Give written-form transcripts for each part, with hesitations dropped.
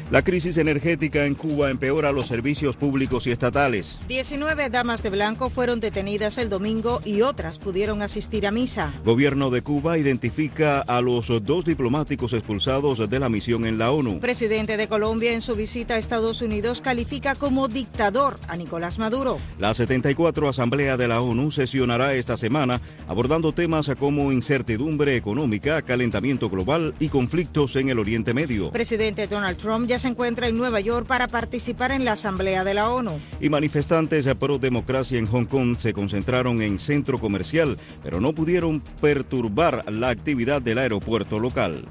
La crisis energética en Cuba empeora los servicios públicos y estatales. 19 damas de blanco fueron detenidas el domingo y otras pudieron asistir a misa. Gobierno de Cuba identifica a los 2 diplomáticos expulsados de la misión en la ONU. Presidente de Colombia en su visita a Estados Unidos califica como dictador a Nicolás Maduro. La 74 Asamblea de la ONU sesionará esta semana abordando temas como incertidumbre económica, calentamiento global y conflictos en el Oriente Medio. Presidente Donald Trump ya se encuentra en Nueva York para participar en la Asamblea de la ONU. Y manifestantes pro democracia en Hong Kong se concentraron en centro comercial, pero no pudieron perturbar la actividad del aeropuerto local.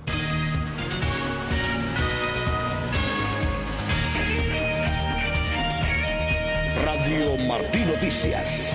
Radio Martí Noticias.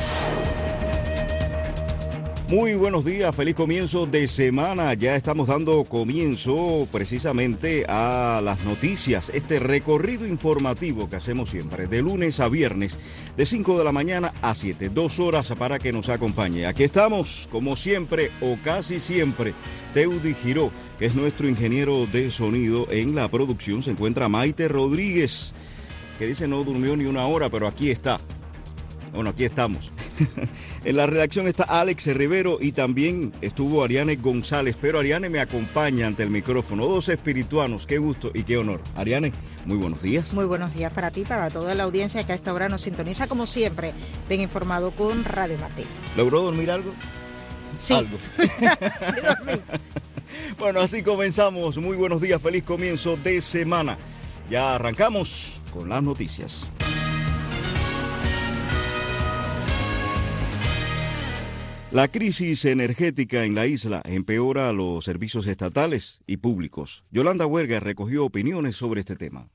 Muy buenos días, feliz comienzo de semana. Ya estamos dando comienzo precisamente a las noticias, este recorrido informativo que hacemos siempre, de lunes a viernes, de 5 de la mañana a 7, 2 horas para que nos acompañe. Aquí estamos, como siempre, o casi siempre, Teudi Giró, que es nuestro ingeniero de sonido. En la producción se encuentra Maite Rodríguez, que dice no durmió ni una hora, pero aquí está. Bueno, aquí estamos. En la redacción está Alex Rivero y también estuvo Ariane González, pero Ariane me acompaña ante el micrófono. 2 espirituanos, qué gusto y qué honor. Ariane, muy buenos días. Muy buenos días para ti, para toda la audiencia que a esta hora nos sintoniza, como siempre, bien informado con Radio Martí. ¿Logró dormir algo? Sí. Algo. Sí, dormí. Bueno, así comenzamos. Muy buenos días, feliz comienzo de semana. Ya arrancamos con las noticias. La crisis energética en la isla empeora los servicios estatales y públicos. Yolanda Huerga recogió opiniones sobre este tema.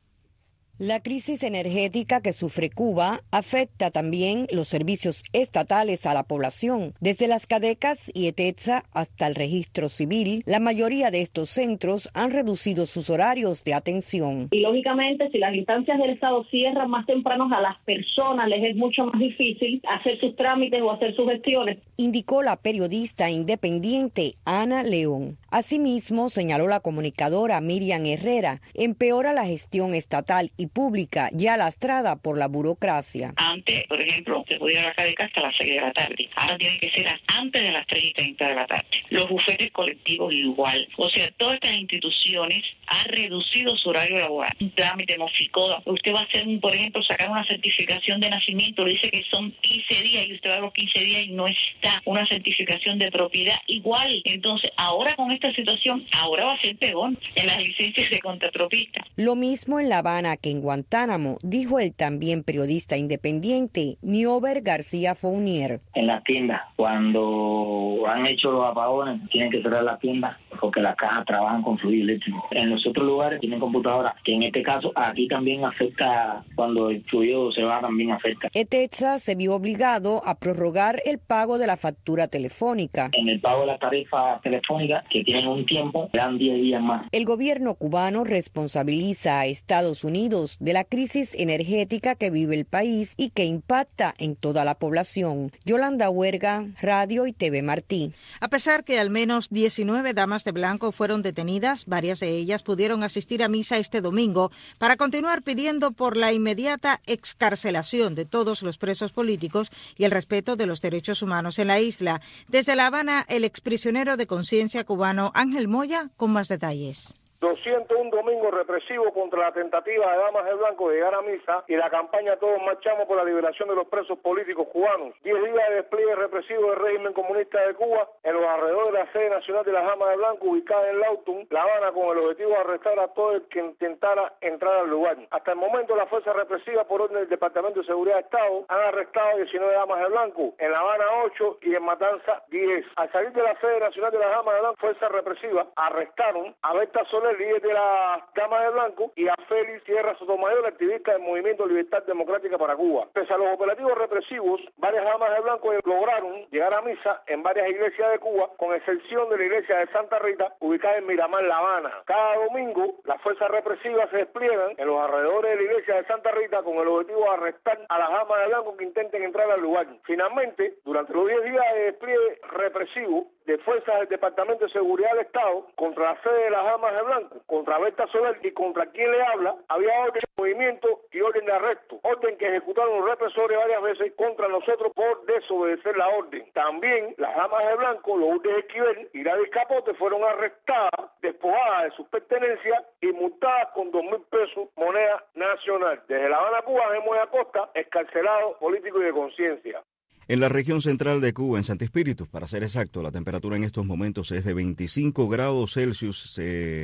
La crisis energética que sufre Cuba afecta también los servicios estatales a la población. Desde las CADECAS y ETETSA hasta el registro civil, la mayoría de estos centros han reducido sus horarios de atención. Y lógicamente, si las instancias del Estado cierran más temprano, a las personas les es mucho más difícil hacer sus trámites o hacer sus gestiones. Indicó la periodista independiente Ana León. Asimismo, señaló la comunicadora Miriam Herrera, empeora la gestión estatal y pública ya lastrada por la burocracia. Antes, por ejemplo, se podía ir a la CADECA hasta las 6 de la tarde. Ahora tiene que ser antes de las 3:30 de la tarde. Los bufetes colectivos igual. O sea, todas estas instituciones han reducido su horario laboral. Un trámite, Moficoda. Usted va a hacer, por ejemplo, sacar una certificación de nacimiento, le dice que son 15 días y usted va a los 15 días y no está una certificación de propiedad igual. Entonces, ahora con esta situación, ahora va a ser peor en las licencias de contratropista. Lo mismo en La Habana que en Guantánamo, dijo el también periodista independiente Niober García Fournier. En las tiendas, cuando han hecho los apagones, tienen que cerrar las tiendas porque las cajas trabajan con fluido eléctrico. En los otros lugares tienen computadoras, que en este caso aquí también afecta, cuando el fluido se va también afecta. ETETSA se vio obligado a prorrogar el pago de la factura telefónica. En el pago de la tarifa telefónica, que tienen un tiempo, dan 10 días más. El gobierno cubano responsabiliza a Estados Unidos de la crisis energética que vive el país y que impacta en toda la población. Yolanda Huerga, Radio y TV Martí. A pesar que al menos 19 damas de blanco fueron detenidas, varias de ellas pudieron asistir a misa este domingo para continuar pidiendo por la inmediata excarcelación de todos los presos políticos y el respeto de los derechos humanos en la isla. Desde La Habana, el exprisionero de conciencia cubano Ángel Moya con más detalles. 201 domingos represivos contra la tentativa de damas de blanco de llegar a misa y la campaña Todos marchamos por la liberación de los presos políticos cubanos. 10 días de despliegue represivo del régimen comunista de Cuba en los alrededores de la sede nacional de las damas de blanco ubicada en Lawton, La Habana, con el objetivo de arrestar a todo el que intentara entrar al lugar. Hasta el momento, las fuerzas represivas por orden del Departamento de Seguridad de Estado han arrestado a 19 damas de blanco, en La Habana 8 y en Matanza 10. Al salir de la sede nacional de las damas de blanco, fuerzas represivas arrestaron a Berta Soler, líder de las damas de blanco, y a Félix Sierra Sotomayor, activista del Movimiento Libertad Democrática para Cuba. Pese a los operativos represivos, varias damas de blanco lograron llegar a misa en varias iglesias de Cuba, con excepción de la iglesia de Santa Rita, ubicada en Miramar, La Habana. Cada domingo, las fuerzas represivas se despliegan en los alrededores de la iglesia de Santa Rita con el objetivo de arrestar a las damas de blanco que intenten entrar al lugar. Finalmente, durante los 10 días de despliegue represivo de fuerzas del Departamento de Seguridad del Estado contra la sede de las damas de blanco, Blanco, contra Berta Soler y contra quien le habla, había orden de movimiento y orden de arresto, orden que ejecutaron los represores varias veces contra nosotros por desobedecer la orden. También las damas de blanco, Lourdes Esquivel y Gladys Capote, fueron arrestadas, despojadas de sus pertenencias y multadas con 2.000 pesos moneda nacional. Desde La Habana, Cuba, Gemoy Acosta, excarcelado político y de conciencia. En la región central de Cuba, en Santo Espíritu, para ser exacto, la temperatura en estos momentos es de 25 grados Celsius.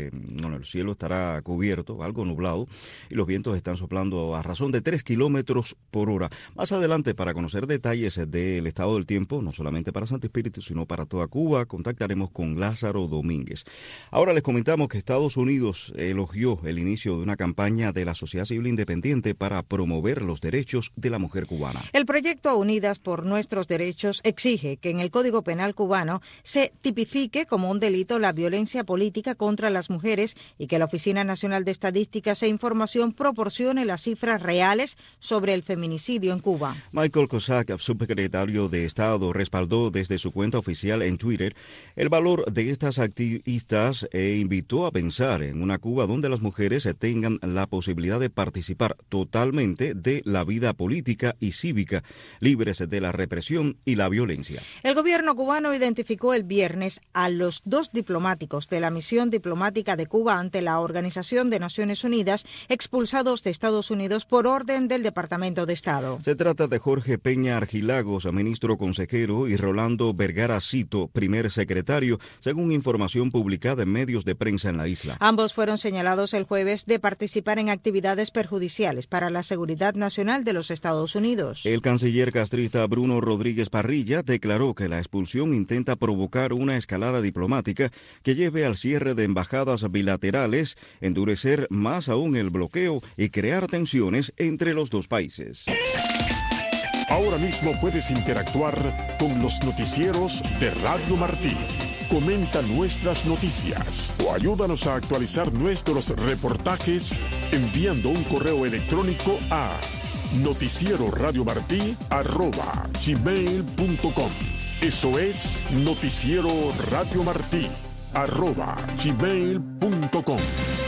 El cielo estará cubierto, algo nublado, y los vientos están soplando a razón de 3 kilómetros por hora. Más adelante, para conocer detalles del estado del tiempo, no solamente para Santo Espíritu, sino para toda Cuba, contactaremos con Lázaro Domínguez. Ahora les comentamos que Estados Unidos elogió el inicio de una campaña de la sociedad civil independiente para promover los derechos de la mujer cubana. El proyecto Unidas por Nuestros Derechos exige que en el Código Penal cubano se tipifique como un delito la violencia política contra las mujeres y que la Oficina Nacional de Estadísticas e Información proporcione las cifras reales sobre el feminicidio en Cuba. Michael Cossack, subsecretario de Estado, respaldó desde su cuenta oficial en Twitter el valor de estas activistas e invitó a pensar en una Cuba donde las mujeres tengan la posibilidad de participar totalmente de la vida política y cívica, libres de la represión y la violencia. El gobierno cubano identificó el viernes a los 2 diplomáticos de la misión diplomática de Cuba ante la Organización de Naciones Unidas expulsados de Estados Unidos por orden del Departamento de Estado. Se trata de Jorge Peña Argilagos, ministro consejero, y Rolando Vergara Cito, primer secretario, según información publicada en medios de prensa en la isla. Ambos fueron señalados el jueves de participar en actividades perjudiciales para la seguridad nacional de los Estados Unidos. El canciller castrista Bruno Rodríguez Parrilla declaró que la expulsión intenta provocar una escalada diplomática que lleve al cierre de embajadas bilaterales, endurecer más aún el bloqueo y crear tensiones entre los dos países. Ahora mismo puedes interactuar con los noticieros de Radio Martí. Comenta nuestras noticias o ayúdanos a actualizar nuestros reportajes enviando un correo electrónico a noticieroradiomartí@gmail.com. Eso es noticieroradiomartí@gmail.com.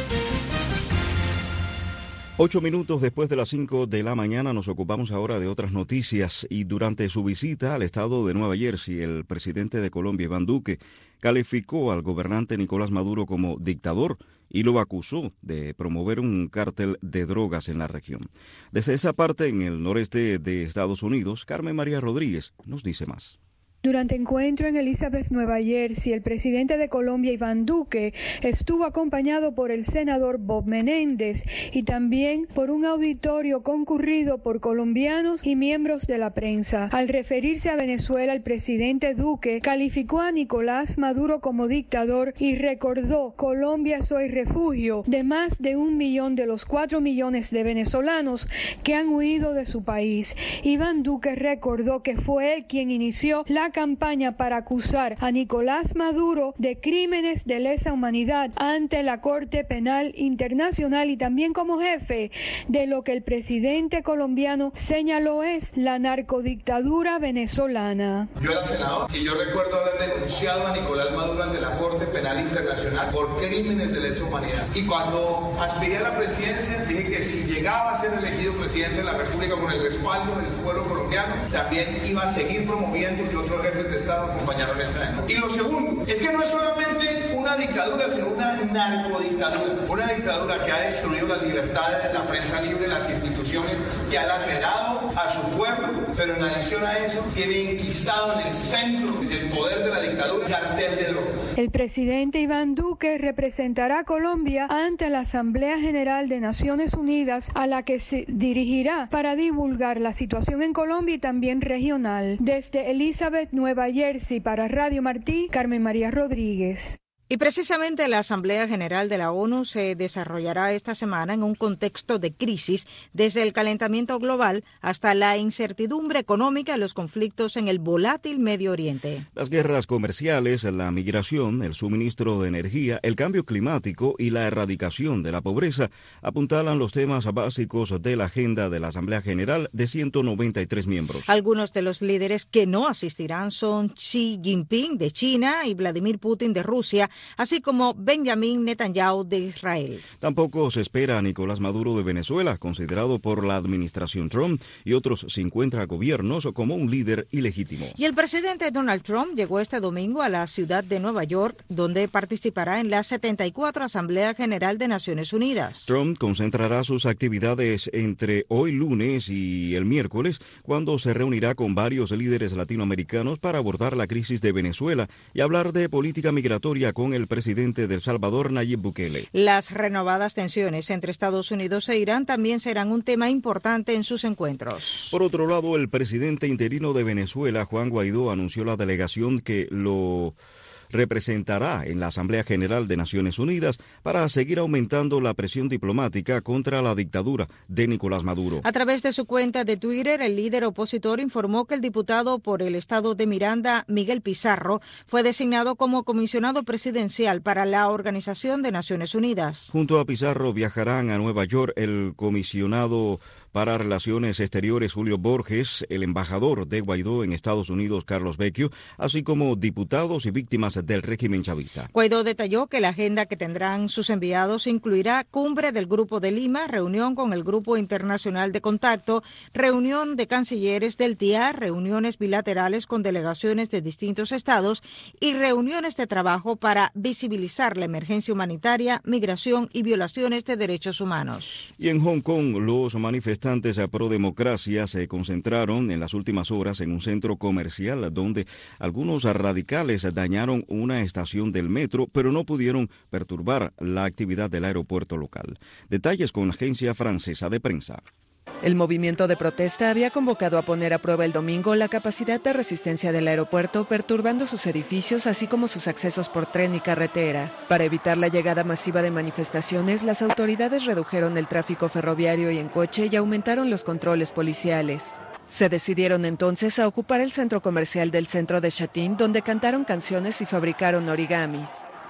8 minutos después de las 5 de la mañana nos ocupamos ahora de otras noticias y durante su visita al estado de Nueva Jersey, el presidente de Colombia, Iván Duque, calificó al gobernante Nicolás Maduro como dictador y lo acusó de promover un cártel de drogas en la región. Desde esa parte, en el noreste de Estados Unidos, Carmen María Rodríguez nos dice más. Durante encuentro en Elizabeth, Nueva Jersey, el presidente de Colombia, Iván Duque, estuvo acompañado por el senador Bob Menéndez y también por un auditorio concurrido por colombianos y miembros de la prensa. Al referirse a Venezuela, el presidente Duque calificó a Nicolás Maduro como dictador y recordó: Colombia soy refugio de más de 1 millón de los 4 millones de venezolanos que han huido de su país. Iván Duque recordó que fue él quien inició la campaña para acusar a Nicolás Maduro de crímenes de lesa humanidad ante la Corte Penal Internacional y también como jefe de lo que el presidente colombiano señaló es la narcodictadura venezolana. Yo era senador y yo recuerdo haber denunciado a Nicolás Maduro ante la Corte Penal Internacional por crímenes de lesa humanidad. Y cuando aspiré a la presidencia dije que si llegaba a ser elegido presidente de la República con el respaldo del pueblo colombiano, también iba a seguir promoviendo que otros jefes de Estado acompañaron esta época. Y lo segundo es que no es solamente una dictadura, sino una narcodictadura. Una dictadura que ha destruido las libertades, la prensa libre, las instituciones, que ha lacerado a su pueblo, pero en adición a eso tiene enquistado en el centro del poder de la dictadura un cartel de drogas. El presidente Iván Duque representará a Colombia ante la Asamblea General de Naciones Unidas, a la que se dirigirá para divulgar la situación en Colombia y también regional. Desde Elizabeth, Nueva Jersey, para Radio Martí, Carmen María Rodríguez. Y precisamente la Asamblea General de la ONU se desarrollará esta semana en un contexto de crisis, desde el calentamiento global hasta la incertidumbre económica y los conflictos en el volátil Medio Oriente. Las guerras comerciales, la migración, el suministro de energía, el cambio climático y la erradicación de la pobreza apuntalan los temas básicos de la agenda de la Asamblea General de 193 miembros. Algunos de los líderes que no asistirán son Xi Jinping de China y Vladimir Putin de Rusia, así como Benjamín Netanyahu de Israel. Tampoco se espera a Nicolás Maduro de Venezuela, considerado por la administración Trump y otros 50 gobiernos como un líder ilegítimo. Y el presidente Donald Trump llegó este domingo a la ciudad de Nueva York, donde participará en la 74 Asamblea General de Naciones Unidas. Trump concentrará sus actividades entre hoy lunes y el miércoles, cuando se reunirá con varios líderes latinoamericanos para abordar la crisis de Venezuela y hablar de política migratoria con el presidente de El Salvador, Nayib Bukele. Las renovadas tensiones entre Estados Unidos e Irán también serán un tema importante en sus encuentros. Por otro lado, el presidente interino de Venezuela, Juan Guaidó, anunció la delegación que lo representará en la Asamblea General de Naciones Unidas para seguir aumentando la presión diplomática contra la dictadura de Nicolás Maduro. A través de su cuenta de Twitter, el líder opositor informó que el diputado por el estado de Miranda, Miguel Pizarro, fue designado como comisionado presidencial para la Organización de Naciones Unidas. Junto a Pizarro viajarán a Nueva York el comisionado para Relaciones Exteriores Julio Borges, el embajador de Guaidó en Estados Unidos Carlos Vecchio, así como diputados y víctimas del régimen chavista. Guaidó detalló que la agenda que tendrán sus enviados incluirá cumbre del Grupo de Lima, reunión con el Grupo Internacional de Contacto, reunión de cancilleres del TIA, reuniones bilaterales con delegaciones de distintos estados y reuniones de trabajo para visibilizar la emergencia humanitaria, migración y violaciones de derechos humanos. Y en Hong Kong, los manifestantes pro democracia se concentraron en las últimas horas en un centro comercial donde algunos radicales dañaron una estación del metro, pero no pudieron perturbar la actividad del aeropuerto local. Detalles con la agencia francesa de prensa. El movimiento de protesta había convocado a poner a prueba el domingo la capacidad de resistencia del aeropuerto, perturbando sus edificios, así como sus accesos por tren y carretera. Para evitar la llegada masiva de manifestaciones, las autoridades redujeron el tráfico ferroviario y en coche y aumentaron los controles policiales. Se decidieron entonces a ocupar el centro comercial del centro de Shatin, donde cantaron canciones y fabricaron origamis.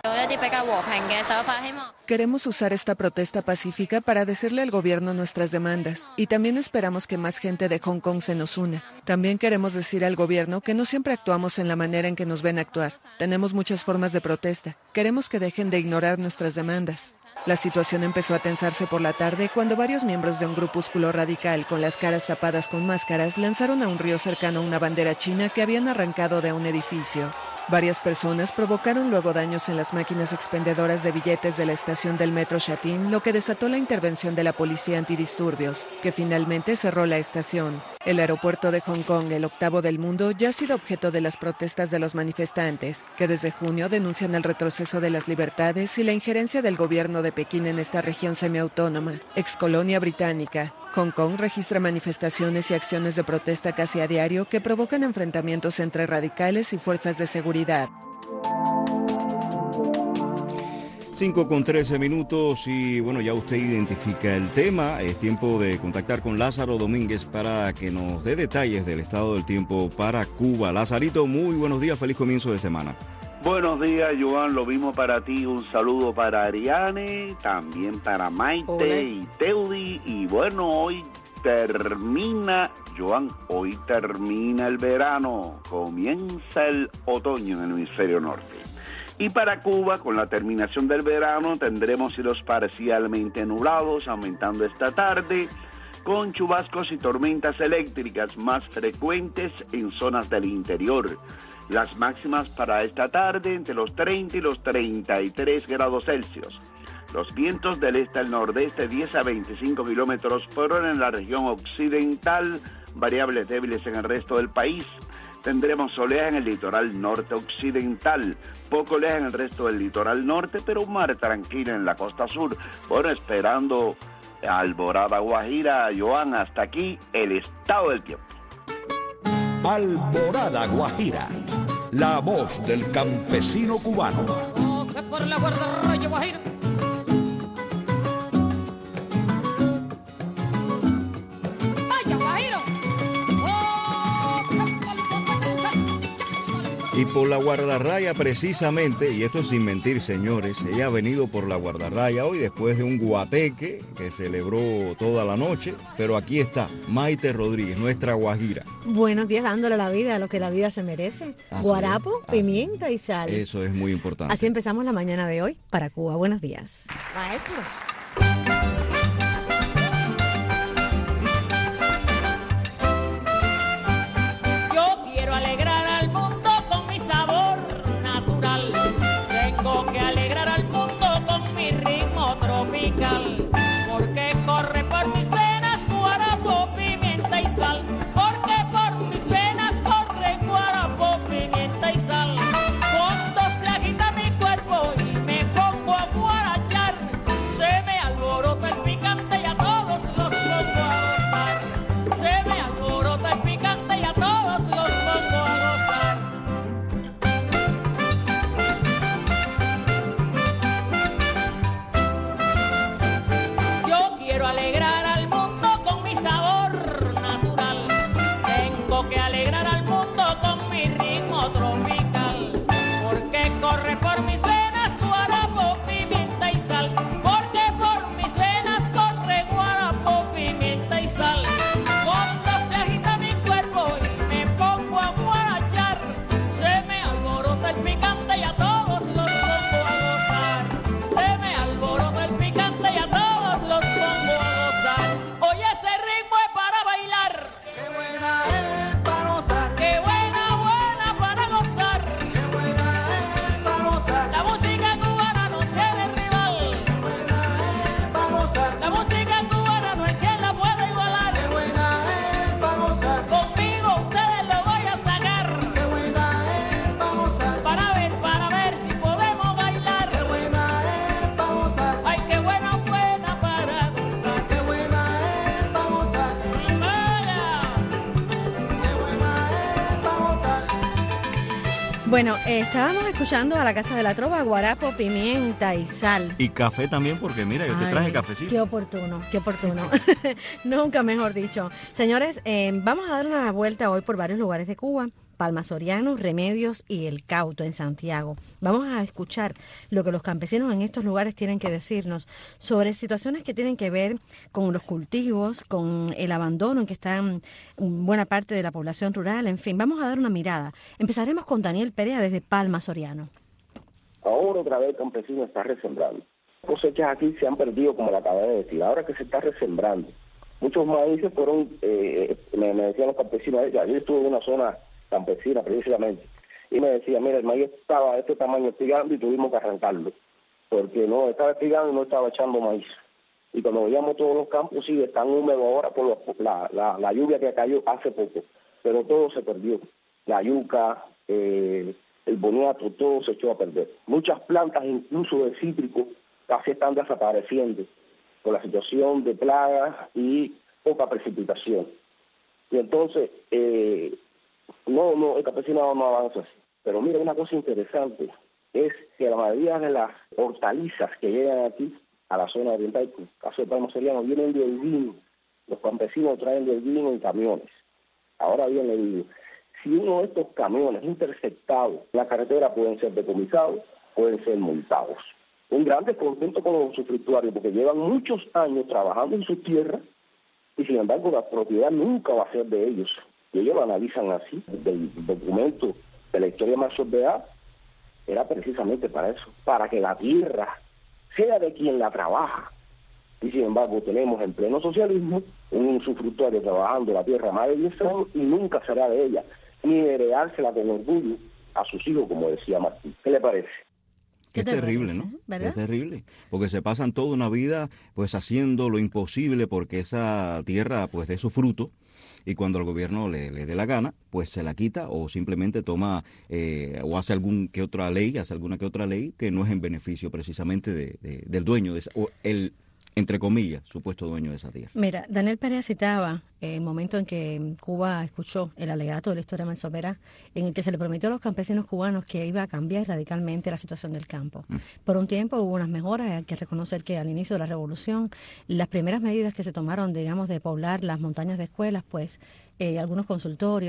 Queremos usar esta protesta pacífica para decirle al gobierno nuestras demandas y también esperamos que más gente de Hong Kong se nos una. También queremos decir al gobierno que no siempre actuamos en la manera en que nos ven actuar. Tenemos muchas formas de protesta. Queremos que dejen de ignorar nuestras demandas. La situación empezó a tensarse por la tarde cuando varios miembros de un grupúsculo radical con las caras tapadas con máscaras lanzaron a un río cercano una bandera china que habían arrancado de un edificio. Varias personas provocaron luego daños en las máquinas expendedoras de billetes de la estación del metro Shatin, lo que desató la intervención de la policía antidisturbios, que finalmente cerró la estación. El aeropuerto de Hong Kong, el octavo del mundo, ya ha sido objeto de las protestas de los manifestantes, que desde junio denuncian el retroceso de las libertades y la injerencia del gobierno de Pekín en esta región semiautónoma, excolonia británica. Hong Kong registra manifestaciones y acciones de protesta casi a diario que provocan enfrentamientos entre radicales y fuerzas de seguridad. 5:13 y bueno, ya usted identifica el tema. Es tiempo de contactar con Lázaro Domínguez para que nos dé detalles del estado del tiempo para Cuba. Lazarito, muy buenos días, feliz comienzo de semana. Buenos días, Joan, lo mismo para ti, un saludo para Ariane, también para Maite. Hola. Y Teudi, y bueno, hoy termina, Joan, hoy termina el verano, comienza el otoño en el hemisferio norte. Y para Cuba, con la terminación del verano, tendremos cielos parcialmente nublados, aumentando esta tarde, con chubascos y tormentas eléctricas más frecuentes en zonas del interior. Las máximas para esta tarde entre los 30 y los 33 grados Celsius. Los vientos del este al nordeste 10 a 25 kilómetros por hora en la región occidental, variables débiles en el resto del país. Tendremos oleaje en el litoral norte occidental, poco oleaje en el resto del litoral norte, pero un mar tranquilo en la costa sur. Bueno, esperando Alborada Guajira, Joan, hasta aquí el estado del tiempo. Alborada Guajira, la voz del campesino cubano. Oh, que por la guardarraya Guajira. Y por la guardarraya precisamente, y esto es sin mentir, señores, ella ha venido por la guardarraya hoy después de un guateque que celebró toda la noche, pero aquí está Maite Rodríguez, nuestra guajira. Buenos días, dándole la vida a lo que la vida se merece. Guarapo, pimienta y sal. Eso es muy importante. Así empezamos la mañana de hoy para Cuba. Buenos días. Maestros. Porque corre por mis venas guarapo, pimienta y sal. Porque por mis venas corre guarapo, pimienta y sal. Cuando se agita mi cuerpo y me pongo a guarachar, se me alborota el picante y a todos los pongo a gozar. Se me alborota el picante y a todos los pongo a gozar. Quiero alegrar al mundo con mi sabor natural. Tengo que alegrar al mundo con mi ritmo tropical. Porque corre por mis venas guarapo, pimienta y sal. Porque por mis venas corre guarapo, pimienta y sal. Cuando se agita mi cuerpo y me pongo a guarachar, se me alborota el picante y a todos los pongo a gozar. Se me alborota el picante y a todos los pongo a gozar. Hoy este ritmo es para bailar. Qué buena es para gozar. Qué buena, buena para gozar. Qué buena es para gozar. La música cubana no tiene rival. Qué buena es para gozar. La música cubana no hay quien la pueda igualar. Qué buena es para gozar. Conmigo ustedes lo voy a sacar. Qué buena es para gozar. Para ver si podemos bailar. Qué buena es para gozar. Ay, qué buena, buena para gozar. Qué buena es para gozar. Y vaya. Qué buena es para gozar. Bueno, estábamos escuchando a la Casa de la Trova, guarapo, pimienta y sal. Y café también, porque mira, yo te traje cafecito. Qué oportuno, qué oportuno. Nunca mejor dicho. Señores, vamos a dar una vuelta hoy por varios lugares de Cuba. Palma Soriano, Remedios y El Cauto en Santiago. Vamos a escuchar lo que los campesinos en estos lugares tienen que decirnos sobre situaciones que tienen que ver con los cultivos, con el abandono en que están buena parte de la población rural, en fin, vamos a dar una mirada. Empezaremos con Daniel Perea desde Palma Soriano. Ahora otra vez el campesino está resembrando. Cosechas aquí se han perdido, como la acabé de decir, ahora que se está resembrando. Muchos maíces fueron, me decían los campesinos, yo estuve en una zona campesina precisamente, y me decía, mira, el maíz estaba de este tamaño espigando y tuvimos que arrancarlo, porque no estaba espigando y no estaba echando maíz. Y cuando veíamos todos los campos, sí, están húmedos ahora por la lluvia que cayó hace poco, pero todo se perdió. La yuca, el boniato, todo se echó a perder. Muchas plantas, incluso de cítrico, casi están desapareciendo por la situación de plagas y poca precipitación. Y entonces, el campesinado no avanza así. Pero mira, una cosa interesante es que la mayoría de las hortalizas que llegan aquí a la zona oriental, en el caso de Palma Soriano, vienen de Holguín. Los campesinos traen de Holguín en camiones. Ahora bien le digo, si uno de estos camiones interceptados en la carretera pueden ser decomisados, pueden ser multados. Un gran descontento con los usufructuarios, porque llevan muchos años trabajando en su tierra y sin embargo la propiedad nunca va a ser de ellos. Y ellos lo analizan así. Del documento de la historia más sorbeada era precisamente para eso, para que la tierra sea de quien la trabaja. Y sin embargo tenemos en pleno socialismo un usufructuario trabajando la tierra más de 10 años y nunca será de ella, ni heredársela con orgullo a sus hijos, como decía Martín. ¿Qué le parece? Qué terrible, ¿no? ¿Verdad? Es terrible, porque se pasan toda una vida pues haciendo lo imposible porque esa tierra pues dé su fruto, y cuando el gobierno le dé la gana, pues se la quita o simplemente toma o hace alguna que otra ley que no es en beneficio precisamente del dueño, o el, entre comillas, supuesto dueño de esa tierra. Mira, Daniel Perea citaba el momento en que Cuba escuchó el alegato de la historia mansobera, en el que se le prometió a los campesinos cubanos que iba a cambiar radicalmente la situación del campo. Por un tiempo hubo unas mejoras, hay que reconocer que al inicio de la revolución, las primeras medidas que se tomaron, digamos, de poblar las montañas de escuelas, pues algunos consultorios,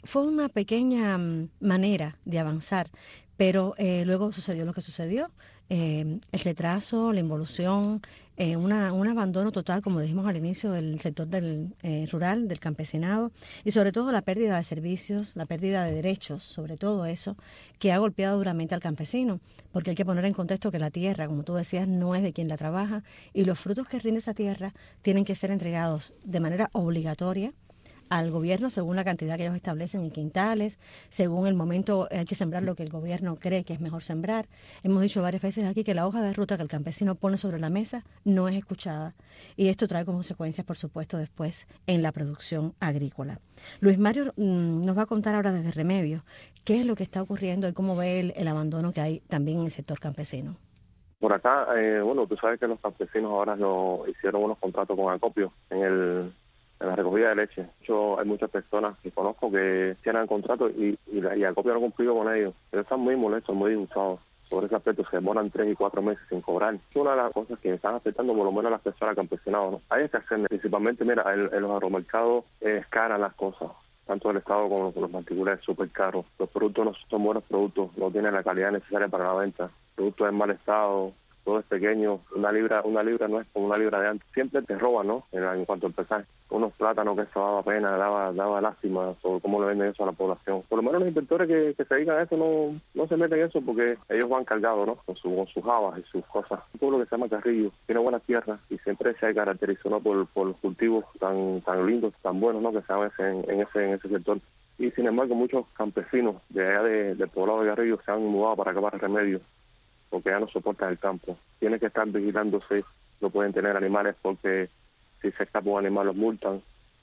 fue una pequeña manera de avanzar, pero luego sucedió lo que sucedió. El retraso, la involución, un abandono total, como dijimos al inicio, del sector del rural, del campesinado, y sobre todo la pérdida de servicios, la pérdida de derechos, sobre todo eso, que ha golpeado duramente al campesino, porque hay que poner en contexto que la tierra, como tú decías, no es de quien la trabaja, y los frutos que rinde esa tierra tienen que ser entregados de manera obligatoria al gobierno según la cantidad que ellos establecen en quintales, según el momento hay que sembrar lo que el gobierno cree que es mejor sembrar. Hemos dicho varias veces aquí que la hoja de ruta que el campesino pone sobre la mesa no es escuchada y esto trae consecuencias, por supuesto, después en la producción agrícola. Luis Mario nos va a contar ahora desde Remedios qué es lo que está ocurriendo y cómo ve el abandono que hay también en el sector campesino. Por acá, bueno, tú sabes que los campesinos ahora hicieron unos contratos con Acopio en la recogida de leche. Hay muchas personas que conozco que tienen contratos y Acopio no ha cumplido con ellos. Ellos están muy molestos, muy disgustados sobre ese aspecto. Se demoran 3 y 4 meses sin cobrar. Es una de las cosas que están afectando por lo menos a las personas campesinadas, ¿no? Hay que hacer, principalmente, mira, en los agromercados es cara las cosas. Tanto el Estado como los particulares, súper caros. Los productos no son buenos productos, no tienen la calidad necesaria para la venta. Productos en mal estado, todo es pequeño, una libra no es como una libra de antes. Siempre te roban, ¿no? En cuanto a empezar, unos plátanos que eso daba pena, daba lástima sobre cómo le venden eso a la población. Por lo menos los inspectores que se dedican a eso no se meten en eso porque ellos van cargados, ¿no? Con sus habas y sus cosas. Un pueblo que se llama Carrillo tiene buena tierra y siempre se caracterizó, ¿no? por los cultivos tan lindos, tan buenos, ¿no? Que se hacen en ese sector. Y sin embargo muchos campesinos de allá del poblado de Carrillo se han mudado para acá, para Remedios, porque ya no soportan el campo. Tienen que estar vigilándose, no pueden tener animales porque si se escapa un animal los multan.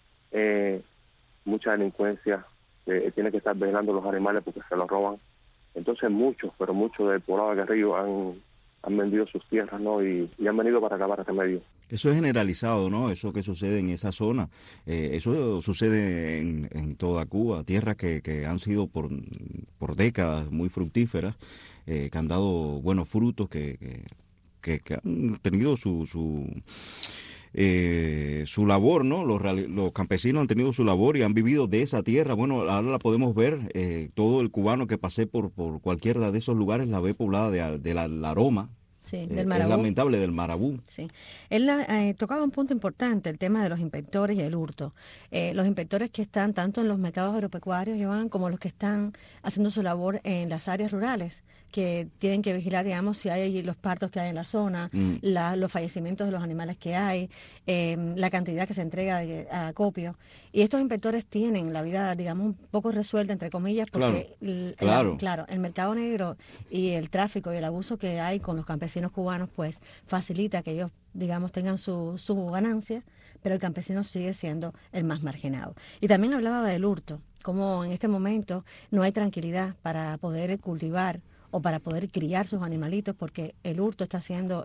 Mucha delincuencia, tienen que estar vigilando los animales porque se los roban. Entonces muchos del poblado de Carrillo han vendido sus tierras, ¿no? Y han venido para acá, para Remedios. Eso es generalizado, ¿no? Eso que sucede en esa zona. Eso sucede en toda Cuba. Tierras que han sido por décadas muy fructíferas, que han dado buenos frutos, que han tenido su labor, ¿no? Los campesinos han tenido su labor y han vivido de esa tierra. Bueno, ahora la podemos ver. Todo el cubano que pase por cualquiera de esos lugares la ve poblada de la aroma. Sí, del Marabú. Es lamentable, del Marabú. Sí. Él tocaba un punto importante, el tema de los inspectores y el hurto. Los inspectores que están tanto en los mercados agropecuarios, Joan, como los que están haciendo su labor en las áreas rurales, que tienen que vigilar, digamos, si hay los partos que hay en la zona, los fallecimientos de los animales que hay, la cantidad que se entrega a Acopio. Y estos inspectores tienen la vida, digamos, un poco resuelta, entre comillas, porque el mercado negro y el tráfico y el abuso que hay con los campesinos cubanos, pues facilita que ellos, digamos, tengan su ganancia, pero el campesino sigue siendo el más marginado. Y también hablaba del hurto, como en este momento no hay tranquilidad para poder cultivar o para poder criar sus animalitos, porque el hurto está haciendo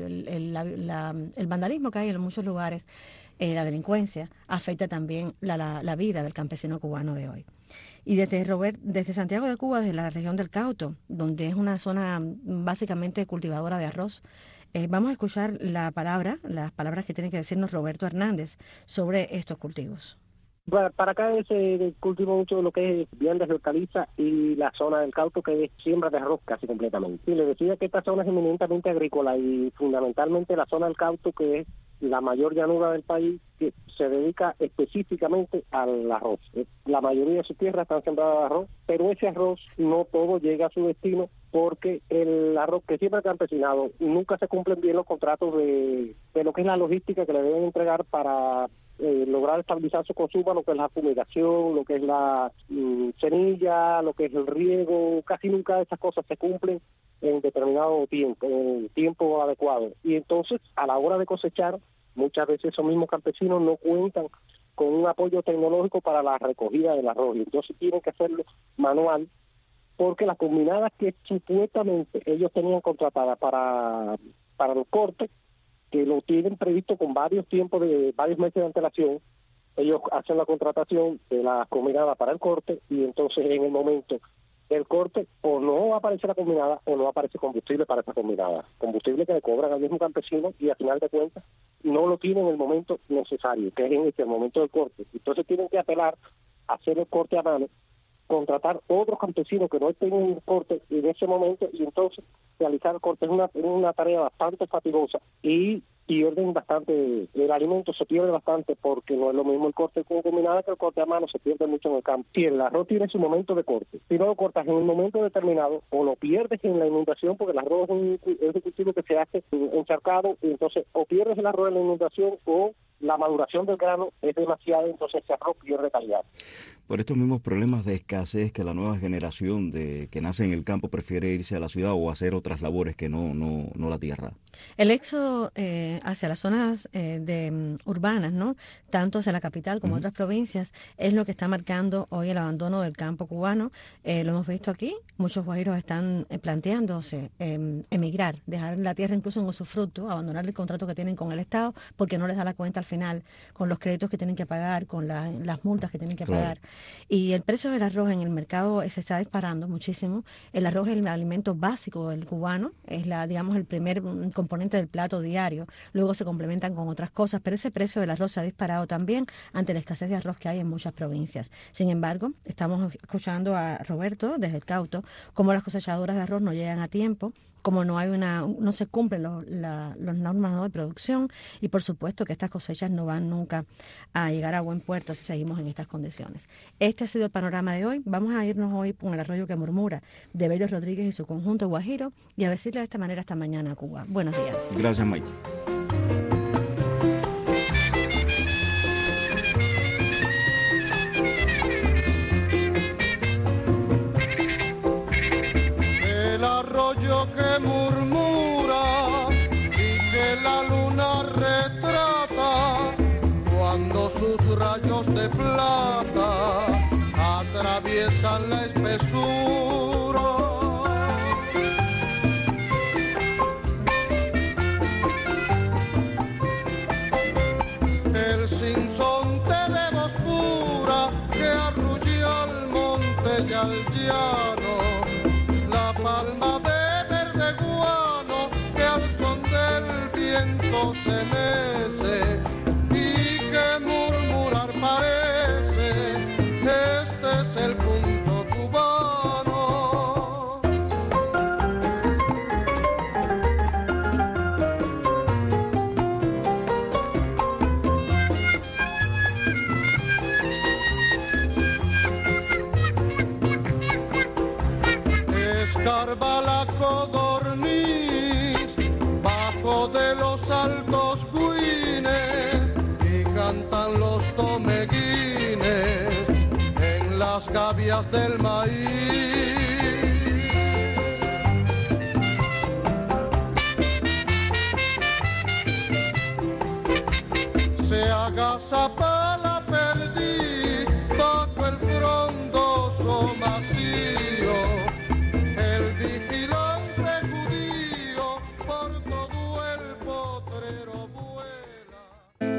el vandalismo que hay en muchos lugares, la delincuencia, afecta también la vida del campesino cubano de hoy. Y desde Santiago de Cuba, desde la región del Cauto, donde es una zona básicamente cultivadora de arroz, vamos a escuchar las palabras que tiene que decirnos Roberto Hernández sobre estos cultivos. Bueno, para acá se cultiva mucho lo que es viandas de hortaliza y la zona del Cauto, que es siembra de arroz casi completamente. Y le decía que esta zona es eminentemente agrícola y fundamentalmente la zona del Cauto, que es la mayor llanura del país, que se dedica específicamente al arroz. La mayoría de sus tierras están sembradas de arroz, pero ese arroz no todo llega a su destino porque el arroz que siembra el campesinado nunca se cumplen bien los contratos de lo que es la logística que le deben entregar para lograr estabilizar su consumo, lo que es la fumigación, lo que es la semilla, lo que es el riego. Casi nunca esas cosas se cumplen en determinado tiempo, en tiempo adecuado. Y entonces, a la hora de cosechar, muchas veces esos mismos campesinos no cuentan con un apoyo tecnológico para la recogida del arroz, y entonces tienen que hacerlo manual, porque las combinadas que supuestamente ellos tenían contratadas para el corte, que lo tienen previsto con varios meses de antelación, ellos hacen la contratación de la combinada para el corte, y entonces en el momento del corte o no aparece la combinada o no aparece combustible para esa combinada, combustible que le cobran al mismo campesino y al final de cuentas no lo tienen en el momento necesario, que es en el momento del corte. Entonces tienen que apelar hacer el corte a mano, contratar otros campesinos que no estén en el corte en ese momento y entonces realizar el corte. Es una tarea bastante fatigosa y pierden bastante, el alimento se pierde bastante porque no es lo mismo el corte con combinada que el corte a mano, se pierde mucho en el campo. Si el arroz tiene su momento de corte, si no lo cortas en un momento determinado, o lo pierdes en la inundación, porque el arroz es un cultivo que se hace encharcado, y entonces o pierdes el arroz en la inundación o la maduración del grano es demasiada, entonces ese arroz pierde calidad. Por estos mismos problemas de escasez que la nueva generación que nace en el campo prefiere irse a la ciudad o hacer otras labores que no la tierra. El éxodo hacia las zonas urbanas, ¿no? Tanto hacia la capital como otras provincias, es lo que está marcando hoy el abandono del campo cubano. Lo hemos visto aquí, muchos guajiros están planteándose emigrar, dejar la tierra incluso en usufructo, abandonar el contrato que tienen con el Estado porque no les da la cuenta al final con los créditos que tienen que pagar, con las multas que tienen que pagar. Y el precio del arroz en el mercado se está disparando muchísimo. El arroz es el alimento básico del cubano, es el primer componente del plato diario. Luego se complementan con otras cosas, pero ese precio del arroz se ha disparado también ante la escasez de arroz que hay en muchas provincias. Sin embargo, estamos escuchando a Roberto desde el Cauto cómo las cosechadoras de arroz no llegan a tiempo, como no se cumplen las normas, ¿no?, de producción, y por supuesto que estas cosechas no van nunca a llegar a buen puerto si seguimos en estas condiciones. Este ha sido el panorama de hoy. Vamos a irnos hoy con El Arroyo que Murmura de Bello Rodríguez y su conjunto guajiro y a decirle de esta manera hasta mañana a Cuba. Buenos días. Gracias, Maite. Que murmura y que la luna retrata cuando sus rayos de plata atraviesan la espesura. El sinsonte de voz pura que arrulla al monte y al llano, la palma de viento se mece y que murmurar parece, este es el punto cubano. Escarba la codorniz bajo de los altos cuines y cantan los tomeguines en las gavias del maíz. Se agazapa la perdiz bajo el frondoso macío, el vigilante judío por todo el potrero vuela.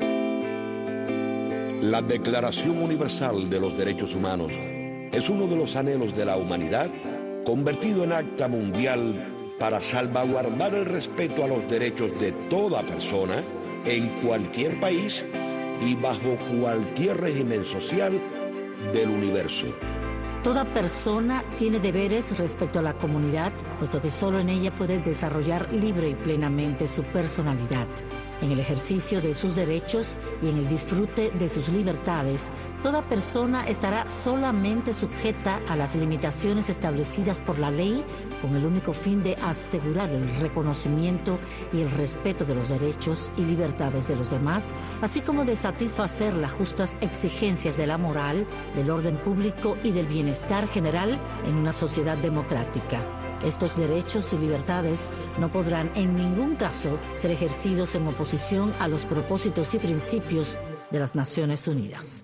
La Declaración Universal de los Derechos Humanos es uno de los anhelos de la humanidad convertido en acta mundial para salvaguardar el respeto a los derechos de toda persona en cualquier país y bajo cualquier régimen social del universo. Toda persona tiene deberes respecto a la comunidad, puesto que solo en ella puede desarrollar libre y plenamente su personalidad. En el ejercicio de sus derechos y en el disfrute de sus libertades, toda persona estará solamente sujeta a las limitaciones establecidas por la ley con el único fin de asegurar el reconocimiento y el respeto de los derechos y libertades de los demás, así como de satisfacer las justas exigencias de la moral, del orden público y del bienestar general en una sociedad democrática. Estos derechos y libertades no podrán en ningún caso ser ejercidos en oposición a los propósitos y principios de las Naciones Unidas.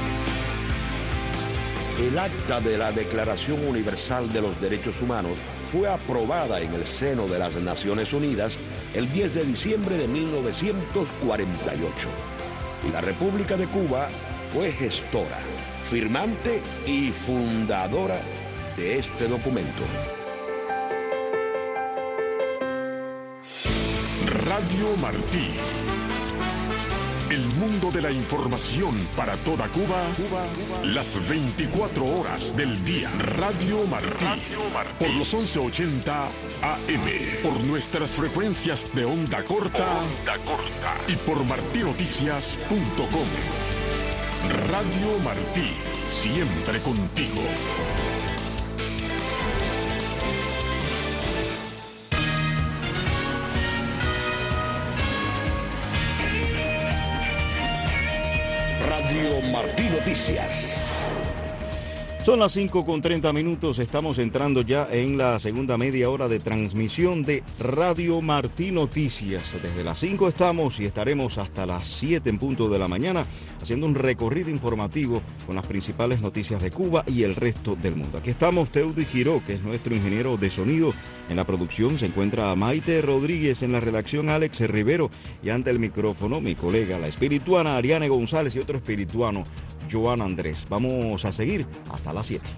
El acta de la Declaración Universal de los Derechos Humanos fue aprobada en el seno de las Naciones Unidas el 10 de diciembre de 1948. Y la República de Cuba fue gestora, firmante y fundadora de este documento. Radio Martí, El mundo de la información para toda Cuba, las 24 horas del día. Radio Martí, por los 1180 AM, por nuestras frecuencias de onda corta y por martinoticias.com. Radio Martí, siempre contigo. Radio Martí Noticias. Son las 5:30, estamos entrando ya en la segunda media hora de transmisión de Radio Martí Noticias. Desde las 5 estamos y estaremos hasta las 7 en punto de la mañana haciendo un recorrido informativo con las principales noticias de Cuba y el resto del mundo. Aquí estamos Teudi Giró, que es nuestro ingeniero de sonido. En la producción se encuentra Maite Rodríguez, en la redacción Alex Rivero y ante el micrófono mi colega, la espirituana Ariane González y otro espirituano, Joan Andrés. Vamos a seguir hasta las 7.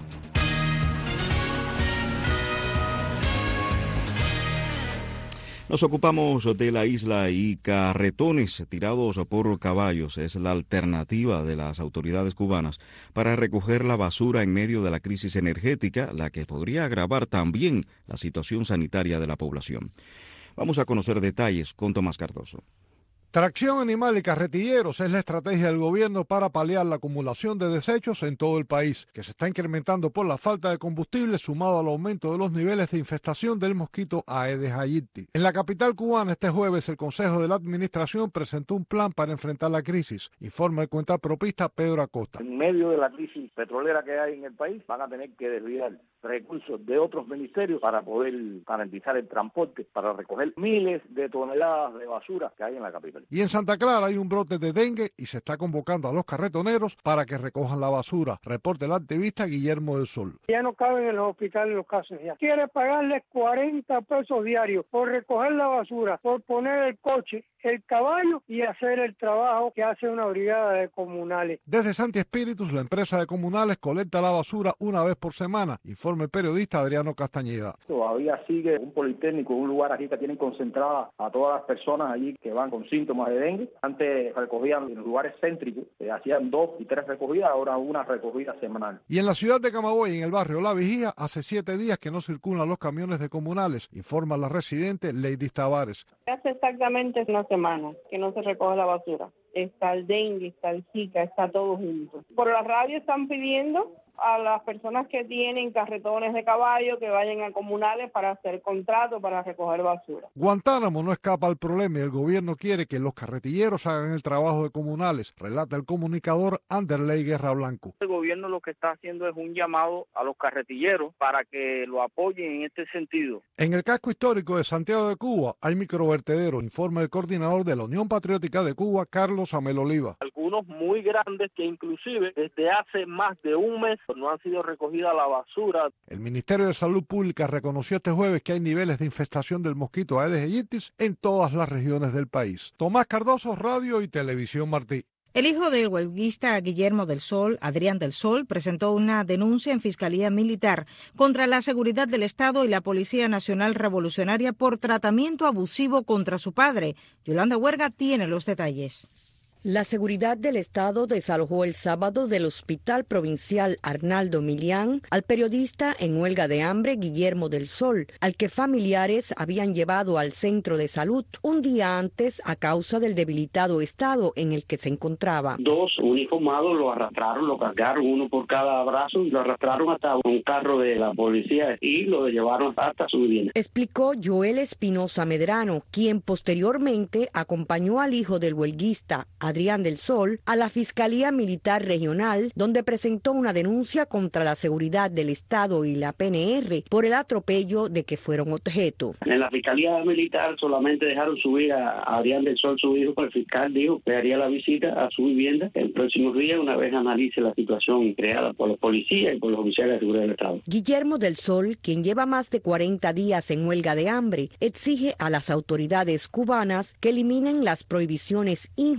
Nos ocupamos de la isla y carretones tirados por caballos es la alternativa de las autoridades cubanas para recoger la basura en medio de la crisis energética, la que podría agravar también la situación sanitaria de la población. Vamos a conocer detalles con Tomás Cardoso. Tracción animal y carretilleros es la estrategia del gobierno para paliar la acumulación de desechos en todo el país, que se está incrementando por la falta de combustible sumado al aumento de los niveles de infestación del mosquito Aedes aegypti. En la capital cubana este jueves el Consejo de la Administración presentó un plan para enfrentar la crisis, informa el cuentapropista Pedro Acosta. En medio de la crisis petrolera que hay en el país van a tener que desviar recursos de otros ministerios para poder garantizar el transporte, para recoger miles de toneladas de basura que hay en la capital. Y en Santa Clara hay un brote de dengue y se está convocando a los carretoneros para que recojan la basura. Reporta el activista Guillermo del Sol. Ya no caben en los hospitales los casos ya. Quiere pagarles 40 pesos diarios por recoger la basura, por poner el coche, el caballo y hacer el trabajo que hace una brigada de comunales. Desde Santi Espíritus, la empresa de comunales colecta la basura una vez por semana, informa el periodista Adriano Castañeda. Todavía sigue un politécnico, un lugar aquí que tienen concentradas a todas las personas allí que van con síntomas de dengue. Antes recogían en lugares céntricos, hacían 2 y 3 recogidas, ahora una recogida semanal. Y en la ciudad de Camagüey, en el barrio La Vigía, hace 7 días que no circulan los camiones de comunales, informa la residente Lady Tavares. Hace exactamente una semana que no se recoge la basura. Está el dengue, está el Zika, está todo junto. Por la radio están pidiendo a las personas que tienen carretones de caballo que vayan a comunales para hacer contrato para recoger basura. Guantánamo no escapa al problema y el gobierno quiere que los carretilleros hagan el trabajo de comunales, relata el comunicador Anderley Guerra Blanco. El gobierno lo que está haciendo es un llamado a los carretilleros para que lo apoyen en este sentido. En el casco histórico de Santiago de Cuba hay microvertederos, informa el coordinador de la Unión Patriótica de Cuba, Carlos Amel Oliva. Algunos muy grandes que inclusive desde hace más de un mes no han sido recogida la basura. El Ministerio de Salud Pública reconoció este jueves que hay niveles de infestación del mosquito Aedes aegypti en todas las regiones del país. Tomás Cardoso, Radio y Televisión Martí. El hijo del huelguista Guillermo del Sol, Adrián del Sol, presentó una denuncia en Fiscalía Militar contra la seguridad del Estado y la Policía Nacional Revolucionaria por tratamiento abusivo contra su padre. Yolanda Huerga tiene los detalles. La seguridad del Estado desalojó el sábado del Hospital Provincial Arnaldo Milián al periodista en huelga de hambre Guillermo del Sol, al que familiares habían llevado al centro de salud un día antes a causa del debilitado estado en el que se encontraba. 2 uniformados lo arrastraron, lo cargaron, uno por cada brazo, y lo arrastraron hasta un carro de la policía y lo llevaron hasta su vivienda. Explicó Joel Espinosa Medrano, quien posteriormente acompañó al hijo del huelguista, Adrián del Sol, a la Fiscalía Militar Regional, donde presentó una denuncia contra la seguridad del Estado y la PNR por el atropello de que fueron objeto. En la Fiscalía Militar solamente dejaron subir a Adrián del Sol, su hijo, pero el fiscal dijo que haría la visita a su vivienda el próximo día una vez analice la situación creada por los policías y por los oficiales de seguridad del Estado. Guillermo del Sol, quien lleva más de 40 días en huelga de hambre, exige a las autoridades cubanas que eliminen las prohibiciones injustificadas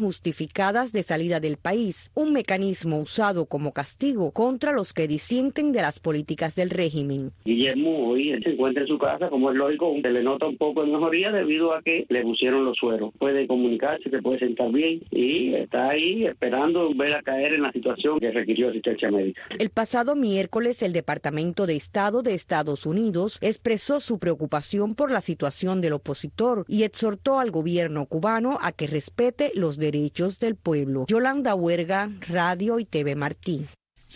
certificadas de salida del país, un mecanismo usado como castigo contra los que disienten de las políticas del régimen. Guillermo hoy se encuentra en su casa, como es lógico, se le nota un poco de mejoría debido a que le pusieron los sueros. Puede comunicarse, se puede sentar bien y está ahí esperando ver a caer en la situación que requirió asistencia médica. El pasado miércoles, el Departamento de Estado de Estados Unidos expresó su preocupación por la situación del opositor y exhortó al gobierno cubano a que respete los derechos del pueblo. Yolanda Huerga, Radio y TV Martí.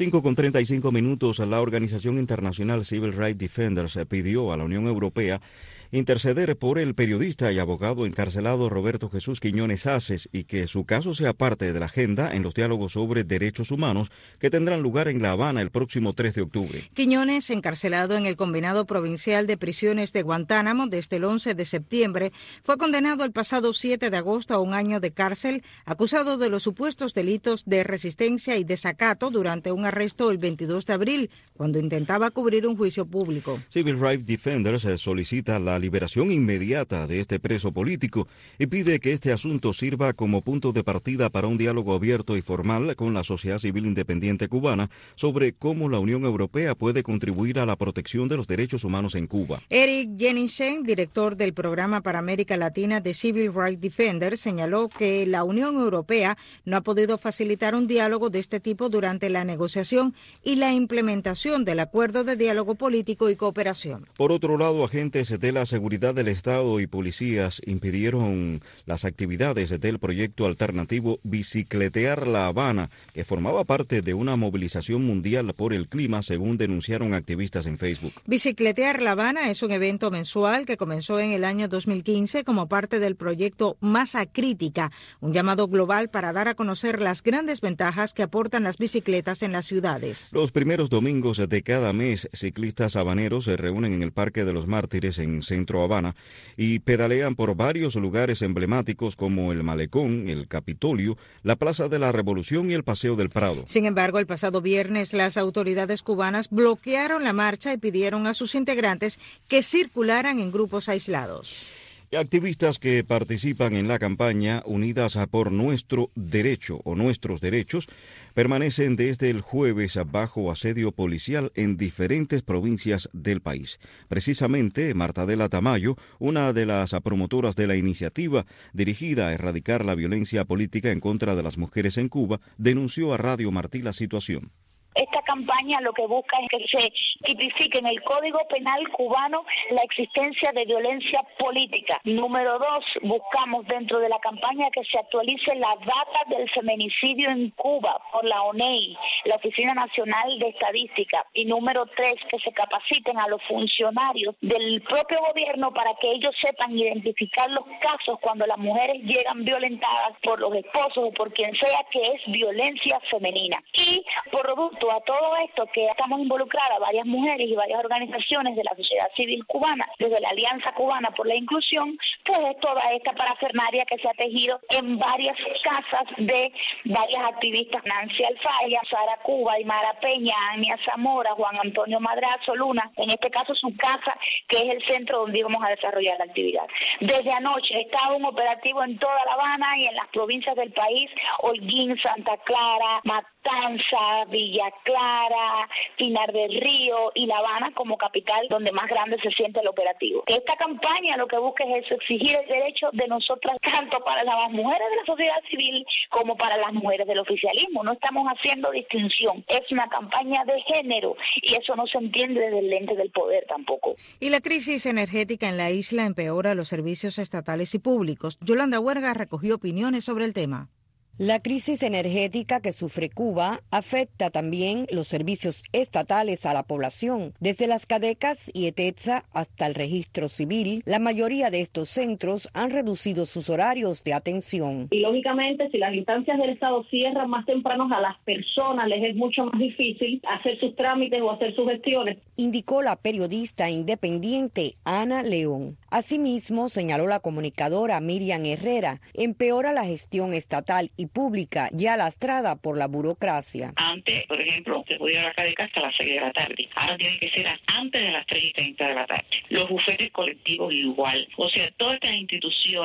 5:35 la Organización Internacional Civil Rights Defenders pidió a la Unión Europea interceder por el periodista y abogado encarcelado Roberto Jesús Quiñones Aces y que su caso sea parte de la agenda en los diálogos sobre derechos humanos que tendrán lugar en La Habana el próximo 3 de octubre. Quiñones, encarcelado en el Combinado Provincial de Prisiones de Guantánamo desde el 11 de septiembre, fue condenado el pasado 7 de agosto a 1 año de cárcel, acusado de los supuestos delitos de resistencia y desacato durante un arresto el 22 de abril, cuando intentaba cubrir un juicio público. Civil Rights Defenders solicita la liberación inmediata de este preso político y pide que este asunto sirva como punto de partida para un diálogo abierto y formal con la sociedad civil independiente cubana sobre cómo la Unión Europea puede contribuir a la protección de los derechos humanos en Cuba. Eric Jenningsen, director del programa para América Latina de Civil Rights Defenders, señaló que la Unión Europea no ha podido facilitar un diálogo de este tipo durante la negociación y la implementación del acuerdo de diálogo político y cooperación. Por otro lado, agentes de la seguridad del Estado y policías impidieron las actividades del proyecto alternativo Bicicletear La Habana, que formaba parte de una movilización mundial por el clima, según denunciaron activistas en Facebook. Bicicletear La Habana es un evento mensual que comenzó en el año 2015 como parte del proyecto Masa Crítica, un llamado global para dar a conocer las grandes ventajas que aportan las bicicletas en las ciudades. Los primeros domingos de cada mes, ciclistas habaneros se reúnen en el Parque de los Mártires en Centro Habana y pedalean por varios lugares emblemáticos como el Malecón, el Capitolio, la Plaza de la Revolución y el Paseo del Prado. Sin embargo, el pasado viernes las autoridades cubanas bloquearon la marcha y pidieron a sus integrantes que circularan en grupos aislados. Activistas que participan en la campaña Unidas por Nuestro Derecho o Nuestros Derechos permanecen desde el jueves bajo asedio policial en diferentes provincias del país. Precisamente, Martadela Tamayo, una de las promotoras de la iniciativa dirigida a erradicar la violencia política en contra de las mujeres en Cuba, denunció a Radio Martí la situación. Esta campaña lo que busca es que se tipifique en el Código Penal cubano la existencia de violencia política. Número 2, buscamos dentro de la campaña que se actualice la data del feminicidio en Cuba por la ONEI, la Oficina Nacional de Estadística. Y número 3, que se capaciten a los funcionarios del propio gobierno para que ellos sepan identificar los casos cuando las mujeres llegan violentadas por los esposos o por quien sea, que es violencia femenina. Y por producto a todo esto que estamos involucradas varias mujeres y varias organizaciones de la sociedad civil cubana, desde la Alianza Cubana por la Inclusión, pues es toda esta parafernalia que se ha tejido en varias casas de varias activistas: Nancy Alfaya, Sara Cuba, Aymara Peña, Ania Zamora, Juan Antonio Madrazo Luna, en este caso su casa, que es el centro donde íbamos a desarrollar la actividad. Desde anoche estaba un operativo en toda La Habana y en las provincias del país: Holguín, Santa Clara, Matanza, Villa Clara, Pinar del Río y La Habana como capital, donde más grande se siente el operativo. Esta campaña lo que busca es eso, exigir el derecho de nosotras, tanto para las mujeres de la sociedad civil como para las mujeres del oficialismo. No estamos haciendo distinción, es una campaña de género y eso no se entiende desde el lente del poder tampoco. Y la crisis energética en la isla empeora los servicios estatales y públicos. Yolanda Huerga recogió opiniones sobre el tema. La crisis energética que sufre Cuba afecta también los servicios estatales a la población. Desde las Cadecas y ETETSA hasta el registro civil, la mayoría de estos centros han reducido sus horarios de atención. Y lógicamente, si las instancias del Estado cierran más temprano, a las personas les es mucho más difícil hacer sus trámites o hacer sus gestiones, indicó la periodista independiente Ana León. Asimismo, señaló la comunicadora Miriam Herrera, empeora la gestión estatal y pública ya lastrada por la burocracia. Antes, por ejemplo, se podía ir a la Cadeca hasta las 6 de la tarde. Ahora tiene que ser antes de las 3:30 de la tarde. Los bufetes colectivos igual. O sea, todas estas instituciones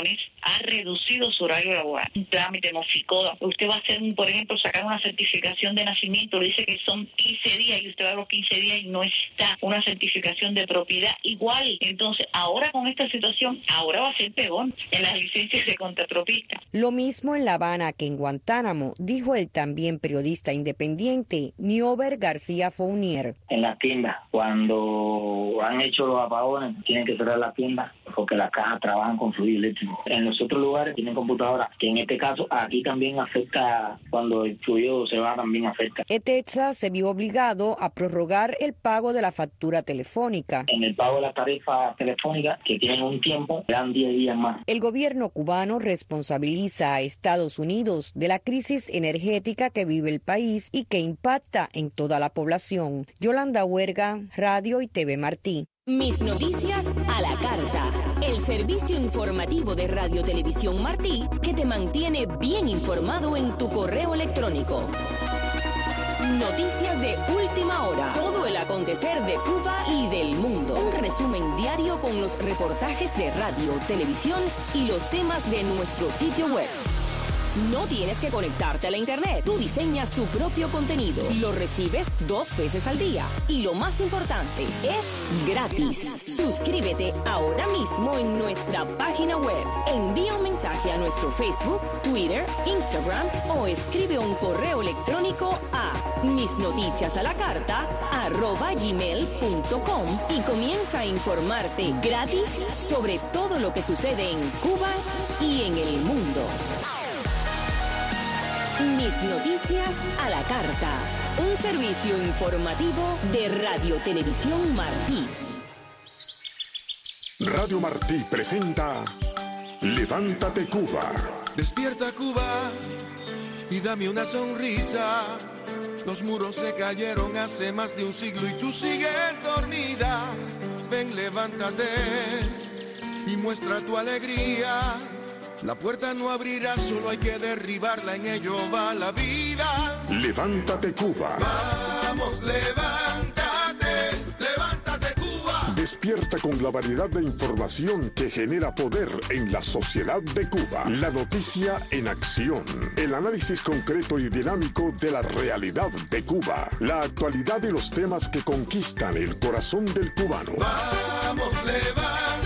ha reducido su horario laboral. Un trámite Moficoda, usted va a hacer, por ejemplo, sacar una certificación de nacimiento, le dice que son 15 días y usted va a los 15 días y no está una certificación de propiedad igual. Entonces, ahora con esta situación, ahora va a ser peor en las licencias de contratropista. Lo mismo en La Habana que en Guantánamo, dijo el también periodista independiente Niober García Fournier. En la tienda, cuando han hecho los apagones, tienen que cerrar la tienda porque las cajas trabajan con fluido eléctrico. En los otros lugares tienen computadoras, que en este caso aquí también afecta, cuando el fluido se va también afecta. ETETSA se vio obligado a prorrogar el pago de la factura telefónica. En el pago de la tarifa telefónica, que tienen un tiempo, dan 10 días más. El gobierno cubano responsabiliza a Estados Unidos de la crisis energética que vive el país y que impacta en toda la población. Yolanda Huerga, Radio y TV Martí. Mis noticias a la carta. El servicio informativo de Radio Televisión Martí que te mantiene bien informado en tu correo electrónico. Noticias de última hora. Todo el acontecer de Cuba y del mundo. Un resumen diario con los reportajes de radio, televisión y los temas de nuestro sitio web. No tienes que conectarte a la internet. Tú diseñas tu propio contenido. Lo recibes 2 veces al día. Y lo más importante, es gratis. Suscríbete ahora mismo en nuestra página web. Envía un mensaje a nuestro Facebook, Twitter, Instagram o escribe un correo electrónico a misnoticiasalacarta@gmail.com y comienza a informarte gratis sobre todo lo que sucede en Cuba y en el mundo. Mis noticias a la carta. Un servicio informativo de Radio Televisión Martí. Radio Martí presenta Levántate Cuba. Despierta Cuba y dame una sonrisa. Los muros se cayeron hace más de un siglo y tú sigues dormida. Ven, levántate y muestra tu alegría. La puerta no abrirá, solo hay que derribarla, en ello va la vida. Levántate Cuba. Vamos, levántate, levántate Cuba. Despierta con la variedad de información que genera poder en la sociedad de Cuba. La noticia en acción. El análisis concreto y dinámico de la realidad de Cuba. La actualidad y los temas que conquistan el corazón del cubano. Vamos, levántate.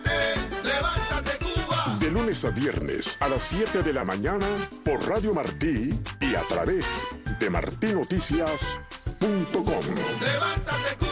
De lunes a viernes a las 7 de la mañana por Radio Martí y a través de martinoticias.com. ¡Levántate, Cuba!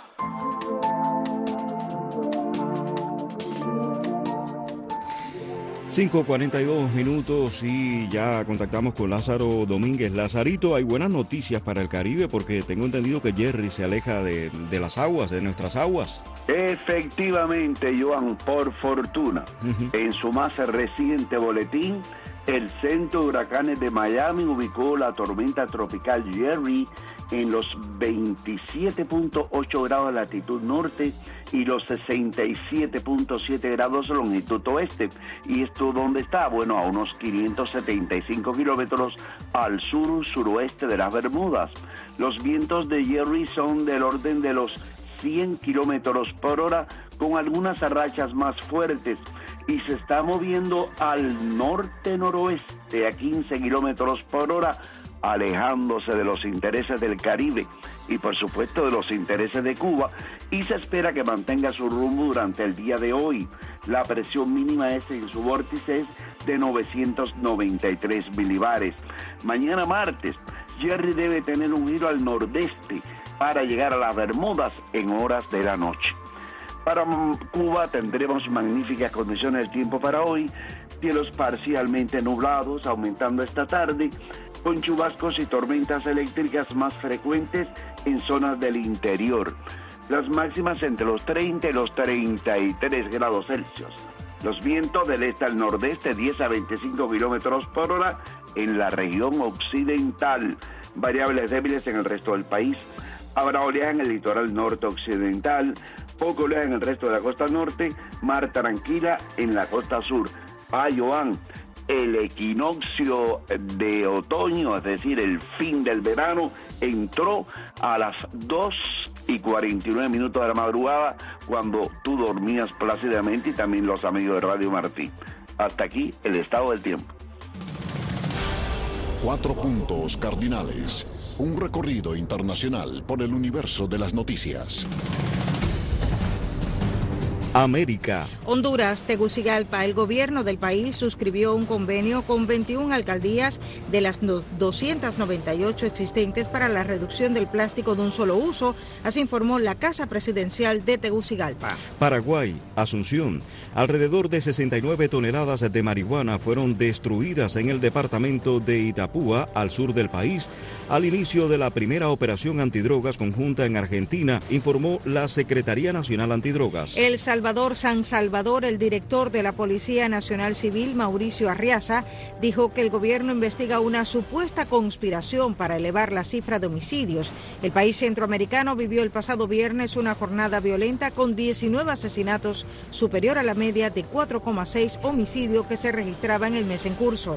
5:42 y ya contactamos con Lázaro Domínguez. Lazarito, hay buenas noticias para el Caribe porque tengo entendido que Jerry se aleja de las aguas, de nuestras aguas. Efectivamente, Joan, por fortuna, en su más reciente boletín, el Centro de Huracanes de Miami ubicó la tormenta tropical Jerry en los 27.8 grados de latitud norte y los 67.7 grados de longitud oeste. ¿Y esto dónde está? Bueno, a unos 575 kilómetros al sur-suroeste de las Bermudas. Los vientos de Jerry son del orden de los 100 kilómetros por hora, con algunas rachas más fuertes, y se está moviendo al norte-noroeste a 15 kilómetros por hora, alejándose de los intereses del Caribe y por supuesto de los intereses de Cuba, y se espera que mantenga su rumbo durante el día de hoy. La presión mínima en su vórtice es de 993 milibares. Mañana martes, Jerry debe tener un giro al nordeste para llegar a las Bermudas en horas de la noche. Para Cuba tendremos magníficas condiciones del tiempo para hoy, cielos parcialmente nublados, aumentando esta tarde, con chubascos y tormentas eléctricas más frecuentes en zonas del interior. Las máximas entre los 30 y los 33 grados Celsius. Los vientos del este al nordeste 10 a 25 kilómetros por hora en la región occidental. Variables débiles en el resto del país. Habrá oleaje en el litoral norte occidental, poco oleaje en el resto de la costa norte, mar tranquila en la costa sur. Joan, el equinoccio de otoño, es decir, el fin del verano, entró a las 2:49 de la madrugada, cuando tú dormías plácidamente y también los amigos de Radio Martí. Hasta aquí el estado del tiempo. 4 puntos cardinales. Un recorrido internacional por el universo de las noticias. América. Honduras, Tegucigalpa. El gobierno del país suscribió un convenio con 21 alcaldías de las 298 existentes para la reducción del plástico de un solo uso, así informó la Casa Presidencial de Tegucigalpa. Paraguay, Asunción. Alrededor de 69 toneladas de marihuana fueron destruidas en el departamento de Itapúa, al sur del país, al inicio de la primera operación antidrogas conjunta en Argentina, informó la Secretaría Nacional Antidrogas. El Salvador, San Salvador, el director de la Policía Nacional Civil, Mauricio Arriaza, dijo que el gobierno investiga una supuesta conspiración para elevar la cifra de homicidios. El país centroamericano vivió el pasado viernes una jornada violenta con 19 asesinatos, superior a la media de 4,6 homicidios que se registraba en el mes en curso.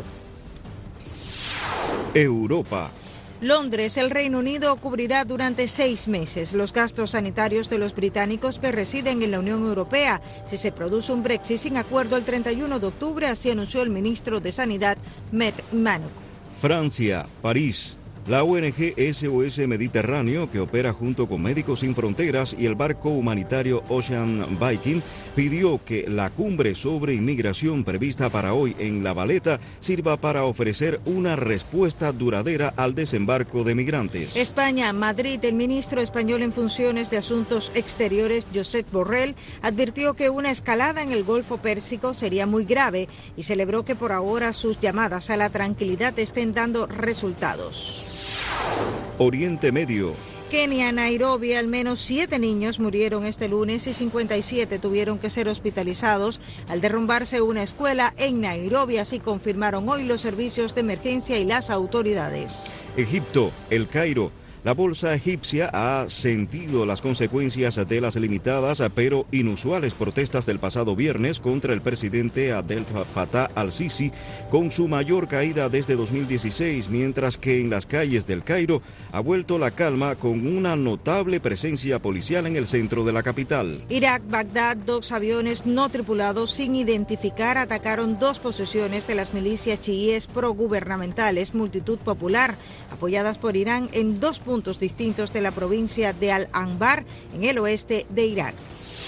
Europa. Londres, el Reino Unido cubrirá durante 6 meses los gastos sanitarios de los británicos que residen en la Unión Europea si se produce un Brexit sin acuerdo el 31 de octubre, así anunció el ministro de Sanidad, Matt Manock. Francia, París. La ONG SOS Mediterráneo, que opera junto con Médicos Sin Fronteras y el barco humanitario Ocean Viking, pidió que la cumbre sobre inmigración prevista para hoy en La Valeta sirva para ofrecer una respuesta duradera al desembarco de migrantes. España, Madrid. El ministro español en funciones de Asuntos Exteriores, Josep Borrell, advirtió que una escalada en el Golfo Pérsico sería muy grave y celebró que por ahora sus llamadas a la tranquilidad estén dando resultados. Oriente Medio. Kenia, Nairobi, al menos 7 niños murieron este lunes y 57 tuvieron que ser hospitalizados al derrumbarse una escuela en Nairobi, así confirmaron hoy los servicios de emergencia y las autoridades. Egipto, El Cairo. La bolsa egipcia ha sentido las consecuencias de las limitadas pero inusuales protestas del pasado viernes contra el presidente Abdel Fattah al-Sisi, con su mayor caída desde 2016, mientras que en las calles del Cairo ha vuelto la calma con una notable presencia policial en el centro de la capital. Irak, Bagdad, 2 aviones no tripulados sin identificar atacaron 2 posiciones de las milicias chiíes progubernamentales Multitud Popular, apoyadas por Irán en 2 puntos distintos de la provincia de Al-Anbar, en el oeste de Irak.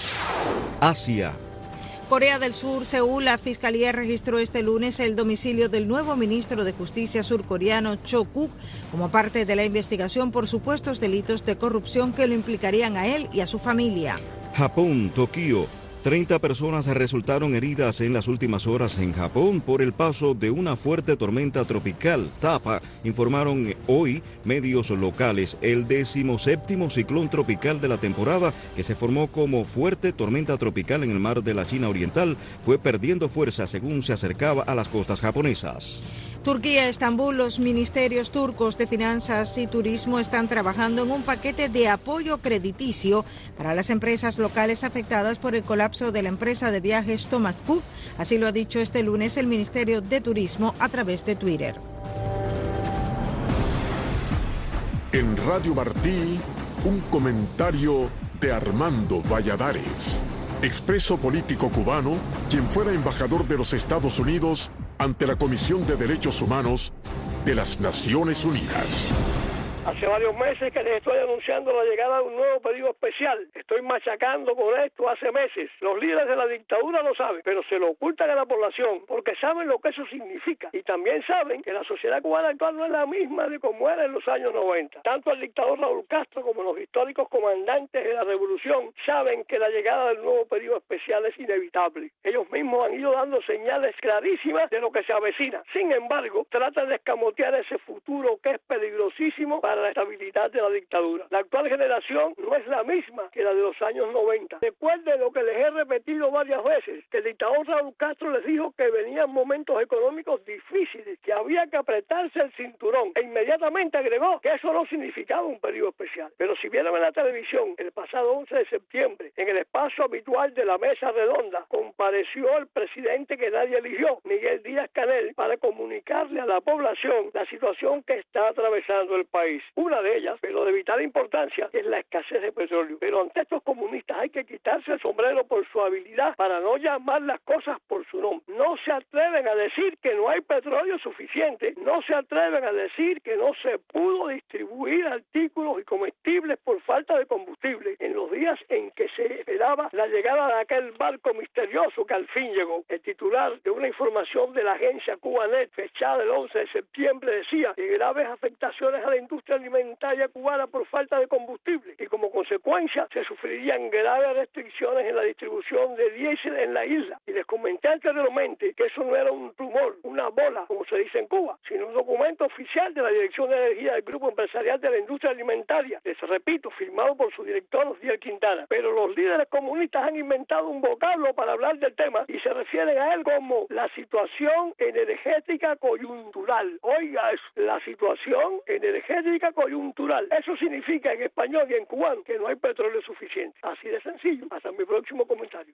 Asia. Corea del Sur, Seúl. La Fiscalía registró este lunes el domicilio del nuevo ministro de Justicia surcoreano Cho Kuk como parte de la investigación por supuestos delitos de corrupción que lo implicarían a él y a su familia. Japón, Tokio. 30 personas resultaron heridas en las últimas horas en Japón por el paso de una fuerte tormenta tropical, Tapa, informaron hoy medios locales. El 17º ciclón tropical de la temporada, que se formó como fuerte tormenta tropical en el mar de la China Oriental, fue perdiendo fuerza según se acercaba a las costas japonesas. Turquía, Estambul. Los ministerios turcos de Finanzas y Turismo están trabajando en un paquete de apoyo crediticio para las empresas locales afectadas por el colapso de la empresa de viajes Thomas Cook. Así lo ha dicho este lunes el Ministerio de Turismo a través de Twitter. En Radio Martí, un comentario de Armando Valladares, expreso político cubano, quien fuera embajador de los Estados Unidos ante la Comisión de Derechos Humanos de las Naciones Unidas. Hace varios meses que les estoy anunciando la llegada de un nuevo pedido especial. Estoy machacando con esto hace meses. Los líderes de la dictadura lo saben, pero se lo ocultan a la población porque saben lo que eso significa. Y también saben que la sociedad cubana actual no es la misma de como era en los años 90. Tanto el dictador Raúl Castro como los históricos comandantes de la revolución saben que la llegada del nuevo pedido especial es inevitable. Ellos mismos han ido dando señales clarísimas de lo que se avecina. Sin embargo, tratan de escamotear ese futuro que es peligrosísimo para la estabilidad de la dictadura. La actual generación no es la misma que la de los años 90. Recuerden lo que les he repetido varias veces, que el dictador Raúl Castro les dijo que venían momentos económicos difíciles, que había que apretarse el cinturón, e inmediatamente agregó que eso no significaba un periodo especial. Pero si vieron en la televisión el pasado 11 de septiembre, en el espacio habitual de la mesa redonda, compareció el presidente que nadie eligió, Miguel Díaz-Canel, para comunicarle a la población la situación que está atravesando el país. Una de ellas, pero de vital importancia, es la escasez de petróleo. Pero ante estos comunistas hay que quitarse el sombrero por su habilidad para no llamar las cosas por su nombre. No se atreven a decir que no hay petróleo suficiente, no se atreven a decir que no se pudo distribuir artículos y comestibles por falta de combustible en los días en que se esperaba la llegada de aquel barco misterioso que al fin llegó. El titular de una información de la agencia Cubanet, fechada el 11 de septiembre, decía que graves afectaciones a la industria alimentaria cubana por falta de combustible y como consecuencia se sufrirían graves restricciones en la distribución de diésel en la isla. Y les comenté anteriormente que eso no era un rumor, una bola, como se dice en Cuba, sino un documento oficial de la Dirección de Energía del Grupo Empresarial de la Industria Alimentaria, les repito, firmado por su director Osiel Quintana. Pero los líderes comunistas han inventado un vocablo para hablar del tema y se refieren a él como la situación energética coyuntural. Oiga, es la situación energética coyuntural. Eso significa en español y en cubano que no hay petróleo suficiente. Así de sencillo. Hasta mi próximo comentario.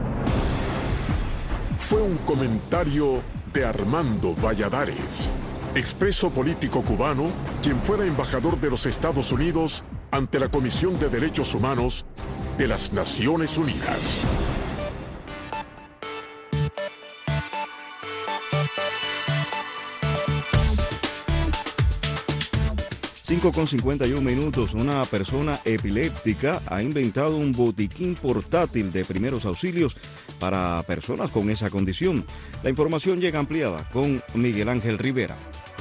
Fue un comentario de Armando Valladares, expreso político cubano, quien fuera embajador de los Estados Unidos ante la Comisión de Derechos Humanos de las Naciones Unidas. Con 51 minutos, una persona epiléptica ha inventado un botiquín portátil de primeros auxilios para personas con esa condición. La información llega ampliada con Miguel Ángel Rivera.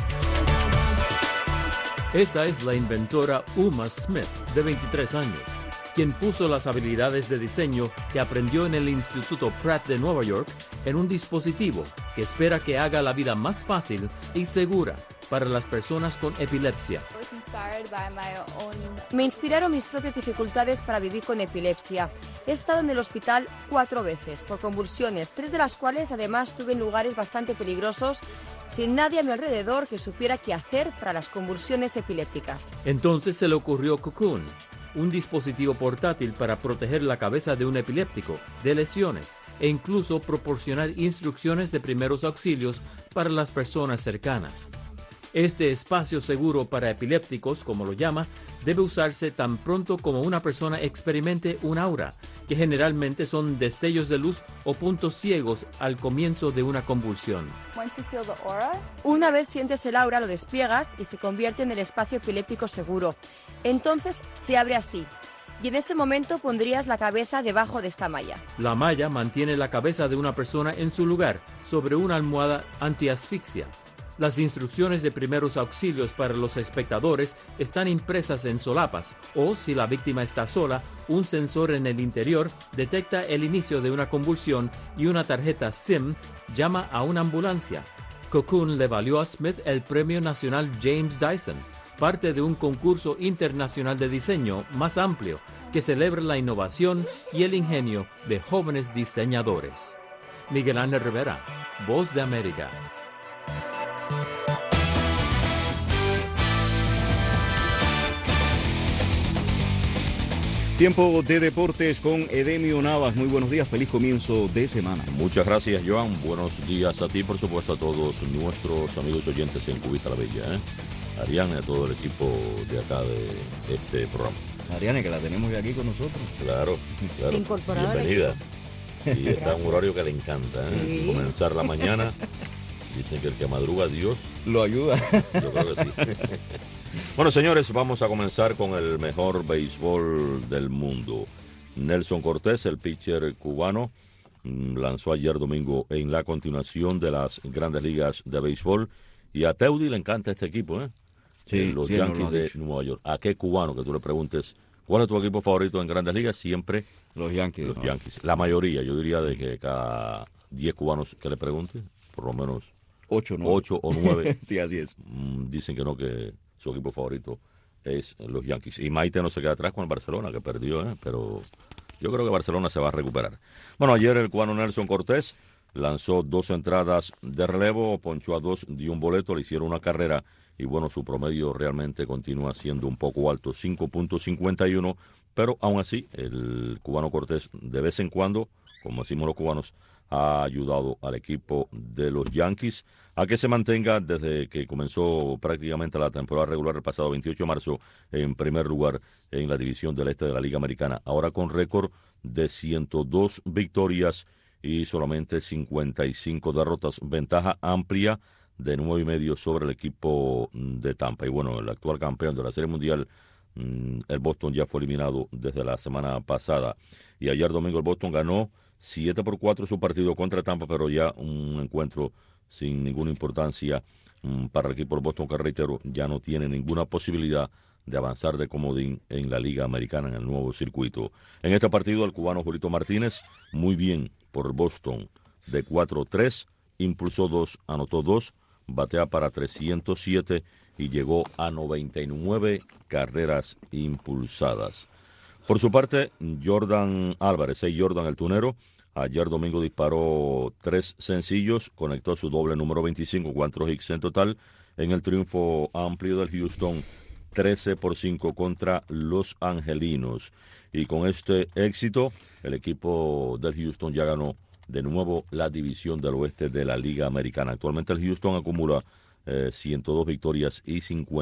Esa es la inventora Uma Smith, de 23 años, quien puso las habilidades de diseño que aprendió en el Instituto Pratt de Nueva York en un dispositivo que espera que haga la vida más fácil y segura para las personas con epilepsia. Me inspiraron mis propias dificultades para vivir con epilepsia. He estado en el hospital 4 veces por convulsiones, 3 de las cuales además tuve en lugares bastante peligrosos, sin nadie a mi alrededor que supiera qué hacer para las convulsiones epilépticas. Entonces se le ocurrió Cocoon, un dispositivo portátil para proteger la cabeza de un epiléptico de lesiones e incluso proporcionar instrucciones de primeros auxilios para las personas cercanas. Este espacio seguro para epilépticos, como lo llama, debe usarse tan pronto como una persona experimente un aura, que generalmente son destellos de luz o puntos ciegos al comienzo de una convulsión. Una vez sientes el aura, lo despliegas y se convierte en el espacio epiléptico seguro. Entonces se abre así. Y en ese momento pondrías la cabeza debajo de esta malla. La malla mantiene la cabeza de una persona en su lugar, sobre una almohada antiasfixia. Las instrucciones de primeros auxilios para los espectadores están impresas en solapas o, si la víctima está sola, un sensor en el interior detecta el inicio de una convulsión y una tarjeta SIM llama a una ambulancia. Cocoon le valió a Smith el Premio Nacional James Dyson, parte de un concurso internacional de diseño más amplio que celebra la innovación y el ingenio de jóvenes diseñadores. Miguel Ángel Rivera, Voz de América. Tiempo de deportes con Edemio Navas. Muy buenos días, feliz comienzo de semana. Muchas gracias, Joan. Buenos días a ti, por supuesto, a todos nuestros amigos oyentes en Cubita la Bella, Ariane, a todo el equipo de acá de este programa. Ariane, que la tenemos aquí con nosotros. Claro. Incorporada. Bienvenida. Y está en un horario que le encanta, Sí. Comenzar la mañana. Dicen que el que madruga, Dios lo ayuda. Yo creo que sí. Bueno, señores, vamos a comenzar con el mejor béisbol del mundo. Nelson Cortés, el pitcher cubano, lanzó ayer domingo en la continuación de las Grandes Ligas de Béisbol. Y a Teudi le encanta este equipo, Sí, los sí, Yankees de Nueva York. ¿A qué cubano que tú le preguntes cuál es tu equipo favorito en Grandes Ligas? Siempre los Yankees. Los Yankees. La mayoría, yo diría de que cada 10 cubanos que le pregunte, por lo menos 8 o 9 sí, así es. Dicen que no, que su equipo favorito es los Yankees. Y Maite no se queda atrás con el Barcelona, que perdió, pero yo creo que Barcelona se va a recuperar. Bueno, ayer el cubano Nelson Cortés lanzó 2 entradas de relevo, ponchó a 2, dio un boleto, le hicieron una carrera y bueno, su promedio realmente continúa siendo un poco alto, 5.51, pero aún así el cubano Cortés de vez en cuando, como decimos los cubanos, ha ayudado al equipo de los Yankees a que se mantenga desde que comenzó prácticamente la temporada regular el pasado 28 de marzo en primer lugar en la división del este de la Liga Americana, ahora con récord de 102 victorias y solamente 55 derrotas, ventaja amplia de 9.5 sobre el equipo de Tampa. Y bueno, el actual campeón de la Serie Mundial, el Boston, ya fue eliminado desde la semana pasada. Y ayer domingo el Boston ganó 7-4 su partido contra Tampa, pero ya un encuentro sin ninguna importancia para el equipo del Boston, que reitero, ya no tiene ninguna posibilidad de avanzar de comodín en la Liga Americana en el nuevo circuito. En este partido el cubano Julito Martínez, muy bien por el Boston, de 4-3, impulsó 2, anotó 2, batea para 307 y llegó a 99 carreras impulsadas. Por su parte, Jordan Álvarez, Jordan el tunero, ayer domingo disparó 3 sencillos, conectó su doble número 25, 4 hits en total, en el triunfo amplio del Houston, 13-5 contra los Angelinos. Y con este éxito, el equipo del Houston ya ganó de nuevo la división del oeste de la Liga Americana. Actualmente el Houston acumula 102 victorias y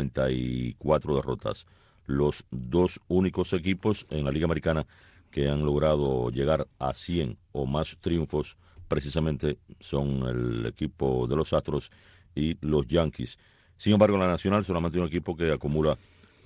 54 derrotas. Los dos únicos equipos en la Liga Americana que han logrado llegar a 100 o más triunfos precisamente son el equipo de los Astros y los Yankees. Sin embargo, en la Nacional solamente un equipo que acumula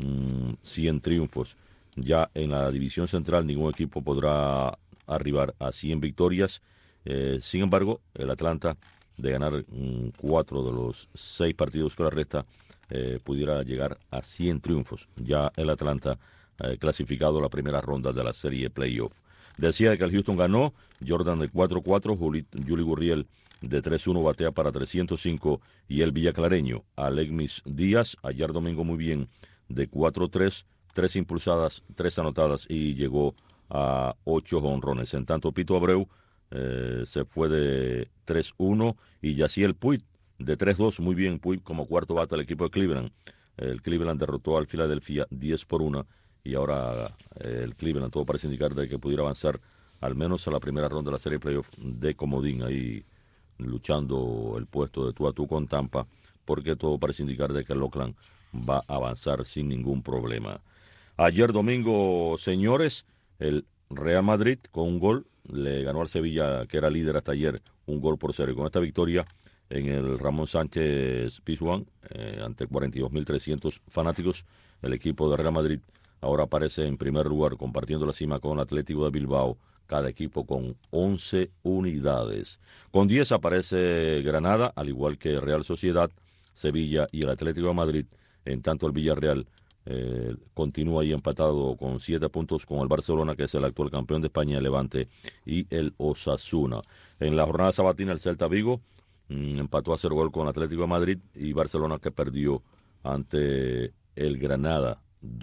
100 triunfos. Ya en la división central ningún equipo podrá arribar a 100 victorias. Sin embargo, el Atlanta, de ganar 4 de los 6 partidos que le resta, pudiera llegar a 100 triunfos. Ya el Atlanta clasificado a la primera ronda de la serie playoff. Decía que el Houston ganó, Jordan de 4-4, Juli Gurriel de 3-1 batea para 305 y el villaclareño Alegmis Díaz, ayer domingo muy bien, de 4-3, 3 impulsadas, 3 anotadas y llegó a 8 jonrones. En tanto, Pito Abreu se fue de 3-1 y Yaciel Puig de 3-2, muy bien Puig como cuarto bate al equipo de Cleveland. El Cleveland derrotó al Philadelphia 10-1 y ahora el Cleveland todo parece indicar de que pudiera avanzar al menos a la primera ronda de la serie playoff de comodín, ahí luchando el puesto de tú a tú con Tampa, porque todo parece indicar de que el Oakland va a avanzar sin ningún problema. Ayer domingo, señores, el Real Madrid con un gol le ganó al Sevilla, que era líder hasta ayer, 1-0. Con esta victoria en el Ramón Sánchez Pizjuán, ante 42.300 fanáticos, el equipo de Real Madrid ahora aparece en primer lugar, compartiendo la cima con el Atlético de Bilbao, cada equipo con 11 unidades. Con 10 aparece Granada, al igual que Real Sociedad, Sevilla y el Atlético de Madrid. En tanto, el Villarreal continúa ahí empatado con 7 puntos con el Barcelona, que es el actual campeón de España, el Levante y el Osasuna. En la jornada sabatina, el Celta Vigo empató a 0 gol con el Atlético de Madrid y Barcelona, que perdió ante el Granada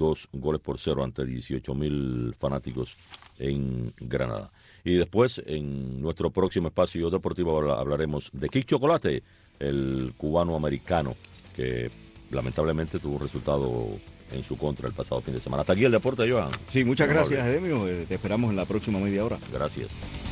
2-0 ante 18.000 fanáticos en Granada. Y después, en nuestro próximo espacio deportivo, hablaremos de Kik Chocolate, el cubano-americano que lamentablemente tuvo un resultado en su contra el pasado fin de semana. Hasta aquí el deporte, Johan. Sí, muchas gracias, Edemio. Te esperamos en la próxima media hora. Gracias.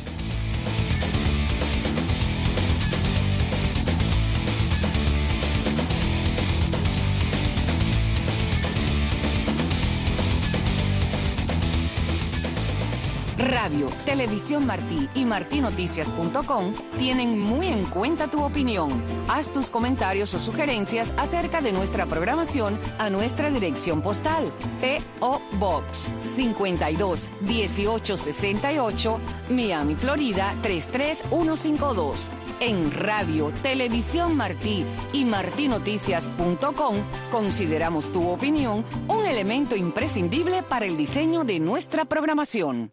Radio, Televisión Martí y martinoticias.com tienen muy en cuenta tu opinión. Haz tus comentarios o sugerencias acerca de nuestra programación a nuestra dirección postal: P.O. Box 52 1868, Miami, Florida 33152. En Radio, Televisión Martí y martinoticias.com consideramos tu opinión un elemento imprescindible para el diseño de nuestra programación.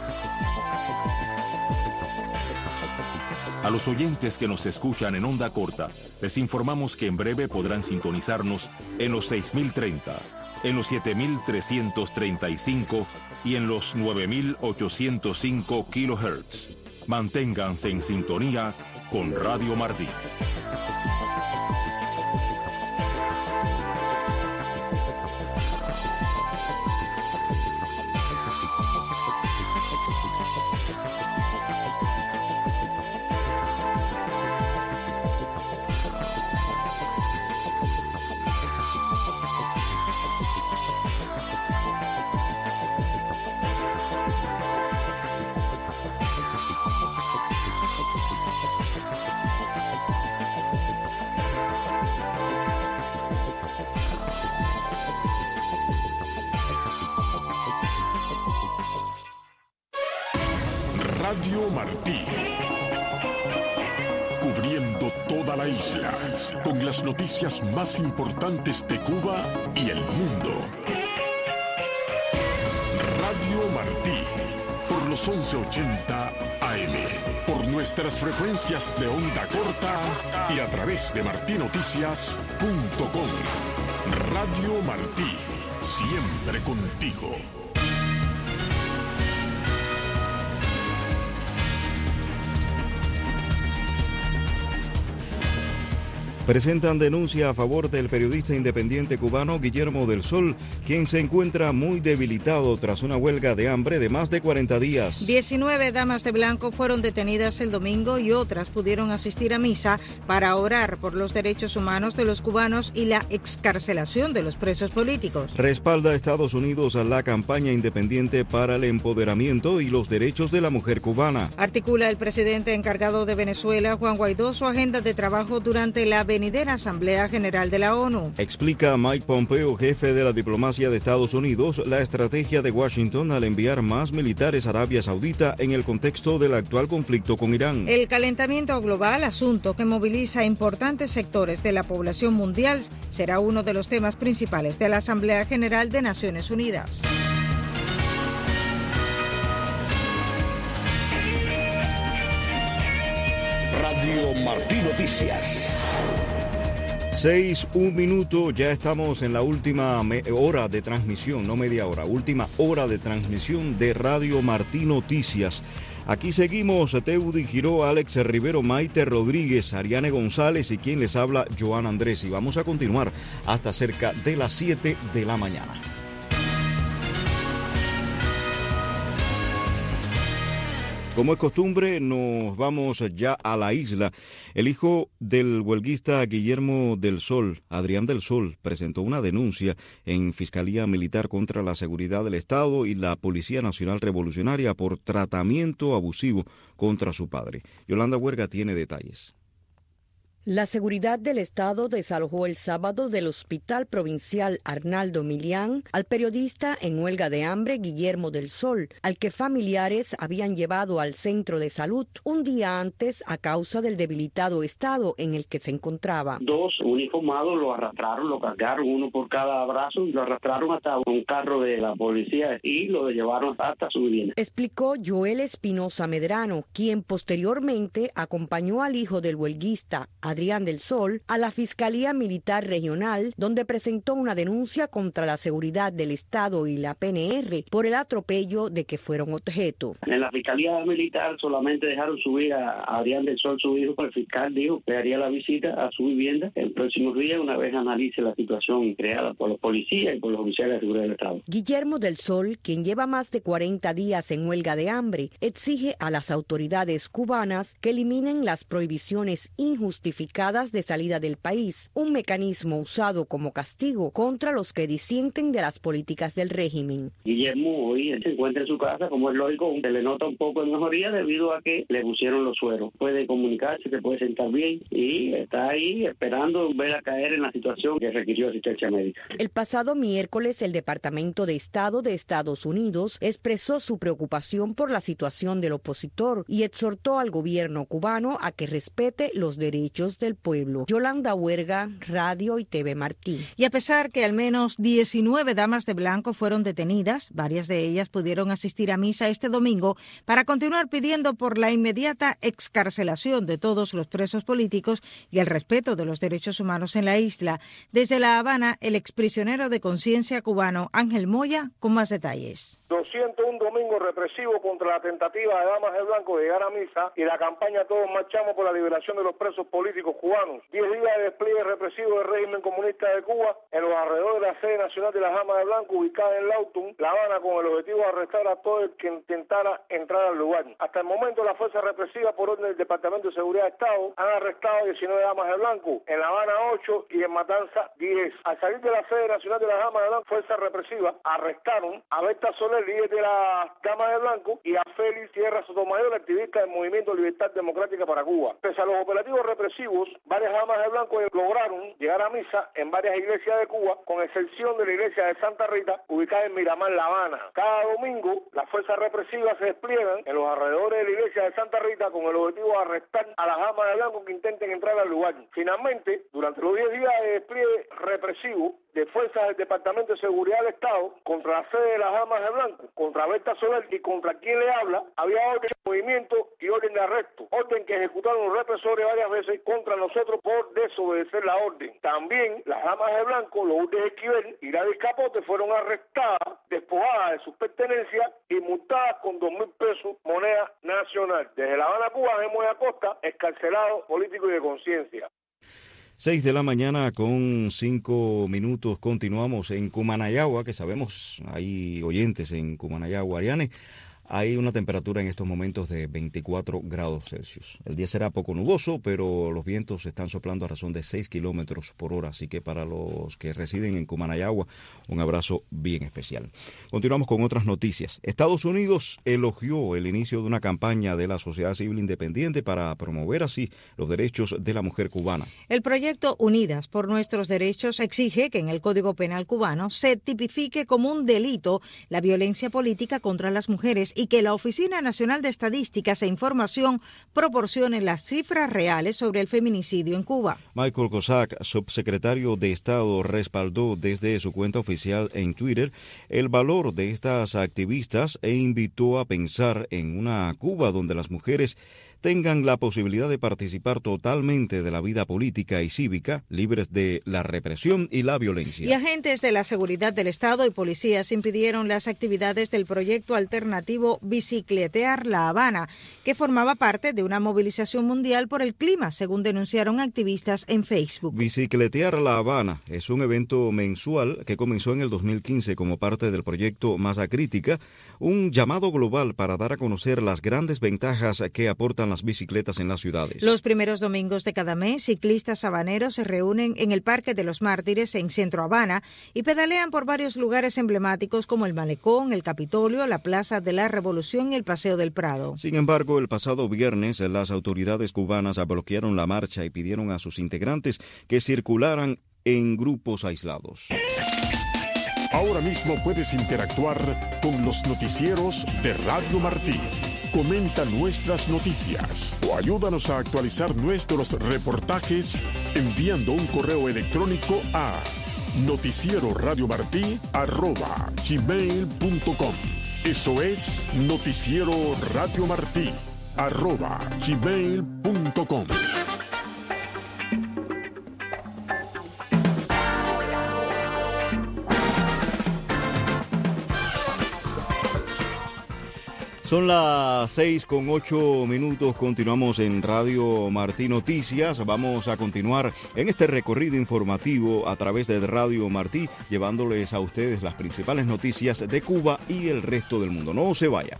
A los oyentes que nos escuchan en onda corta, les informamos que en breve podrán sintonizarnos en los 6030, en los 7335 y en los 9805 kHz. Manténganse en sintonía con Radio Martí. Radio Martí. Cubriendo toda la isla, con las noticias más importantes de Cuba y el mundo. Radio Martí, por los 1180 AM, por nuestras frecuencias de onda corta y a través de martinoticias.com. Radio Martí, siempre contigo. Presentan denuncia a favor del periodista independiente cubano Guillermo del Sol, quien se encuentra muy debilitado tras una huelga de hambre de más de 40 días. 19 damas de blanco fueron detenidas el domingo y otras pudieron asistir a misa para orar por los derechos humanos de los cubanos y la excarcelación de los presos políticos. Respalda a Estados Unidos a la campaña independiente para el empoderamiento y los derechos de la mujer cubana. Articula el presidente encargado de Venezuela, Juan Guaidó, su agenda de trabajo durante la venidera Asamblea General de la ONU. Explica Mike Pompeo, jefe de la diplomacia de Estados Unidos, la estrategia de Washington al enviar más militares a Arabia Saudita en el contexto del actual conflicto con Irán. El calentamiento global, asunto que moviliza importantes sectores de la población mundial, será uno de los temas principales de la Asamblea General de Naciones Unidas. Radio Martí Noticias. 6:01, ya estamos en la última hora de transmisión, no media hora, última hora de transmisión de Radio Martí Noticias. Aquí seguimos, Teudi Giró, Alex Rivero, Maite Rodríguez, Ariane González y quien les habla, Joan Andrés. Y vamos a continuar hasta cerca de las 7 de la mañana. Como es costumbre, nos vamos ya a la isla. El hijo del huelguista Guillermo del Sol, Adrián del Sol, presentó una denuncia en Fiscalía Militar contra la Seguridad del Estado y la Policía Nacional Revolucionaria por tratamiento abusivo contra su padre. Yolanda Huerga tiene detalles. La seguridad del Estado desalojó el sábado del Hospital Provincial Arnaldo Milián al periodista en huelga de hambre Guillermo del Sol, al que familiares habían llevado al centro de salud un día antes a causa del debilitado estado en el que se encontraba. Dos uniformados lo arrastraron, lo cargaron uno por cada brazo y lo arrastraron hasta un carro de la policía y lo llevaron hasta su vivienda. Explicó Joel Espinosa Medrano, quien posteriormente acompañó al hijo del huelguista, Adrián del Sol, a la Fiscalía Militar Regional, donde presentó una denuncia contra la seguridad del Estado y la PNR por el atropello de que fueron objeto. En la Fiscalía Militar solamente dejaron subir a Adrián del Sol, su hijo, pero el fiscal dijo que haría la visita a su vivienda el próximo día una vez analice la situación creada por los policías y por los oficiales de seguridad del Estado. Guillermo del Sol, quien lleva más de 40 días en huelga de hambre, exige a las autoridades cubanas que eliminen las prohibiciones injustificadas de salida del país, un mecanismo usado como castigo contra los que disienten de las políticas del régimen. Guillermo hoy se encuentra en su casa, como es lógico, se le nota un poco de mejoría debido a que le pusieron los sueros. Puede comunicarse, se puede sentar bien y está ahí esperando ver a caer en la situación que requirió asistencia médica. El pasado miércoles, el Departamento de Estado de Estados Unidos expresó su preocupación por la situación del opositor y exhortó al gobierno cubano a que respete los derechos del pueblo. Yolanda Huerga, Radio y TV Martí. Y a pesar que al menos 19 damas de blanco fueron detenidas, varias de ellas pudieron asistir a misa este domingo para continuar pidiendo por la inmediata excarcelación de todos los presos políticos y el respeto de los derechos humanos en la isla. Desde La Habana, el exprisionero de conciencia cubano Ángel Moya con más detalles. 201 domingos represivos contra la tentativa de damas de blanco de llegar a misa y la campaña Todos Marchamos por la liberación de los presos políticos cubanos. 10 días de despliegue represivo del régimen comunista de Cuba en los alrededores de la sede nacional de las damas de blanco ubicada en Lawton, La Habana, con el objetivo de arrestar a todo el que intentara entrar al lugar. Hasta el momento, la fuerza represiva por orden del Departamento de Seguridad de Estado han arrestado 19 damas de blanco, en La Habana 8 y en Matanza 10. Al salir de la sede nacional de las damas de blanco, fuerza represiva arrestaron a Berta Soler, líder de las damas de blanco, y a Félix Sierra Sotomayor, activista del Movimiento Libertad Democrática para Cuba. Pese a los operativos represivos represivos, varias damas de blanco lograron llegar a misa en varias iglesias de Cuba, con excepción de la iglesia de Santa Rita, ubicada en Miramar, La Habana. Cada domingo, las fuerzas represivas se despliegan en los alrededores de la iglesia de Santa Rita con el objetivo de arrestar a las damas de blanco que intenten entrar al lugar. Finalmente, durante los 10 días de despliegue represivo de fuerzas del Departamento de Seguridad del Estado contra la sede de las damas de blanco, contra Berta Soler y contra quien le habla, había orden de movimiento y orden de arresto, orden que ejecutaron los represores varias veces contra nosotros por desobedecer la orden. También las damas de blanco, Lourdes Esquivel y Gladys Capote, fueron arrestadas, despojadas de sus pertenencias y multadas con 2.000 pesos moneda nacional. Desde La Habana, Cuba, Gemmo de Acosta, excarcelado político y de conciencia. 6 de la mañana con 5 minutos. Continuamos en Cumanayagua, que sabemos hay oyentes en Cumanayagua. Ariane, hay una temperatura en estos momentos de 24 grados Celsius. El día será poco nuboso, pero los vientos están soplando a razón de 6 kilómetros por hora. Así que para los que residen en Cumanayagua, un abrazo bien especial. Continuamos con otras noticias. Estados Unidos elogió el inicio de una campaña de la sociedad civil independiente para promover así los derechos de la mujer cubana. El proyecto Unidas por Nuestros Derechos exige que en el Código Penal cubano se tipifique como un delito la violencia política contra las mujeres y que la Oficina Nacional de Estadísticas e Información proporcione las cifras reales sobre el feminicidio en Cuba. Michael Cossack, subsecretario de Estado, respaldó desde su cuenta oficial en Twitter el valor de estas activistas e invitó a pensar en una Cuba donde las mujeres tengan la posibilidad de participar totalmente de la vida política y cívica, libres de la represión y la violencia. Y agentes de la seguridad del Estado y policías impidieron las actividades del proyecto alternativo Bicicletear La Habana, que formaba parte de una movilización mundial por el clima, según denunciaron activistas en Facebook. Bicicletear La Habana es un evento mensual que comenzó en el 2015 como parte del proyecto Masa Crítica, un llamado global para dar a conocer las grandes ventajas que aportan las bicicletas en las ciudades. Los primeros domingos de cada mes, ciclistas habaneros se reúnen en el Parque de los Mártires en Centro Habana y pedalean por varios lugares emblemáticos como el Malecón, el Capitolio, la Plaza de la Revolución y el Paseo del Prado. Sin embargo, el pasado viernes las autoridades cubanas bloquearon la marcha y pidieron a sus integrantes que circularan en grupos aislados. Ahora mismo puedes interactuar con los noticieros de Radio Martí. Comenta nuestras noticias o ayúdanos a actualizar nuestros reportajes enviando un correo electrónico a noticieroradiomartí@gmail.com. Eso es noticieroradiomartí@gmail.com. Son las 6:08. Continuamos en Radio Martí Noticias. Vamos a continuar en este recorrido informativo a través de Radio Martí, llevándoles a ustedes las principales noticias de Cuba y el resto del mundo. No se vaya.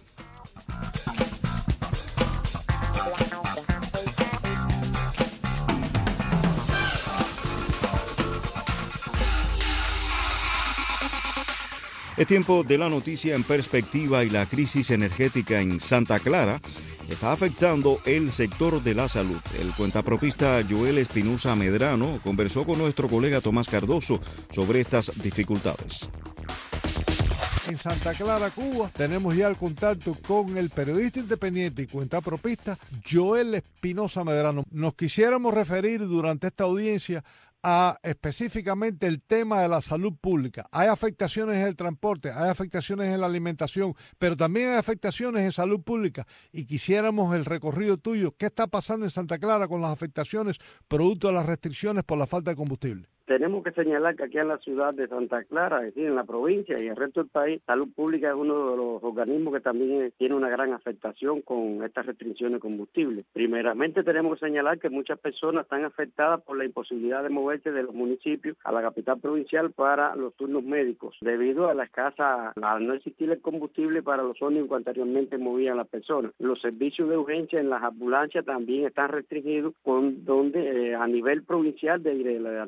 Es tiempo de la noticia en perspectiva y la crisis energética en Santa Clara está afectando el sector de la salud. El cuentapropista Joel Espinosa Medrano conversó con nuestro colega Tomás Cardoso sobre estas dificultades. En Santa Clara, Cuba, tenemos ya el contacto con el periodista independiente y cuentapropista Joel Espinosa Medrano. Nos quisiéramos referir durante esta audiencia a específicamente el tema de la salud pública. Hay afectaciones en el transporte, hay afectaciones en la alimentación, pero también hay afectaciones en salud pública. Y quisiéramos el recorrido tuyo. ¿Qué está pasando en Santa Clara con las afectaciones producto de las restricciones por la falta de combustible? Tenemos que señalar que aquí en la ciudad de Santa Clara, es decir, en la provincia y el resto del país, Salud Pública es uno de los organismos que también tiene una gran afectación con estas restricciones de combustible. Primeramente tenemos que señalar que muchas personas están afectadas por la imposibilidad de moverse de los municipios a la capital provincial para los turnos médicos, debido a la escasa, al no existir el combustible para los ómnibus que anteriormente movían las personas. Los servicios de urgencia en las ambulancias también están restringidos, con donde a nivel provincial, a nivel de la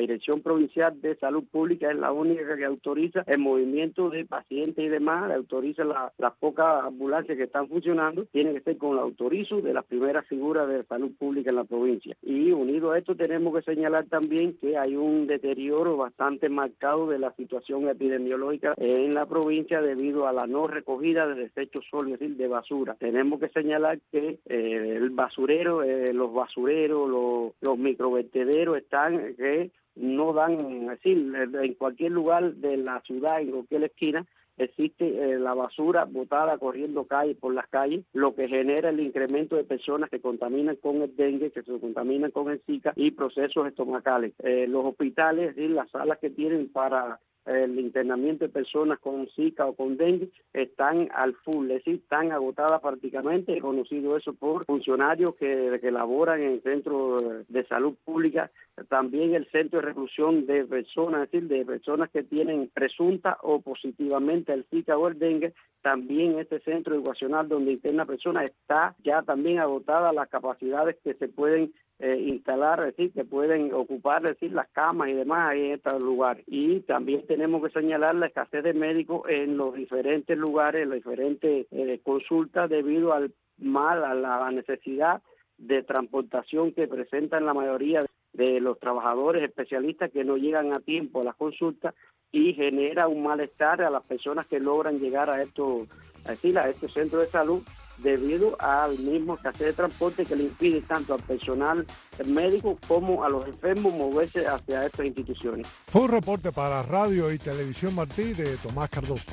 Dirección Provincial de Salud Pública es la única que autoriza el movimiento de pacientes y demás, autoriza las pocas ambulancias que están funcionando, tiene que ser con el autorizo de las primeras figuras de salud pública en la provincia. Y unido a esto tenemos que señalar también que hay un deterioro bastante marcado de la situación epidemiológica en la provincia debido a la no recogida de desechos sólidos, es decir, de basura. Tenemos que señalar que el basurero, los basureros, los microvertederos están que no dan, es decir, en cualquier lugar de la ciudad, en cualquier esquina, existe la basura botada corriendo por las calles, lo que genera el incremento de personas que contaminan con el dengue, que se contaminan con el Zika y procesos estomacales. Los hospitales, es decir, las salas que tienen para el internamiento de personas con Zika o con dengue están al full, es decir, están agotadas prácticamente. He conocido eso por funcionarios que laboran en el centro de salud pública, también el centro de reclusión de personas, es decir, de personas que tienen presunta o positivamente el Zika o el dengue. También este centro educacional donde interna personas está ya también agotada las capacidades que se pueden instalar, es decir, que pueden ocupar, es decir, las camas y demás ahí en estos lugares. Y también tenemos que señalar la escasez de médicos en los diferentes lugares, en las diferentes consultas debido a la necesidad de transportación que presentan la mayoría de los trabajadores especialistas que no llegan a tiempo a las consultas y genera un malestar a las personas que logran llegar a estos centros de salud debido al mismo escasez de transporte que le impide tanto al personal médico como a los enfermos moverse hacia estas instituciones. Fue un reporte para Radio y Televisión Martí de Tomás Cardoso.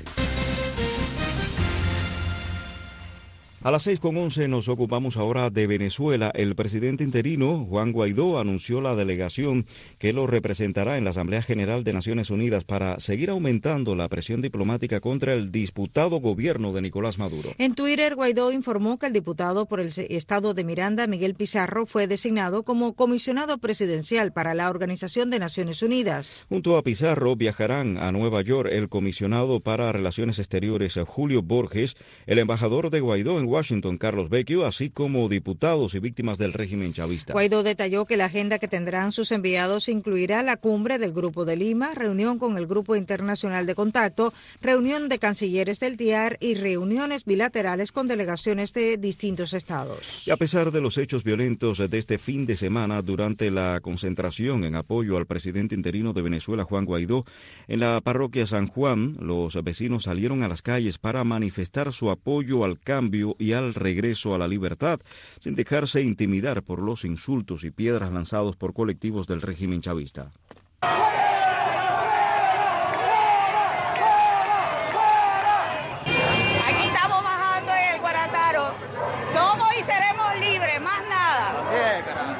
A las 6:11 nos ocupamos ahora de Venezuela. El presidente interino, Juan Guaidó, anunció la delegación que lo representará en la Asamblea General de Naciones Unidas para seguir aumentando la presión diplomática contra el disputado gobierno de Nicolás Maduro. En Twitter, Guaidó informó que el diputado por el estado de Miranda, Miguel Pizarro, fue designado como comisionado presidencial para la Organización de Naciones Unidas. Junto a Pizarro viajarán a Nueva York el comisionado para Relaciones Exteriores, Julio Borges, el embajador de Guaidó en Washington, Carlos Vecchio, así como diputados y víctimas del régimen chavista. Guaidó detalló que la agenda que tendrán sus enviados incluirá la cumbre del Grupo de Lima, reunión con el Grupo Internacional de Contacto, reunión de cancilleres del TIAR y reuniones bilaterales con delegaciones de distintos estados. Y a pesar de los hechos violentos de este fin de semana durante la concentración en apoyo al presidente interino de Venezuela, Juan Guaidó, en la parroquia San Juan, los vecinos salieron a las calles para manifestar su apoyo al cambio y al regreso a la libertad, sin dejarse intimidar por los insultos y piedras lanzados por colectivos del régimen chavista. Aquí estamos bajando en el Guarataro. Somos y seremos libres, más nada.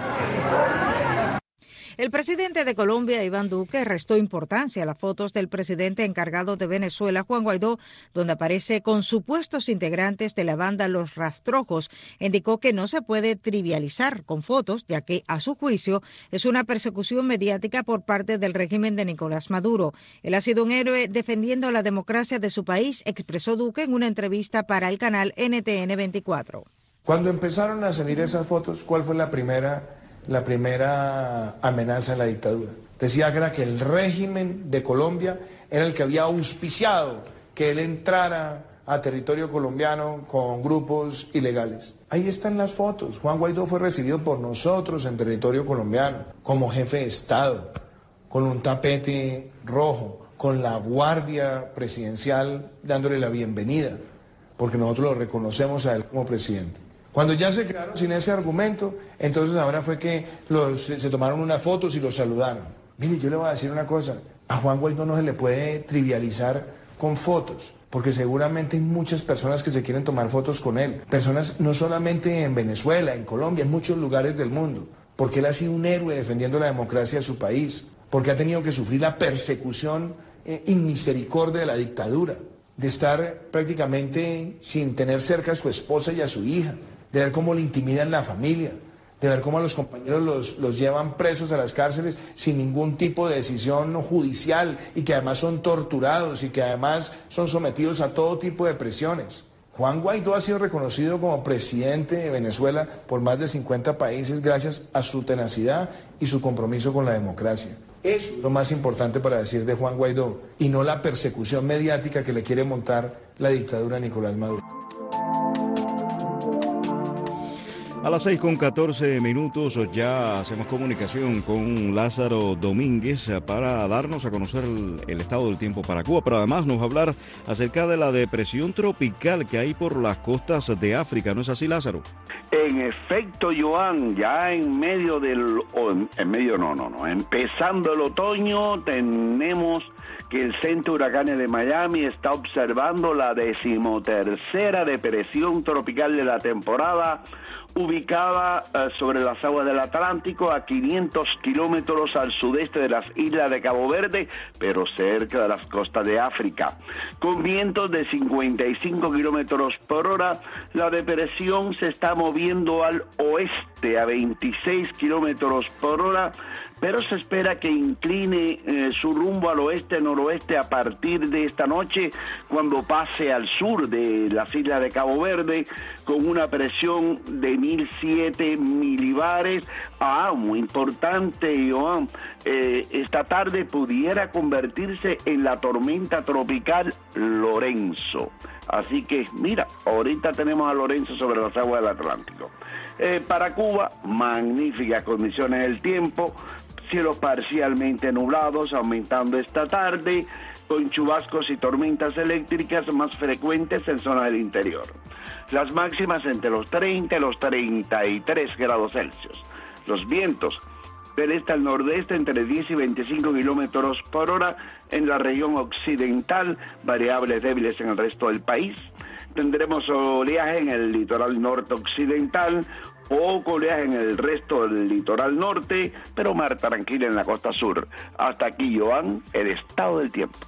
El presidente de Colombia, Iván Duque, restó importancia a las fotos del presidente encargado de Venezuela, Juan Guaidó, donde aparece con supuestos integrantes de la banda Los Rastrojos. Indicó que no se puede trivializar con fotos, ya que, a su juicio, es una persecución mediática por parte del régimen de Nicolás Maduro. Él ha sido un héroe defendiendo la democracia de su país, expresó Duque en una entrevista para el canal NTN 24. Cuando empezaron a salir esas fotos, ¿cuál fue la primera amenaza en la dictadura? Decía que era que el régimen de Colombia era el que había auspiciado que él entrara a territorio colombiano con grupos ilegales. Ahí están las fotos. Juan Guaidó fue recibido por nosotros en territorio colombiano como jefe de Estado, con un tapete rojo, con la guardia presidencial dándole la bienvenida, porque nosotros lo reconocemos a él como presidente. Cuando ya se quedaron sin ese argumento, entonces ahora fue que se tomaron unas fotos y los saludaron. Mire, yo le voy a decir una cosa, a Juan Guaidó no se le puede trivializar con fotos, porque seguramente hay muchas personas que se quieren tomar fotos con él. Personas no solamente en Venezuela, en Colombia, en muchos lugares del mundo, porque él ha sido un héroe defendiendo la democracia de su país, porque ha tenido que sufrir la persecución inmisericordia de la dictadura, de estar prácticamente sin tener cerca a su esposa y a su hija, de ver cómo le intimidan la familia, de ver cómo a los compañeros los llevan presos a las cárceles sin ningún tipo de decisión judicial y que además son torturados y que además son sometidos a todo tipo de presiones. Juan Guaidó ha sido reconocido como presidente de Venezuela por más de 50 países gracias a su tenacidad y su compromiso con la democracia. Es lo más importante para decir de Juan Guaidó y no la persecución mediática que le quiere montar la dictadura a Nicolás Maduro. A las 6:14 ya hacemos comunicación con Lázaro Domínguez para darnos a conocer el estado del tiempo para Cuba, pero además nos va a hablar acerca de la depresión tropical que hay por las costas de África. ¿No es así, Lázaro? En efecto, Joan, ya empezando el otoño, tenemos que el Centro de Huracanes de Miami está observando la 13ª depresión tropical de la temporada, ubicada sobre las aguas del Atlántico a 500 kilómetros al sudeste de las islas de Cabo Verde, pero cerca de las costas de África. Con vientos de 55 kilómetros por hora, la depresión se está moviendo al oeste a 26 kilómetros por hora, pero se espera que incline su rumbo al oeste-noroeste a partir de esta noche, cuando pase al sur de las islas de Cabo Verde, con una presión de 1007 milibares. Muy importante, Joan, esta tarde pudiera convertirse en la tormenta tropical Lorenzo. Así que, mira, ahorita tenemos a Lorenzo sobre las aguas del Atlántico. Para Cuba, magníficas condiciones del tiempo, cielos parcialmente nublados, aumentando esta tarde, con chubascos y tormentas eléctricas más frecuentes en zonas del interior. Las máximas entre los 30 y los 33 grados Celsius. Los vientos del este al nordeste entre 10 y 25 kilómetros por hora en la región occidental, variables débiles en el resto del país. Tendremos oleaje en el litoral norte occidental, poco oleaje en el resto del litoral norte, pero mar tranquila en la costa sur. Hasta aquí, Joan, el estado del tiempo.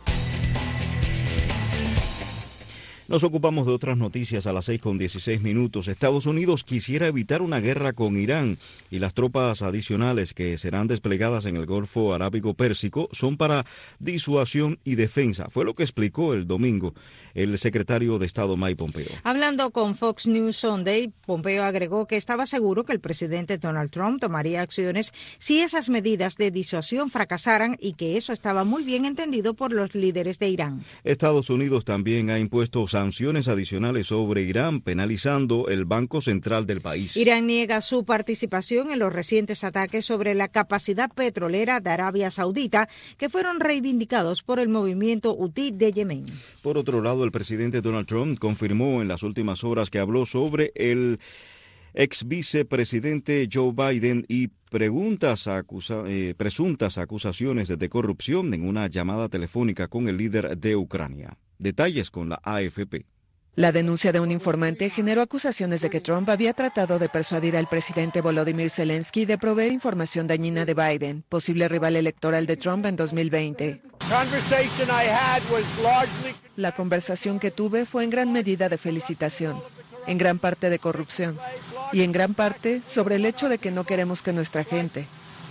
Nos ocupamos de otras noticias a las 6:16. Estados Unidos quisiera evitar una guerra con Irán y las tropas adicionales que serán desplegadas en el Golfo Arábigo Pérsico son para disuasión y defensa. Fue lo que explicó el domingo el secretario de Estado Mike Pompeo. Hablando con Fox News Sunday, Pompeo agregó que estaba seguro que el presidente Donald Trump tomaría acciones si esas medidas de disuasión fracasaran y que eso estaba muy bien entendido por los líderes de Irán. Estados Unidos también ha impuesto sanciones adicionales sobre Irán, penalizando el Banco Central del país. Irán niega su participación en los recientes ataques sobre la capacidad petrolera de Arabia Saudita, que fueron reivindicados por el movimiento Hutí de Yemen. Por otro lado, el presidente Donald Trump confirmó en las últimas horas que habló sobre el ex vicepresidente Joe Biden y presuntas acusaciones de corrupción en una llamada telefónica con el líder de Ucrania. Detalles con la AFP. La denuncia de un informante generó acusaciones de que Trump había tratado de persuadir al presidente Volodymyr Zelensky de proveer información dañina de Biden, posible rival electoral de Trump en 2020. La conversación que tuve fue en gran medida de felicitación, en gran parte de corrupción y en gran parte sobre el hecho de que no queremos que nuestra gente,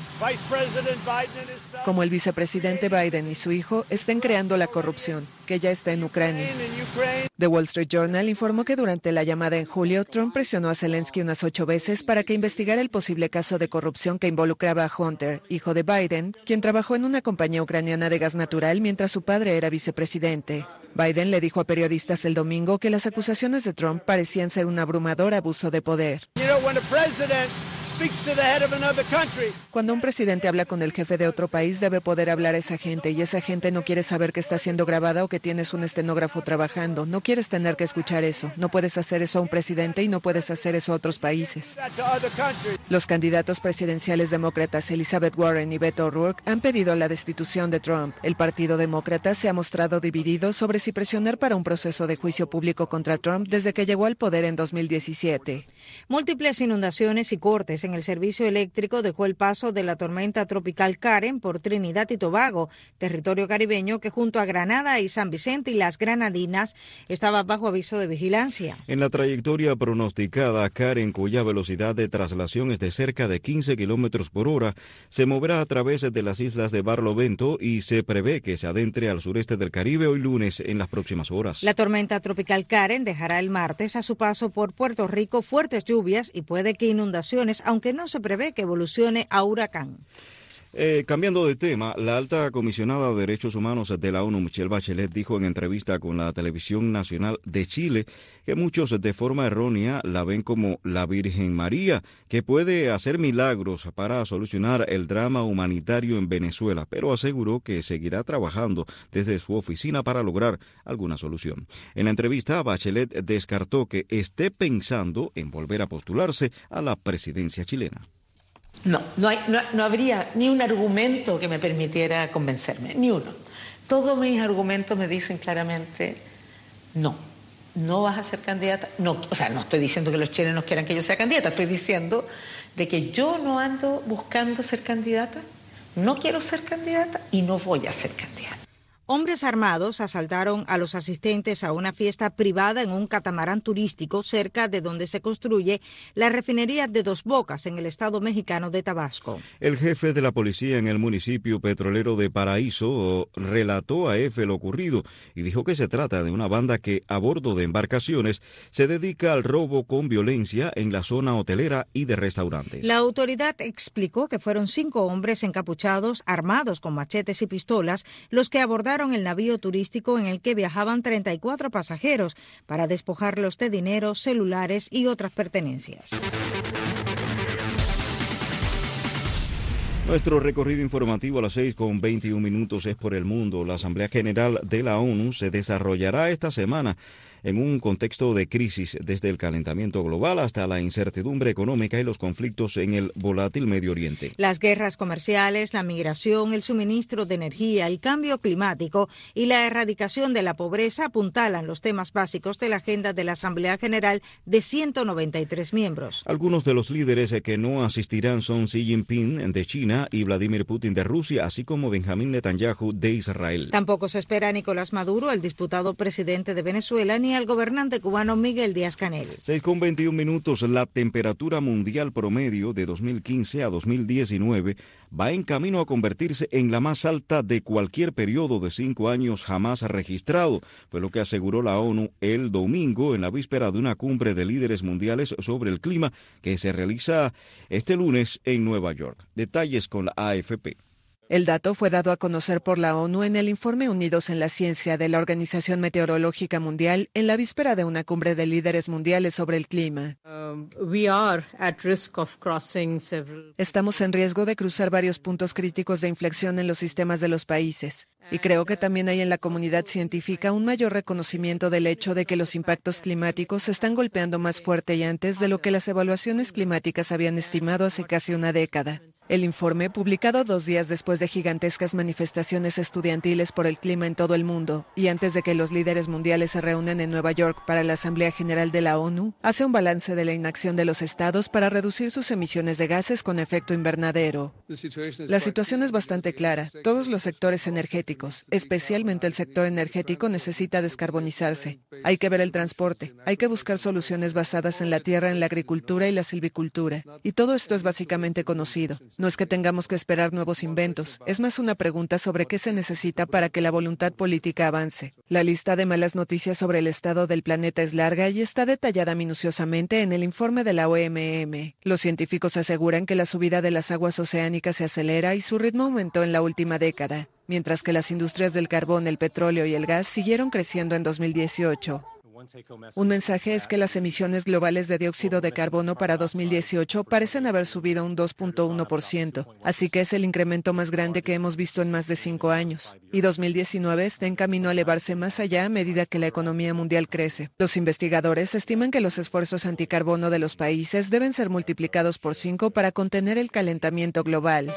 como el vicepresidente Biden y su hijo, estén creando la corrupción, que ya está en Ucrania. The Wall Street Journal informó que durante la llamada en julio, Trump presionó a Zelensky unas 8 veces para que investigara el posible caso de corrupción que involucraba a Hunter, hijo de Biden, quien trabajó en una compañía ucraniana de gas natural mientras su padre era vicepresidente. Biden le dijo a periodistas el domingo que las acusaciones de Trump parecían ser un abrumador abuso de poder. Cuando un presidente habla con el jefe de otro país, debe poder hablar a esa gente, y esa gente no quiere saber que está siendo grabada o que tienes un estenógrafo trabajando. No quieres tener que escuchar eso. No puedes hacer eso a un presidente y no puedes hacer eso a otros países. Los candidatos presidenciales demócratas Elizabeth Warren y Beto O'Rourke han pedido la destitución de Trump. El Partido Demócrata se ha mostrado dividido sobre si presionar para un proceso de juicio público contra Trump desde que llegó al poder en 2017. Múltiples inundaciones y cortes en el servicio eléctrico dejó el paso de la tormenta tropical Karen por Trinidad y Tobago, territorio caribeño que junto a Granada y San Vicente y las Granadinas estaba bajo aviso de vigilancia. En la trayectoria pronosticada, Karen, cuya velocidad de traslación es de cerca de 15 kilómetros por hora, se moverá a través de las islas de Barlovento y se prevé que se adentre al sureste del Caribe hoy lunes en las próximas horas. La tormenta tropical Karen dejará el martes a su paso por Puerto Rico fuertes lluvias y puede que inundaciones, aunque no se prevé que evolucione a huracán. Cambiando de tema, la alta comisionada de Derechos Humanos de la ONU, Michelle Bachelet, dijo en entrevista con la Televisión Nacional de Chile que muchos de forma errónea la ven como la Virgen María, que puede hacer milagros para solucionar el drama humanitario en Venezuela, pero aseguró que seguirá trabajando desde su oficina para lograr alguna solución. En la entrevista, Bachelet descartó que esté pensando en volver a postularse a la presidencia chilena. No habría ni un argumento que me permitiera convencerme, ni uno. Todos mis argumentos me dicen claramente, no vas a ser candidata. No, o sea, no estoy diciendo que los chilenos quieran que yo sea candidata, estoy diciendo de que yo no ando buscando ser candidata, no quiero ser candidata y no voy a ser candidata. Hombres armados asaltaron a los asistentes a una fiesta privada en un catamarán turístico cerca de donde se construye la refinería de Dos Bocas en el estado mexicano de Tabasco. El jefe de la policía en el municipio petrolero de Paraíso relató a EFE lo ocurrido y dijo que se trata de una banda que a bordo de embarcaciones se dedica al robo con violencia en la zona hotelera y de restaurantes. La autoridad explicó que fueron 5 hombres encapuchados, armados con machetes y pistolas, los que abordaron el navío turístico en el que viajaban 34 pasajeros para despojarlos de dinero, celulares y otras pertenencias. Nuestro recorrido informativo a las 6:21 es por el mundo. La Asamblea General de la ONU se desarrollará esta semana en un contexto de crisis, desde el calentamiento global hasta la incertidumbre económica y los conflictos en el volátil Medio Oriente. Las guerras comerciales, la migración, el suministro de energía, el cambio climático y la erradicación de la pobreza apuntalan los temas básicos de la agenda de la Asamblea General de 193 miembros. Algunos de los líderes que no asistirán son Xi Jinping de China y Vladimir Putin de Rusia, así como Benjamín Netanyahu de Israel. Tampoco se espera a Nicolás Maduro, el disputado presidente de Venezuela, ni al gobernante cubano Miguel Díaz-Canel. 6:21, la temperatura mundial promedio de 2015 a 2019 va en camino a convertirse en la más alta de cualquier periodo de 5 años jamás registrado. Fue lo que aseguró la ONU el domingo en la víspera de una cumbre de líderes mundiales sobre el clima que se realiza este lunes en Nueva York. Detalles con la AFP. El dato fue dado a conocer por la ONU en el informe Unidos en la Ciencia de la Organización Meteorológica Mundial en la víspera de una cumbre de líderes mundiales sobre el clima. Estamos en riesgo de cruzar varios puntos críticos de inflexión en los sistemas de los países. Y creo que también hay en la comunidad científica un mayor reconocimiento del hecho de que los impactos climáticos se están golpeando más fuerte y antes de lo que las evaluaciones climáticas habían estimado hace casi una década. El informe, publicado 2 días después de gigantescas manifestaciones estudiantiles por el clima en todo el mundo y antes de que los líderes mundiales se reúnan en Nueva York para la Asamblea General de la ONU, hace un balance de la inacción de los estados para reducir sus emisiones de gases con efecto invernadero. La situación es bastante clara. Todos los sectores energéticos, especialmente el sector energético, necesita descarbonizarse. Hay que ver el transporte, hay que buscar soluciones basadas en la tierra, en la agricultura y la silvicultura. Y todo esto es básicamente conocido. No es que tengamos que esperar nuevos inventos, es más una pregunta sobre qué se necesita para que la voluntad política avance. La lista de malas noticias sobre el estado del planeta es larga y está detallada minuciosamente en el informe de la OMM. Los científicos aseguran que la subida de las aguas oceánicas se acelera y su ritmo aumentó en la última década, mientras que las industrias del carbón, el petróleo y el gas siguieron creciendo en 2018. Un mensaje es que las emisiones globales de dióxido de carbono para 2018 parecen haber subido un 2.1%, así que es el incremento más grande que hemos visto en más de 5 años. Y 2019 está en camino a elevarse más allá a medida que la economía mundial crece. Los investigadores estiman que los esfuerzos anticarbono de los países deben ser multiplicados por 5 para contener el calentamiento global.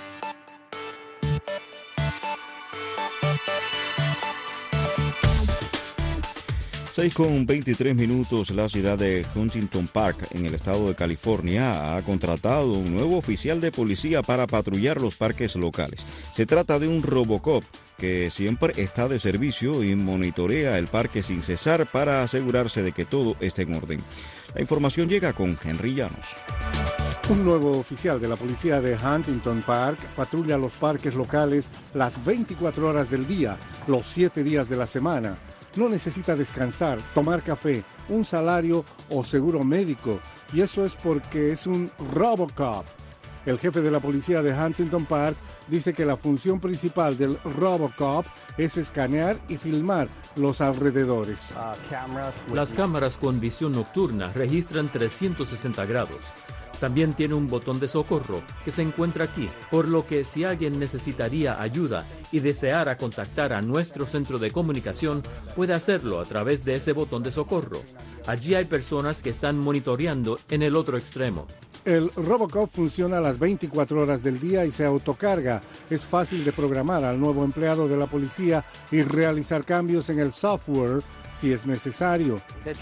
Con 23 minutos, la ciudad de Huntington Park, en el estado de California, ha contratado un nuevo oficial de policía para patrullar los parques locales. Se trata de un Robocop que siempre está de servicio y monitorea el parque sin cesar para asegurarse de que todo esté en orden. La información llega con Henry Llanos. Un nuevo oficial de la policía de Huntington Park patrulla los parques locales las 24 horas del día, los 7 días de la semana. No necesita descansar, tomar café, un salario o seguro médico. Y eso es porque es un Robocop. El jefe de la policía de Huntington Park dice que la función principal del Robocop es escanear y filmar los alrededores. Las cámaras con visión nocturna registran 360 grados. También tiene un botón de socorro que se encuentra aquí, por lo que si alguien necesitaría ayuda y deseara contactar a nuestro centro de comunicación, puede hacerlo a través de ese botón de socorro. Allí hay personas que están monitoreando en el otro extremo. El Robocop funciona a las 24 horas del día y se autocarga. Es fácil de programar al nuevo empleado de la policía y realizar cambios en el software si es necesario.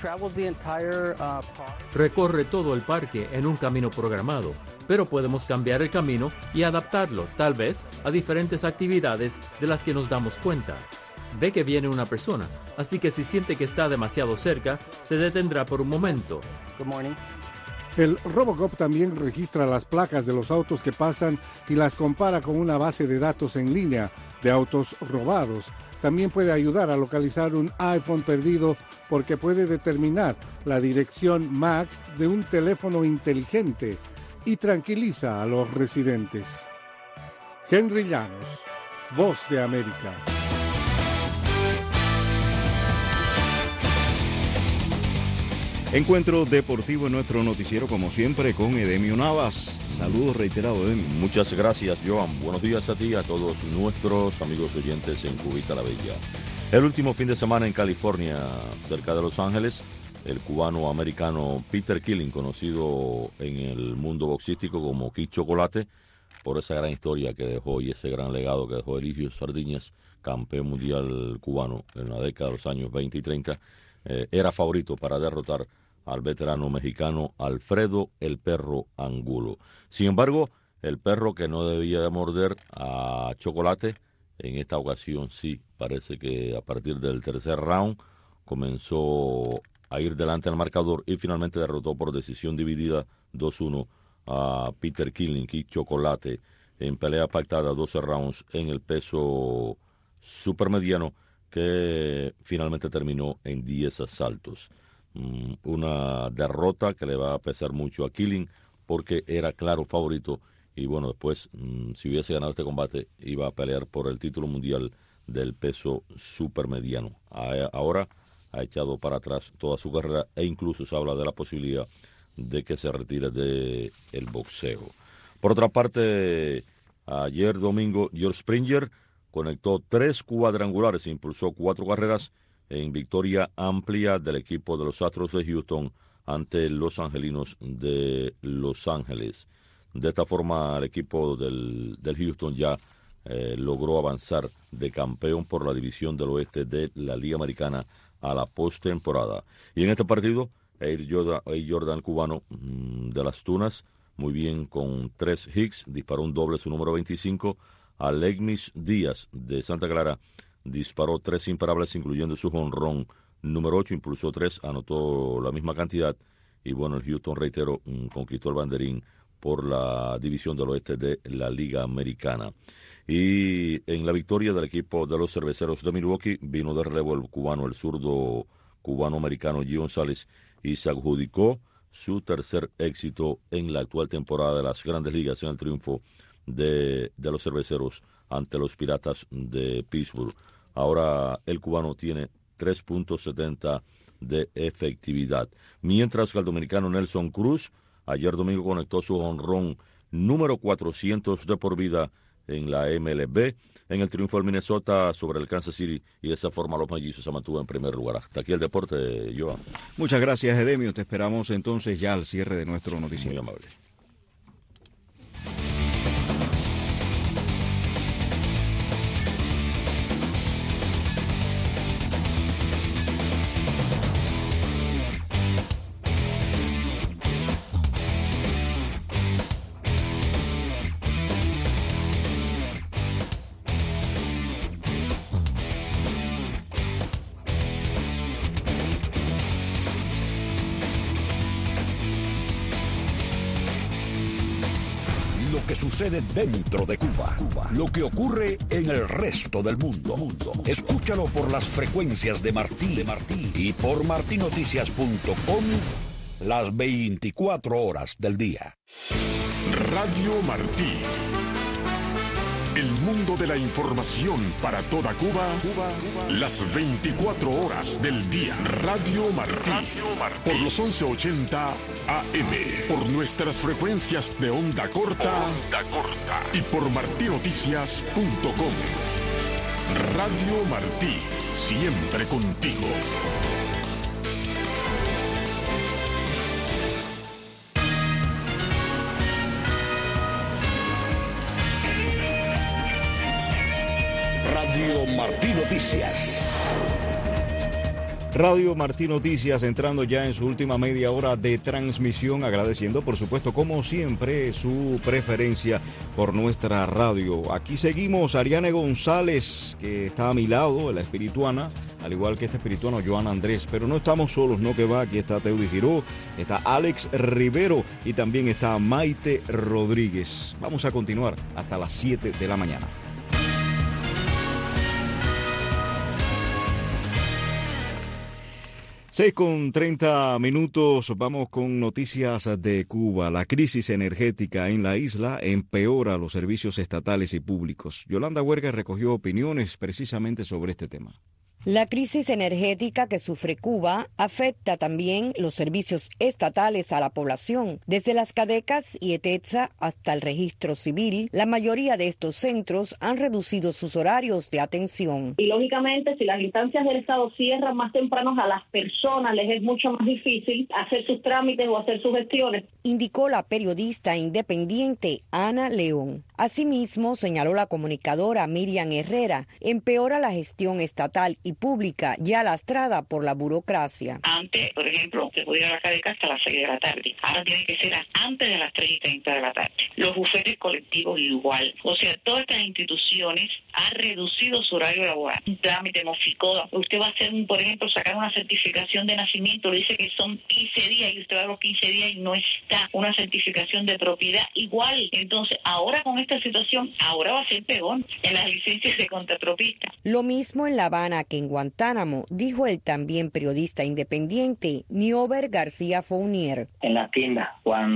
Recorre todo el parque en un camino programado, pero podemos cambiar el camino y adaptarlo, tal vez, a diferentes actividades de las que nos damos cuenta. Ve que viene una persona, así que si siente que está demasiado cerca, se detendrá por un momento. El Robocop también registra las placas de los autos que pasan y las compara con una base de datos en línea de autos robados. También puede ayudar a localizar un iPhone perdido porque puede determinar la dirección MAC de un teléfono inteligente y tranquiliza a los residentes. Henry Llanos, Voz de América. Encuentro deportivo en nuestro noticiero, como siempre, con Edemio Navas. Saludos reiterados, Edemio. Muchas gracias, Joan. Buenos días a ti y a todos nuestros amigos oyentes en Cubita la Bella. El último fin de semana en California, cerca de Los Ángeles, el cubano-americano Peter Killing, conocido en el mundo boxístico como Kid Chocolate, por esa gran historia que dejó y ese gran legado que dejó Eligio Sardiñas, campeón mundial cubano en la década de los años 20 y 30, era favorito para derrotar al veterano mexicano Alfredo el Perro Angulo. Sin embargo, el perro que no debía de morder a Chocolate, en esta ocasión sí, parece que a partir del tercer round comenzó a ir delante al marcador y finalmente derrotó por decisión dividida 2-1 a Peter Killing y Chocolate en pelea pactada 12 rounds en el peso supermediano, que finalmente terminó en 10 asaltos. Una derrota que le va a pesar mucho a Killing porque era claro favorito y bueno, después si hubiese ganado este combate iba a pelear por el título mundial del peso supermediano. Ahora ha echado para atrás toda su carrera e incluso se habla de la posibilidad de que se retire del boxeo. Por otra parte, ayer domingo George Springer conectó 3 cuadrangulares e impulsó 4 carreras en victoria amplia del equipo de los Astros de Houston ante los Angelinos de Los Ángeles. De esta forma, el equipo del Houston ya logró avanzar de campeón por la división del oeste de la Liga Americana a la postemporada. Y en este partido, Air Jordan cubano de las Tunas, muy bien con 3 hits, disparó un doble, su número 25. Alegmis Díaz de Santa Clara disparó 3 imparables, incluyendo su jonrón número 8, impulsó 3, anotó la misma cantidad. Y bueno, el Houston, reitero, conquistó el banderín por la división del oeste de la Liga Americana. Y en la victoria del equipo de los Cerveceros de Milwaukee vino de relevo el cubano, el zurdo cubano-americano G. González, y se adjudicó su tercer éxito en la actual temporada de las Grandes Ligas en el triunfo de los Cerveceros ante los Piratas de Pittsburgh. Ahora el cubano tiene 3.70 de efectividad, mientras que el dominicano Nelson Cruz ayer domingo conectó su jonrón número 400 de por vida en la MLB en el triunfo del Minnesota sobre el Kansas City, y de esa forma los mellizos se mantuvo en primer lugar. Hasta aquí el deporte, Joan. Muchas gracias, Edemio. Te esperamos entonces ya al cierre de nuestro noticiero. Muy amable. Sucede dentro de Cuba, lo que ocurre en el resto del mundo. Escúchalo por las frecuencias de Martí y por martinoticias.com las 24 horas del día. Radio Martí. El mundo de la información para toda Cuba, las 24 horas del día. Radio Martí. Por los 1180 AM. Por nuestras frecuencias de onda corta. Y por martinoticias.com. Radio Martí. Siempre contigo. Radio Martí Noticias. Radio Martí Noticias entrando ya en su última media hora de transmisión, agradeciendo por supuesto como siempre su preferencia por nuestra radio. Aquí seguimos, Ariane González, que está a mi lado, la espirituana, al igual que este espirituano Joan Andrés, pero no estamos solos, no que va, aquí está Teudy Giró, está Alex Rivero y también está Maite Rodríguez. Vamos a continuar hasta las 7 de la mañana. 6:30, vamos con noticias de Cuba. La crisis energética en la isla empeora los servicios estatales y públicos. Yolanda Huerga recogió opiniones precisamente sobre este tema. La crisis energética que sufre Cuba afecta también los servicios estatales a la población. Desde las Cadecas y ETETSA hasta el registro civil, la mayoría de estos centros han reducido sus horarios de atención. Y lógicamente, si las instancias del Estado cierran más temprano, a las personas les es mucho más difícil hacer sus trámites o hacer sus gestiones. Indicó la periodista independiente Ana León. Asimismo, señaló la comunicadora Miriam Herrera, empeora la gestión estatal y pública ya lastrada por la burocracia. Antes, por ejemplo, se podía ir a la Cadeca hasta las 6 de la tarde. Ahora tiene que ser antes de las 3:30 de la tarde. Los bufetes colectivos igual. O sea, todas estas instituciones han reducido su horario laboral. Un trámite en Oficoda. Usted va a hacer, por ejemplo, sacar una certificación de nacimiento, le dice que son 15 días y usted va a los 15 días y no está una certificación de propiedad igual. Entonces, ahora con esta situación, ahora va a ser peor en las licencias de contratropista. Lo mismo en La Habana que en Guantánamo, dijo el también periodista independiente Niober García Fournier. En las tiendas,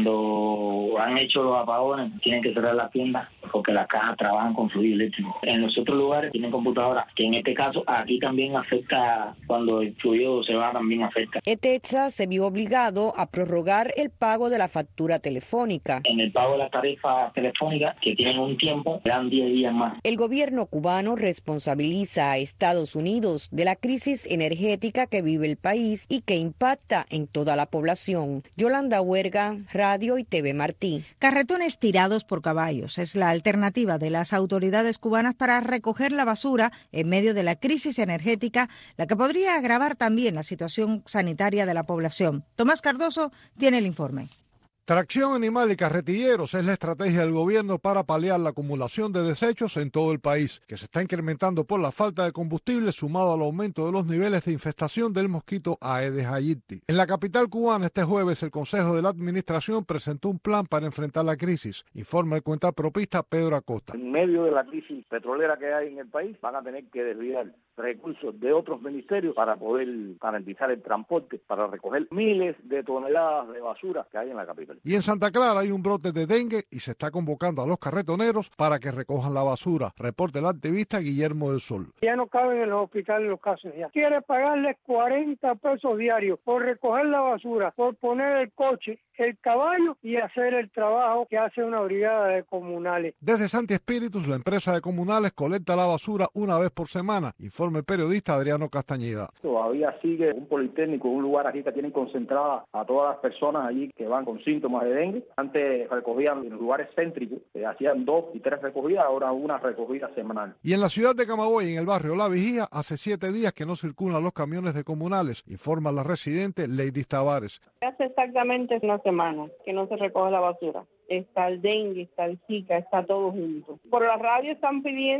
cuando han hecho los apagones, tienen que cerrar las tiendas porque las cajas trabajan con fluido eléctrico. En los otros lugares tienen computadoras, que en este caso aquí también afecta, cuando el fluido se va también afecta. ETETSA se vio obligado a prorrogar el pago de la factura telefónica. En el pago de la tarifa telefónica, que tienen un tiempo, dan 10 días más. El gobierno cubano responsabiliza a Estados Unidos de la crisis energética que vive el país y que impacta en toda la población. Yolanda Huerga, Radio y TV Martí. Carretones tirados por caballos es la alternativa de las autoridades cubanas para recoger la basura en medio de la crisis energética, la que podría agravar también la situación sanitaria de la población. Tomás Cardoso tiene el informe. Tracción animal y carretilleros es la estrategia del gobierno para paliar la acumulación de desechos en todo el país, que se está incrementando por la falta de combustible sumado al aumento de los niveles de infestación del mosquito Aedes aegypti. En la capital cubana este jueves el Consejo de la Administración presentó un plan para enfrentar la crisis, informa el cuentapropista Pedro Acosta. En medio de la crisis petrolera que hay en el país, van a tener que desviar recursos de otros ministerios para poder garantizar el transporte, para recoger miles de toneladas de basura que hay en la capital. Y en Santa Clara hay un brote de dengue y se está convocando a los carretoneros para que recojan la basura. Reporta el activista Guillermo del Sol. Ya no caben en los hospitales los casos ya. Quiere pagarles 40 pesos diarios por recoger la basura, por poner el coche, el caballo y hacer el trabajo que hace una brigada de comunales. Desde Santi Espíritus, la empresa de comunales colecta la basura una vez por semana, informa el periodista Adriano Castañeda. Todavía sigue un politécnico, un lugar aquí que tienen concentradas a todas las personas allí que van con síntomas de dengue. Antes recogían en lugares céntricos, hacían 2 y 3 recogidas, ahora una recogida semanal. Y en la ciudad de Camagüey, en el barrio La Vigía, hace 7 días que no circulan los camiones de comunales, informa la residente Lady Tavares. Hace exactamente una semana que no se recoge la basura. Está el dengue, está el Zika, está todo junto. Por la radio están pidiendo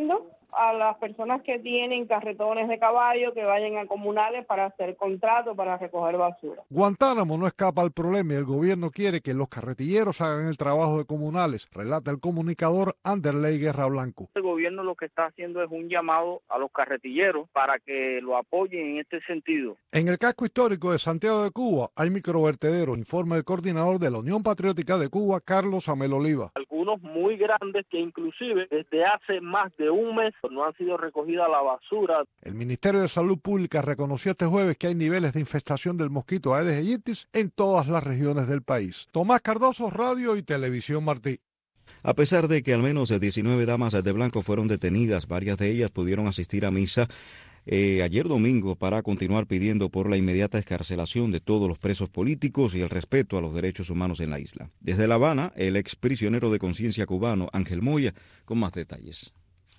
a las personas que tienen carretones de caballo que vayan a comunales para hacer contratos para recoger basura. Guantánamo no escapa al problema y el gobierno quiere que los carretilleros hagan el trabajo de comunales, relata el comunicador Anderley Guerra Blanco. El gobierno lo que está haciendo es un llamado a los carretilleros para que lo apoyen en este sentido. En el casco histórico de Santiago de Cuba hay microvertederos, informa el coordinador de la Unión Patriótica de Cuba, Carlos Amel Oliva. Algunos muy grandes que inclusive desde hace más de un mes no han sido recogida la basura. El Ministerio de Salud Pública reconoció este jueves que hay niveles de infestación del mosquito Aedes aegypti en todas las regiones del país. Tomás Cardoso, Radio y Televisión Martí. A pesar de que al menos 19 damas de blanco fueron detenidas, varias de ellas pudieron asistir a misa ayer domingo para continuar pidiendo por la inmediata excarcelación de todos los presos políticos y el respeto a los derechos humanos en la isla. Desde La Habana, el ex prisionero de conciencia cubano Ángel Moya con más detalles.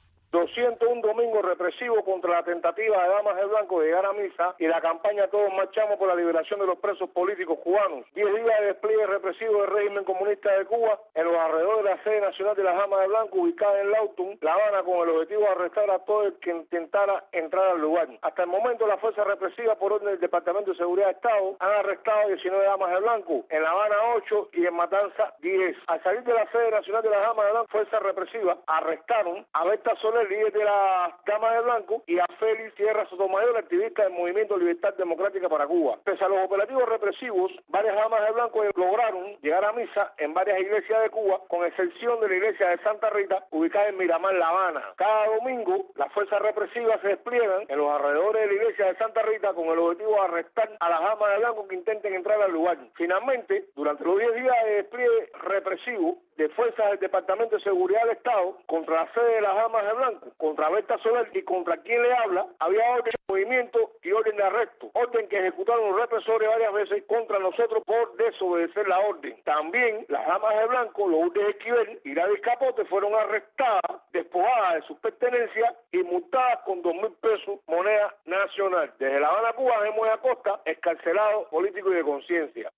201 domingos represivos contra la tentativa de damas de blanco de llegar a misa y la campaña Todos Marchamos por la liberación de los presos políticos cubanos. 10 días de despliegue represivo del régimen comunista de Cuba en los alrededores de la sede nacional de las damas de blanco ubicada en Lawton, La Habana, con el objetivo de arrestar a todo el que intentara entrar al lugar. Hasta el momento, la fuerza represiva por orden del Departamento de Seguridad de Estado han arrestado 19 damas de blanco, en La Habana 8 y en Matanza 10. Al salir de la sede nacional de las damas de blanco, fuerza represiva arrestaron a Berta Soler, líder de las damas de blanco, y a Félix Sierra Sotomayor, activista del Movimiento Libertad Democrática para Cuba. Pese a los operativos represivos, varias damas de blanco lograron llegar a misa en varias iglesias de Cuba, con excepción de la iglesia de Santa Rita, ubicada en Miramar, La Habana. Cada domingo, las fuerzas represivas se despliegan en los alrededores de la iglesia de Santa Rita con el objetivo de arrestar a las damas de blanco que intenten entrar al lugar. Finalmente, durante los 10 días de despliegue represivo de fuerzas del Departamento de Seguridad del Estado contra la sede de las damas de blanco, contra Berta Soler y contra quien le habla, había orden de movimiento y orden de arresto, orden que ejecutaron los represores varias veces contra nosotros por desobedecer la orden. También las damas de blanco, Lourdes Esquivel y Gladys Capote, fueron arrestadas, despojadas de sus pertenencias y multadas con 2.000 pesos moneda nacional. Desde La Habana, Cuba, Gemma Acosta, excarcelado político y de conciencia.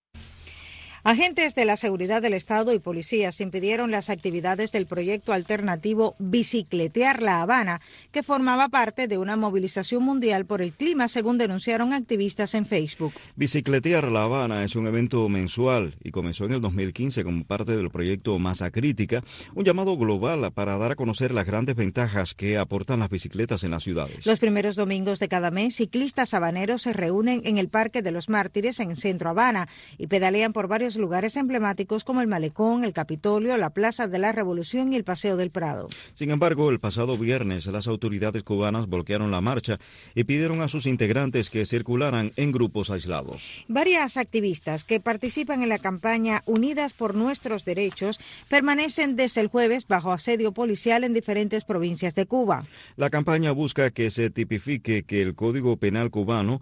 Agentes de la seguridad del Estado y policías impidieron las actividades del proyecto alternativo Bicicletear La Habana, que formaba parte de una movilización mundial por el clima, según denunciaron activistas en Facebook. Bicicletear La Habana es un evento mensual y comenzó en el 2015 como parte del proyecto Masa Crítica, un llamado global para dar a conocer las grandes ventajas que aportan las bicicletas en las ciudades. Los primeros domingos de cada mes, ciclistas habaneros se reúnen en el Parque de los Mártires en Centro Habana y pedalean por varios lugares emblemáticos como el Malecón, el Capitolio, la Plaza de la Revolución y el Paseo del Prado. Sin embargo, el pasado viernes las autoridades cubanas bloquearon la marcha y pidieron a sus integrantes que circularan en grupos aislados. Varias activistas que participan en la campaña Unidas por Nuestros Derechos permanecen desde el jueves bajo asedio policial en diferentes provincias de Cuba. La campaña busca que se tipifique que el Código Penal cubano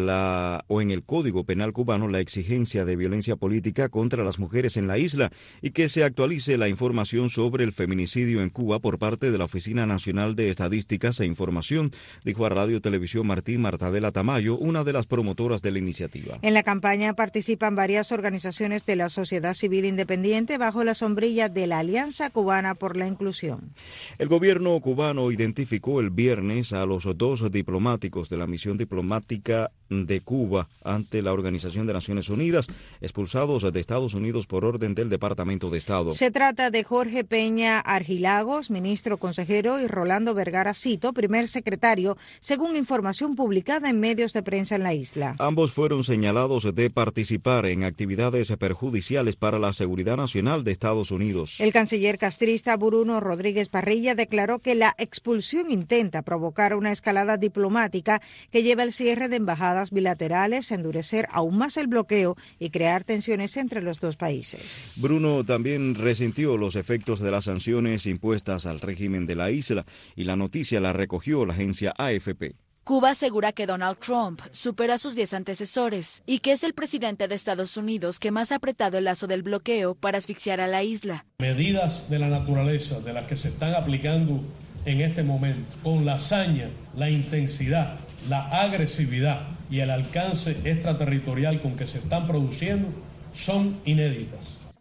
en el Código Penal cubano la exigencia de violencia política contra las mujeres en la isla y que se actualice la información sobre el feminicidio en Cuba por parte de la Oficina Nacional de Estadísticas e Información, dijo a Radio Televisión Martí Martadela Tamayo, una de las promotoras de la iniciativa. En la campaña participan varias organizaciones de la sociedad civil independiente bajo la sombrilla de la Alianza Cubana por la Inclusión. El gobierno cubano identificó el viernes a los 2 diplomáticos de la misión diplomática de Cuba ante la Organización de Naciones Unidas, expulsados de Estados Unidos por orden del Departamento de Estado. Se trata de Jorge Peña Argilagos, ministro consejero, y Rolando Vergara Cito, primer secretario, según información publicada en medios de prensa en la isla. Ambos fueron señalados de participar en actividades perjudiciales para la seguridad nacional de Estados Unidos. El canciller castrista Bruno Rodríguez Parrilla declaró que la expulsión intenta provocar una escalada diplomática que lleva al cierre de embajadas bilaterales, endurecer aún más el bloqueo y crear tensiones entre los dos países. Bruno también resintió los efectos de las sanciones impuestas al régimen de la isla y la noticia la recogió la agencia AFP. Cuba asegura que Donald Trump supera a sus 10 antecesores y que es el presidente de Estados Unidos que más ha apretado el lazo del bloqueo para asfixiar a la isla. Medidas de la naturaleza de las que se están aplicando en este momento, con la hazaña, la intensidad, la agresividad y el alcance extraterritorial con que se están produciendo, son inéditas.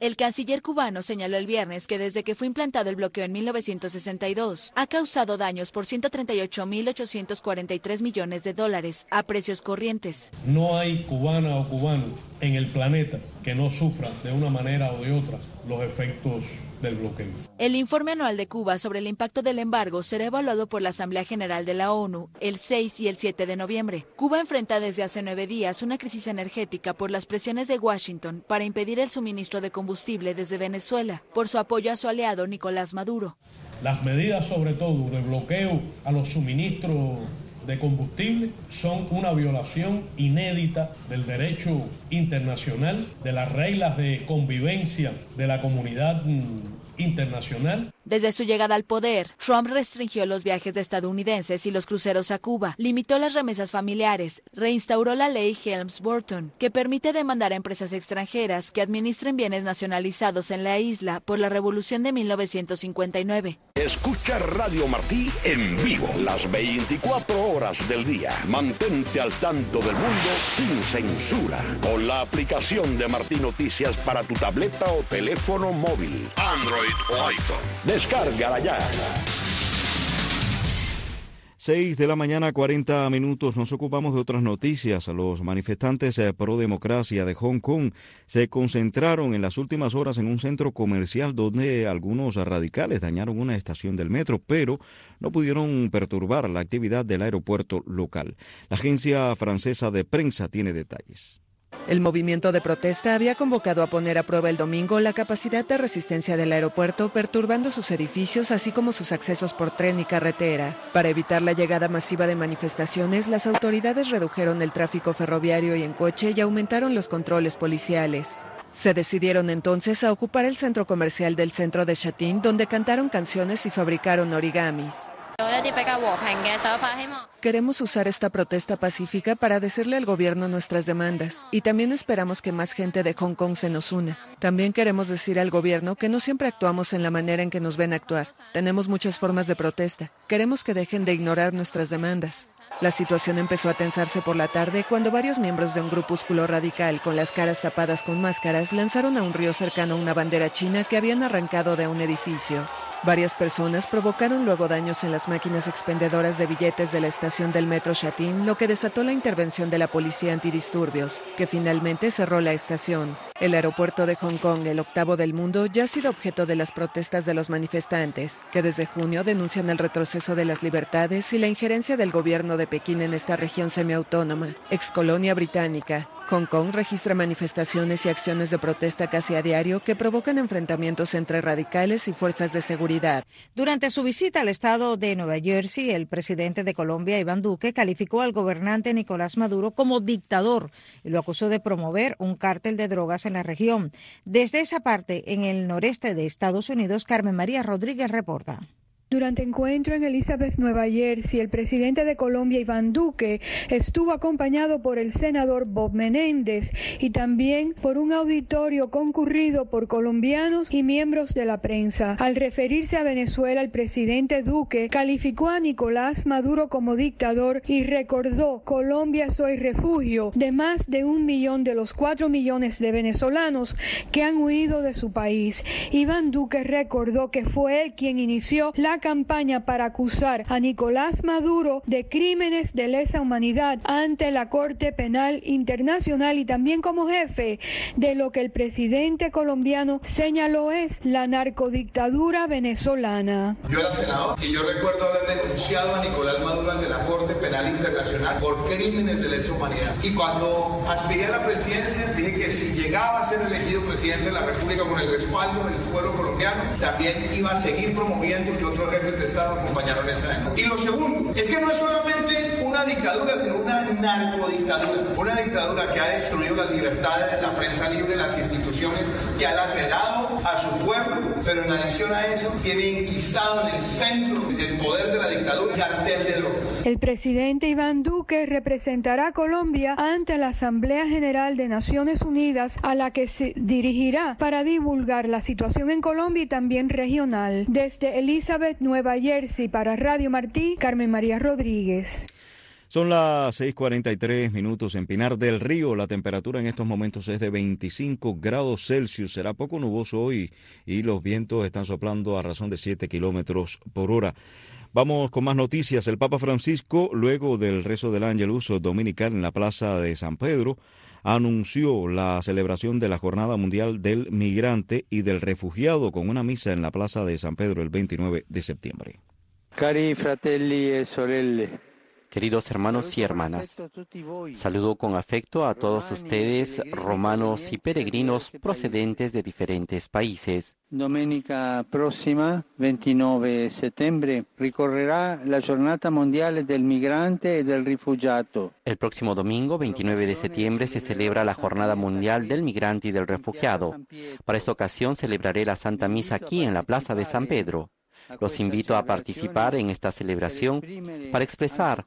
El canciller cubano señaló el viernes que desde que fue implantado el bloqueo en 1962, ha causado daños por 138.843 millones de dólares a precios corrientes. No hay cubana o cubano en el planeta que no sufra de una manera o de otra los efectos del bloqueo. El informe anual de Cuba sobre el impacto del embargo será evaluado por la Asamblea General de la ONU el 6 y el 7 de noviembre. Cuba enfrenta desde hace 9 días una crisis energética por las presiones de Washington para impedir el suministro de combustible desde Venezuela, por su apoyo a su aliado Nicolás Maduro. Las medidas, sobre todo de bloqueo a los suministros de combustible, son una violación inédita del derecho internacional, de las reglas de convivencia de la comunidad internacional. Desde su llegada al poder, Trump restringió los viajes de estadounidenses y los cruceros a Cuba, limitó las remesas familiares, reinstauró la ley Helms-Burton, que permite demandar a empresas extranjeras que administren bienes nacionalizados en la isla por la Revolución de 1959. Escucha Radio Martí en vivo las 24 horas del día. Mantente al tanto del mundo sin censura con la aplicación de Martí Noticias para tu tableta o teléfono móvil, Android o iPhone. Descárgala ya. 6 de la mañana, 40 minutos. Nos ocupamos de otras noticias. Los manifestantes pro democracia de Hong Kong se concentraron en las últimas horas en un centro comercial donde algunos radicales dañaron una estación del metro, pero no pudieron perturbar la actividad del aeropuerto local. La agencia francesa de prensa tiene detalles. El movimiento de protesta había convocado a poner a prueba el domingo la capacidad de resistencia del aeropuerto, perturbando sus edificios así como sus accesos por tren y carretera. Para evitar la llegada masiva de manifestaciones, las autoridades redujeron el tráfico ferroviario y en coche y aumentaron los controles policiales. Se decidieron entonces a ocupar el centro comercial del centro de Shatin, donde cantaron canciones y fabricaron origamis. Queremos usar esta protesta pacífica para decirle al gobierno nuestras demandas y también esperamos que más gente de Hong Kong se nos una. También queremos decir al gobierno que no siempre actuamos en la manera en que nos ven actuar. Tenemos muchas formas de protesta. Queremos que dejen de ignorar nuestras demandas. La situación empezó a tensarse por la tarde cuando varios miembros de un grupúsculo radical con las caras tapadas con máscaras lanzaron a un río cercano una bandera china que habían arrancado de un edificio. Varias personas provocaron luego daños en las máquinas expendedoras de billetes de la estación del metro Shatin, lo que desató la intervención de la policía antidisturbios, que finalmente cerró la estación. El aeropuerto de Hong Kong, el octavo del mundo, ya ha sido objeto de las protestas de los manifestantes, que desde junio denuncian el retroceso de las libertades y la injerencia del gobierno de Pekín en esta región semiautónoma, excolonia británica. Hong Kong registra manifestaciones y acciones de protesta casi a diario que provocan enfrentamientos entre radicales y fuerzas de seguridad. Durante su visita al estado de Nueva Jersey, el presidente de Colombia, Iván Duque, calificó al gobernante Nicolás Maduro como dictador y lo acusó de promover un cártel de drogas en la región. Desde esa parte, en el noreste de Estados Unidos, Carmen María Rodríguez reporta. Durante encuentro en Elizabeth, Nueva Jersey, el presidente de Colombia, Iván Duque, estuvo acompañado por el senador Bob Menéndez y también por un auditorio concurrido por colombianos y miembros de la prensa. Al referirse a Venezuela, el presidente Duque calificó a Nicolás Maduro como dictador y recordó: Colombia es hoy refugio de más de 1 millón de los 4 millones de venezolanos que han huido de su país. Iván Duque recordó que fue él quien inició la campaña para acusar a Nicolás Maduro de crímenes de lesa humanidad ante la Corte Penal Internacional y también como jefe de lo que el presidente colombiano señaló es la narcodictadura venezolana. Yo era senador y yo recuerdo haber denunciado a Nicolás Maduro ante la Corte Penal Internacional por crímenes de lesa humanidad. Y cuando aspiré a la presidencia dije que si llegaba a ser elegido presidente de la República con el respaldo del pueblo colombiano, también iba a seguir promoviendo que otros jefes de Estado acompañaron esa época. Y lo segundo, es que no es solamente una dictadura, sino una narcodictadura. Una dictadura que ha destruido las libertades, la prensa libre, las instituciones, que ha lacerado a su pueblo, pero en adición a eso tiene enquistado en el centro del poder de la dictadura el cartel de drogas. El presidente Iván Duque representará a Colombia ante la Asamblea General de Naciones Unidas, a la que se dirigirá para divulgar la situación en Colombia y también regional. Desde Elizabeth, Nueva Jersey, para Radio Martí, Carmen María Rodríguez. Son las 6:43 en Pinar del Río. La temperatura en estos momentos es de 25 grados Celsius. Será poco nuboso hoy y los vientos están soplando a razón de 7 kilómetros por hora. Vamos con más noticias. El Papa Francisco, luego del rezo del Ángelus dominical en la Plaza de San Pedro, anunció la celebración de la Jornada Mundial del Migrante y del Refugiado con una misa en la Plaza de San Pedro el 29 de septiembre. Cari fratelli e sorelle. Queridos hermanos y hermanas, saludo con afecto a todos ustedes, romanos y peregrinos procedentes de diferentes países. Domenica prossima, 29 settembre, ricorrerà la Giornata Mondiale del Migrante e del Rifugiato. El próximo domingo, 29 de septiembre, se celebra la Jornada Mundial del Migrante y del Refugiado. Para esta ocasión celebraré la Santa Misa aquí en la Plaza de San Pedro. Los invito a participar en esta celebración para expresar,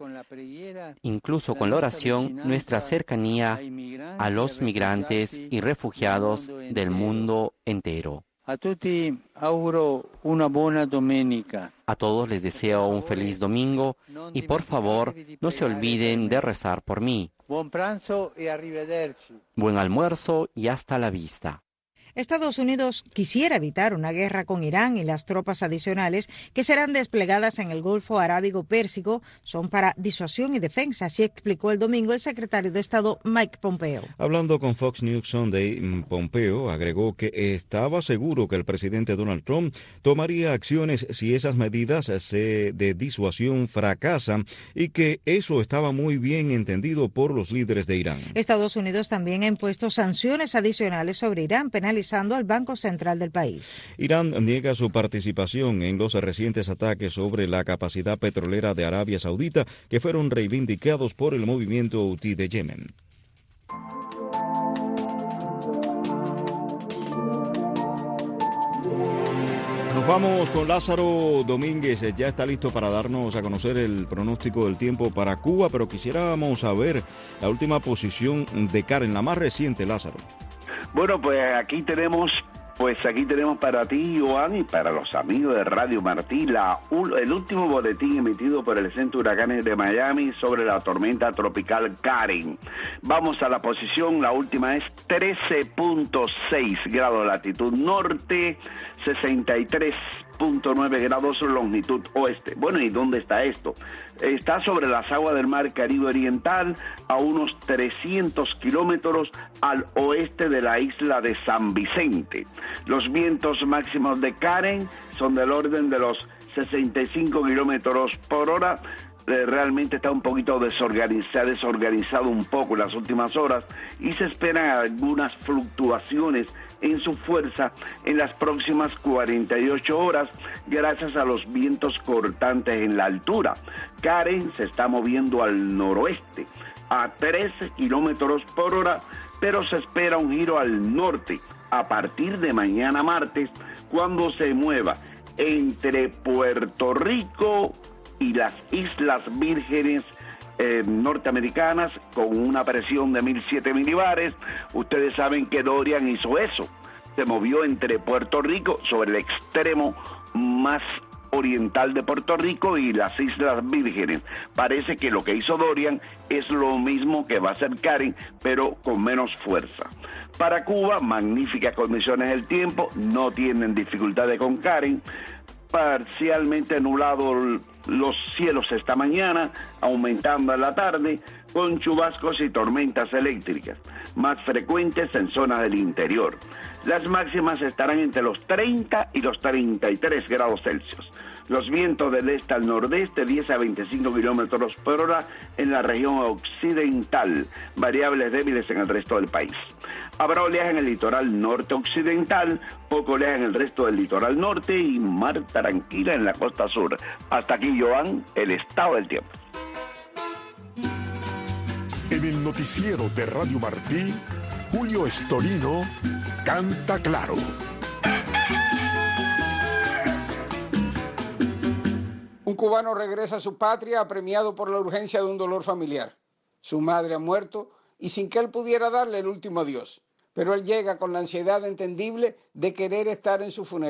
incluso con la oración, nuestra cercanía a los migrantes y refugiados del mundo entero. A tutti auguro una buona domenica. A todos les deseo un feliz domingo y por favor no se olviden de rezar por mí. Buon pranzo e arrivederci. Buen almuerzo y hasta la vista. Estados Unidos quisiera evitar una guerra con Irán y las tropas adicionales que serán desplegadas en el Golfo Arábigo-Pérsico son para disuasión y defensa, así explicó el domingo el secretario de Estado Mike Pompeo. Hablando con Fox News Sunday, Pompeo agregó que estaba seguro que el presidente Donald Trump tomaría acciones si esas medidas de disuasión fracasan y que eso estaba muy bien entendido por los líderes de Irán. Estados Unidos también ha impuesto sanciones adicionales sobre Irán, penalizando al Banco Central del país. Irán niega su participación en los recientes ataques sobre la capacidad petrolera de Arabia Saudita que fueron reivindicados por el movimiento Houthi de Yemen. Nos vamos con Lázaro Domínguez, ya está listo para darnos a conocer el pronóstico del tiempo para Cuba, pero quisiéramos saber la última posición de Karen, la más reciente, Lázaro. Bueno, pues aquí tenemos para ti, Joan, y para los amigos de Radio Martí, el último boletín emitido por el Centro de Huracanes de Miami sobre la tormenta tropical Karen. Vamos a la posición, la última es 13.6 grados de latitud norte, 63.9 grados longitud oeste. Bueno, ¿y dónde está esto? Está sobre las aguas del mar Caribe Oriental, a unos 300 kilómetros al oeste de la isla de San Vicente. Los vientos máximos de Karen son del orden de los 65 kilómetros por hora. Realmente está un poquito desorganizado un poco en las últimas horas y se esperan algunas fluctuaciones en su fuerza en las próximas 48 horas gracias a los vientos cortantes en la altura. Karen se está moviendo al noroeste a 13 kilómetros por hora, pero se espera un giro al norte a partir de mañana martes, cuando se mueva entre Puerto Rico y las Islas Vírgenes norteamericanas con una presión de 1007 milibares. Ustedes saben que Dorian hizo eso, se movió entre Puerto Rico, sobre el extremo más oriental de Puerto Rico y las Islas Vírgenes. Parece que lo que hizo Dorian es lo mismo que va a hacer Karen, pero con menos fuerza. Para Cuba, magníficas condiciones del tiempo, no tienen dificultades con Karen. Parcialmente nublado los cielos esta mañana, aumentando en la tarde, con chubascos y tormentas eléctricas, más frecuentes en zonas del interior. Las máximas estarán entre los 30 y los 33 grados Celsius. Los vientos del este al nordeste, 10 a 25 kilómetros por hora en la región occidental, variables débiles en el resto del país. Habrá oleaje en el litoral norte occidental, poco oleaje en el resto del litoral norte y mar tranquila en la costa sur. Hasta aquí, Joan, el estado del tiempo. En el noticiero de Radio Martí, Julio Estorino canta claro. Un cubano regresa a su patria apremiado por la urgencia de un dolor familiar. Su madre ha muerto y sin que él pudiera darle el último adiós. Pero él llega con la ansiedad entendible de querer estar en su funeral,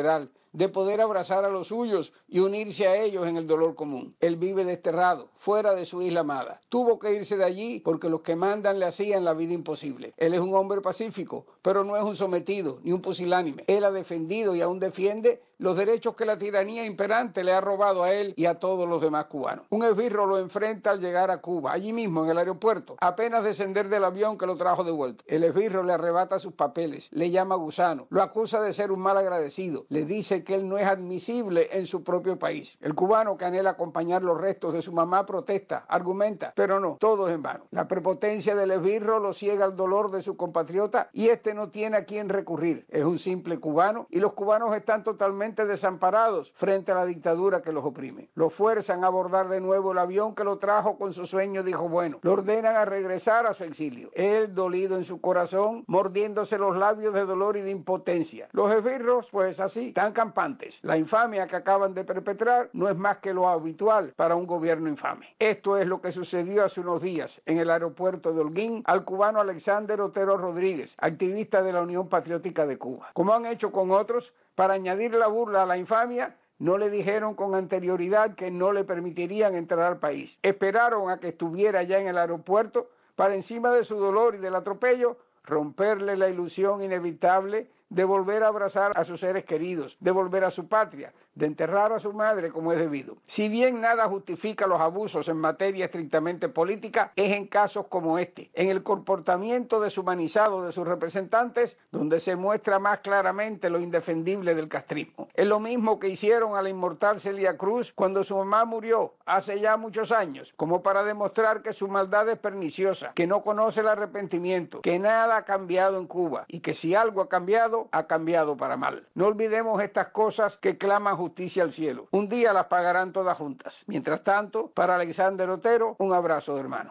de poder abrazar a los suyos y unirse a ellos en el dolor común. Él vive desterrado, fuera de su isla amada. Tuvo que irse de allí porque los que mandan le hacían la vida imposible. Él es un hombre pacífico, pero no es un sometido ni un pusilánime. Él ha defendido y aún defiende los derechos que la tiranía imperante le ha robado a él y a todos los demás cubanos. Un esbirro lo enfrenta al llegar a Cuba, allí mismo en el aeropuerto, apenas descender del avión que lo trajo de vuelta. El esbirro le arrebata sus papeles, le llama gusano, lo acusa de ser un mal agradecido, le dice que él no es admisible en su propio país. El cubano, que anhela acompañar los restos de su mamá, protesta, argumenta, pero no, todo es en vano. La prepotencia del esbirro lo ciega al dolor de su compatriota y este no tiene a quién recurrir. Es un simple cubano y los cubanos están totalmente desamparados frente a la dictadura que los oprime. Lo fuerzan a abordar de nuevo el avión que lo trajo con su sueño, dijo bueno. Lo ordenan a regresar a su exilio. Él, dolido en su corazón, mordiéndose los labios de dolor y de impotencia. Los esbirros, pues así, tan campantes. La infamia que acaban de perpetrar no es más que lo habitual para un gobierno infame. Esto es lo que sucedió hace unos días en el aeropuerto de Holguín al cubano Alexander Otero Rodríguez, activista de la Unión Patriótica de Cuba. Como han hecho con otros, para añadir la burla a la infamia, no le dijeron con anterioridad que no le permitirían entrar al país. Esperaron a que estuviera ya en el aeropuerto para, encima de su dolor y del atropello, romperle la ilusión inevitable de volver a abrazar a sus seres queridos, de volver a su patria, de enterrar a su madre como es debido. Si bien nada justifica los abusos en materia estrictamente política, es en casos como este, en el comportamiento deshumanizado de sus representantes, donde se muestra más claramente lo indefendible del castrismo. Es lo mismo que hicieron a la inmortal Celia Cruz cuando su mamá murió hace ya muchos años, como para demostrar que su maldad es perniciosa, que no conoce el arrepentimiento, que nada ha cambiado en Cuba y que si algo ha cambiado para mal. No olvidemos estas cosas que claman justicia al cielo. Un día las pagarán todas juntas. Mientras tanto, para Alexander Otero, un abrazo de hermano.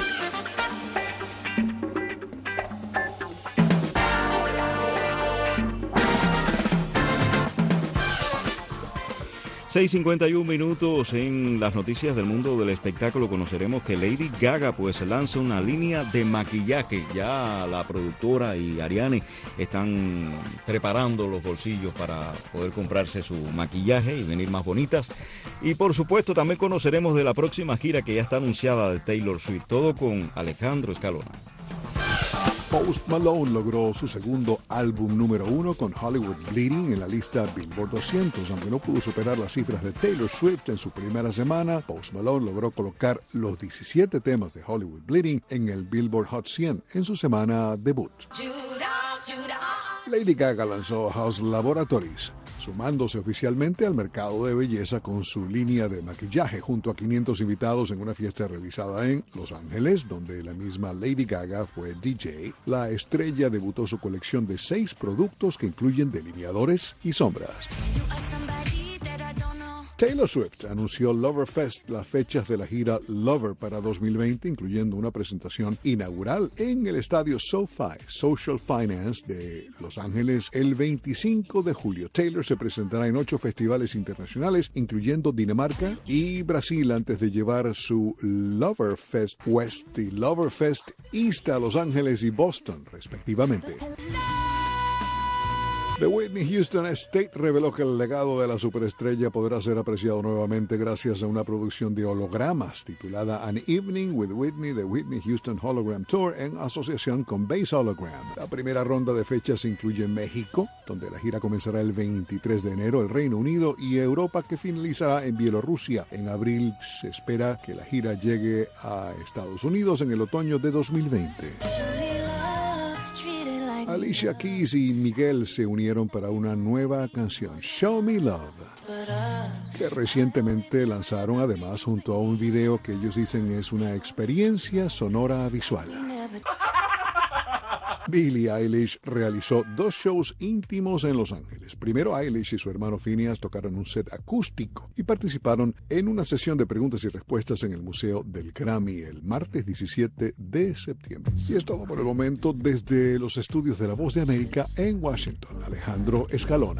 6:51 minutos en las noticias del mundo del espectáculo. Conoceremos que Lady Gaga pues lanza una línea de maquillaje. Ya la productora y Ariane están preparando los bolsillos para poder comprarse su maquillaje y venir más bonitas. Y por supuesto también conoceremos de la próxima gira que ya está anunciada de Taylor Swift. Todo con Alejandro Escalona. Post Malone logró su segundo álbum número 1 con Hollywood Bleeding en la lista Billboard 200. Aunque no pudo superar las cifras de Taylor Swift en su primera semana, Post Malone logró colocar los 17 temas de Hollywood Bleeding en el Billboard Hot 100 en su semana debut. Lady Gaga lanzó House Laboratories, sumándose oficialmente al mercado de belleza con su línea de maquillaje junto a 500 invitados en una fiesta realizada en Los Ángeles, donde la misma Lady Gaga fue DJ. La estrella debutó su colección de 6 productos que incluyen delineadores y sombras. Taylor Swift anunció Loverfest, las fechas de la gira Lover para 2020, incluyendo una presentación inaugural en el estadio SoFi Social Finance de Los Ángeles el 25 de julio. Taylor se presentará en 8 festivales internacionales, incluyendo Dinamarca y Brasil, antes de llevar su Loverfest West y Loverfest East a Los Ángeles y Boston, respectivamente. The Whitney Houston Estate reveló que el legado de la superestrella podrá ser apreciado nuevamente gracias a una producción de hologramas titulada An Evening with Whitney, The Whitney Houston Hologram Tour, en asociación con Base Hologram. La primera ronda de fechas incluye México, donde la gira comenzará el 23 de enero, el Reino Unido y Europa, que finalizará en Bielorrusia. En abril se espera que la gira llegue a Estados Unidos en el otoño de 2020. Alicia Keys y Miguel se unieron para una nueva canción, Show Me Love, que recientemente lanzaron además junto a un video que ellos dicen es una experiencia sonora visual. Billie Eilish realizó 2 shows íntimos en Los Ángeles. Primero, Eilish y su hermano Phineas tocaron un set acústico y participaron en una sesión de preguntas y respuestas en el Museo del Grammy el martes 17 de septiembre. Y es todo por el momento desde los estudios de La Voz de América en Washington. Alejandro Escalona.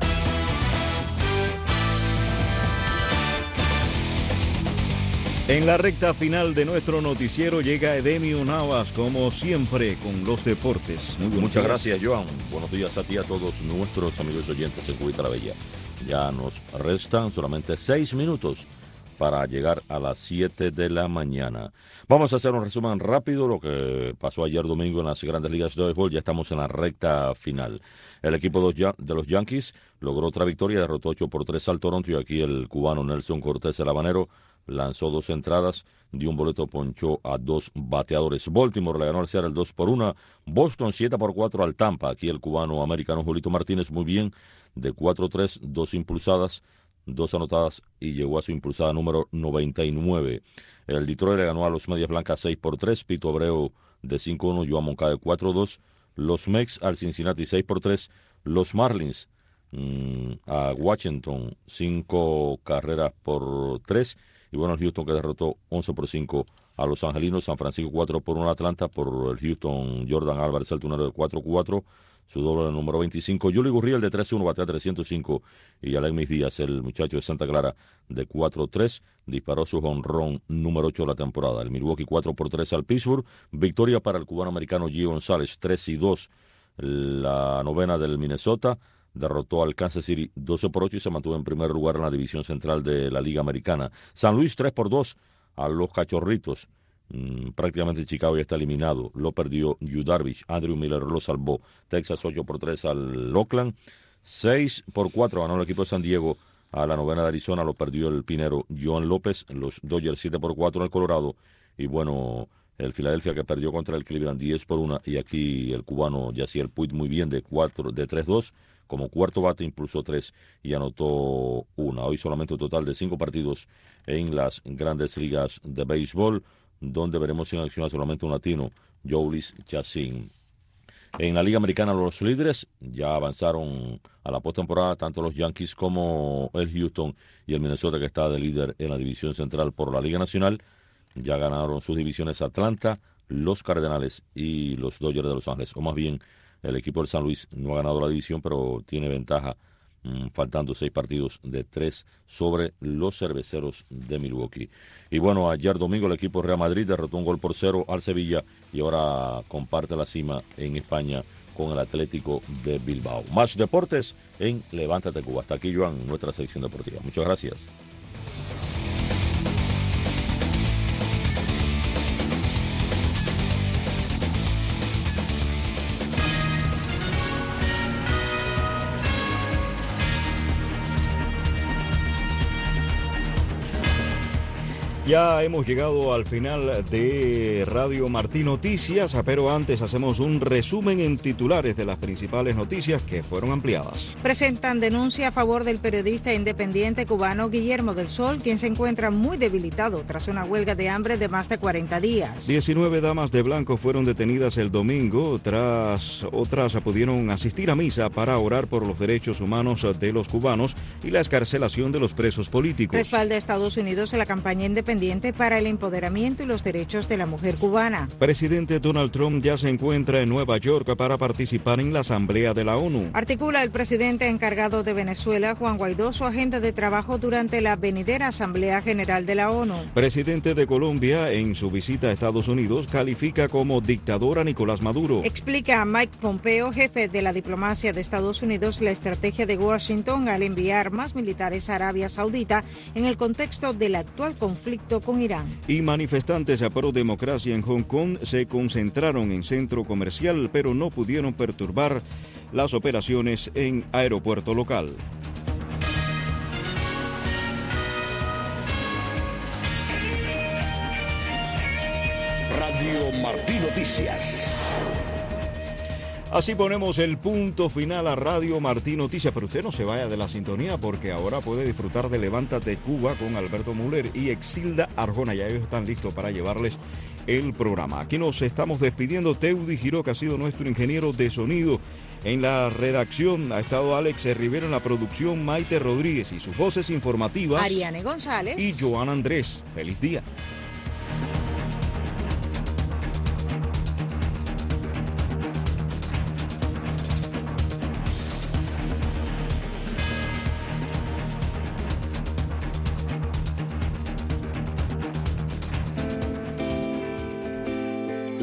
En la recta final de nuestro noticiero llega Edemio Navas, como siempre, con los deportes. Muchas gracias, Joan. Buenos días a ti y a todos nuestros amigos oyentes en Cubita la Bella. Ya nos restan solamente 6 minutos para llegar a las 7 de la mañana. Vamos a hacer un resumen rápido de lo que pasó ayer domingo en las grandes ligas de béisbol. Ya estamos en la recta final. El equipo de los Yankees logró otra victoria, derrotó 8-3 al Toronto, y aquí el cubano Nelson Cortés, el habanero, lanzó 2 entradas, dio un boleto, ponchó a 2 bateadores. Baltimore le ganó al Seattle 2-1. Boston 7-4 al Tampa. Aquí el cubano americano Julito Martínez muy bien, de 4-3, 2 impulsadas, 2 anotadas, y llegó a su impulsada número 99. El Detroit le ganó a los Medias Blancas 6-3. Pito Abreu de 5-1, Joan Moncada de 4-2. Los Mex al Cincinnati 6-3. Los Marlins a Washington 5-3. Y bueno, el Houston que derrotó 11-5 a los Angelinos. San Francisco 4-1 al Atlanta. Por el Houston, Jordan Álvarez, el tunero de 4-4. Su doble número 25. Yuli Gurriel de 3-1, batea 305. Y Alexis Díaz, el muchacho de Santa Clara, de 4-3. Disparó su jonrón número 8 de la temporada. El Milwaukee 4-3 al Pittsburgh. Victoria para el cubano americano Gio González, 3-2. La novena del Minnesota derrotó al Kansas City 12-8 y se mantuvo en primer lugar en la división central de la Liga Americana. San Luis 3-2 a los Cachorritos. Prácticamente Chicago ya está eliminado. Lo perdió Yu Darvish. Andrew Miller lo salvó. Texas 8-3 al Oakland. 6-4 ganó el equipo de San Diego a la novena de Arizona. Lo perdió el pinero Joan López. Los Dodgers 7-4 en el Colorado. Y bueno, el Philadelphia que perdió contra el Cleveland 10-1. Y aquí el cubano Yasiel Puig muy bien de 3-2. Como cuarto bate impulsó 3 y anotó 1. Hoy solamente un total de 5 partidos en las grandes ligas de béisbol, donde veremos en acción a solamente un latino, Jhoulys Chacín. En la Liga Americana los líderes ya avanzaron a la postemporada, tanto los Yankees como el Houston y el Minnesota, que está de líder en la división central por la Liga Nacional. Ya ganaron sus divisiones Atlanta, los Cardenales y los Dodgers de Los Ángeles, o más bien el equipo del San Luis no ha ganado la división, pero tiene ventaja, faltando 6 partidos, de 3 sobre los Cerveceros de Milwaukee. Y bueno, ayer domingo el equipo Real Madrid derrotó 1-0 al Sevilla y ahora comparte la cima en España con el Atlético de Bilbao. Más deportes en Levántate Cuba. Hasta aquí, Joan, nuestra sección deportiva. Muchas gracias. Ya hemos llegado al final de Radio Martí Noticias, pero antes hacemos un resumen en titulares de las principales noticias que fueron ampliadas. Presentan denuncia a favor del periodista independiente cubano Guillermo del Sol, quien se encuentra muy debilitado tras una huelga de hambre de más de 40 días. 19 damas de blanco fueron detenidas el domingo, tras otras pudieron asistir a misa para orar por los derechos humanos de los cubanos y la excarcelación de los presos políticos. Respalda a Estados Unidos en la campaña independiente para el empoderamiento y los derechos de la mujer cubana. Presidente Donald Trump ya se encuentra en Nueva York para participar en la Asamblea de la ONU. Articula el presidente encargado de Venezuela, Juan Guaidó, su agenda de trabajo durante la venidera Asamblea General de la ONU. Presidente de Colombia, en su visita a Estados Unidos, califica como dictador a Nicolás Maduro. Explica a Mike Pompeo, jefe de la diplomacia de Estados Unidos, la estrategia de Washington al enviar más militares a Arabia Saudita en el contexto del actual conflicto con Irán. Y manifestantes a pro democracia en Hong Kong se concentraron en centro comercial, pero no pudieron perturbar las operaciones en aeropuerto local. Radio Martí Noticias. Así ponemos el punto final a Radio Martí Noticias, pero usted no se vaya de la sintonía porque ahora puede disfrutar de Levántate Cuba con Alberto Müller y Exilda Arjona. Ya ellos están listos para llevarles el programa. Aquí nos estamos despidiendo. Teudi Giró, que ha sido nuestro ingeniero de sonido. En la redacción ha estado Alex Rivero, en la producción Maite Rodríguez y sus voces informativas Ariane González y Joana Andrés. Feliz día.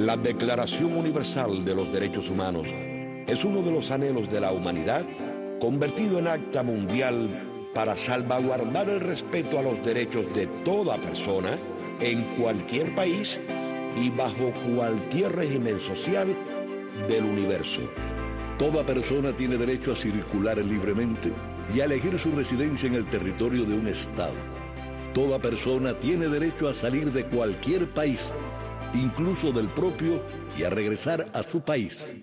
La Declaración Universal de los Derechos Humanos es uno de los anhelos de la humanidad convertido en acta mundial para salvaguardar el respeto a los derechos de toda persona en cualquier país y bajo cualquier régimen social del universo. Toda persona tiene derecho a circular libremente y a elegir su residencia en el territorio de un estado. Toda persona tiene derecho a salir de cualquier país, incluso del propio, y a regresar a su país.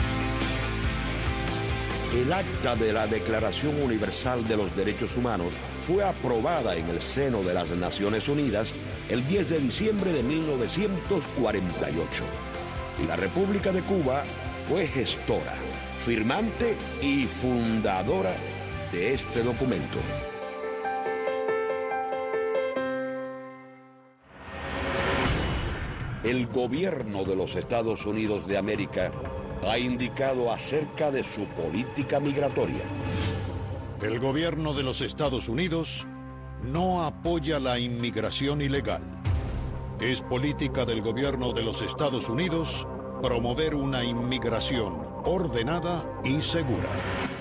El acta de la Declaración Universal de los Derechos Humanos fue aprobada en el seno de las Naciones Unidas el 10 de diciembre de 1948. Y la República de Cuba fue gestora, firmante y fundadora de este documento. El gobierno de los Estados Unidos de América ha indicado acerca de su política migratoria. El gobierno de los Estados Unidos no apoya la inmigración ilegal. Es política del gobierno de los Estados Unidos promover una inmigración ordenada y segura.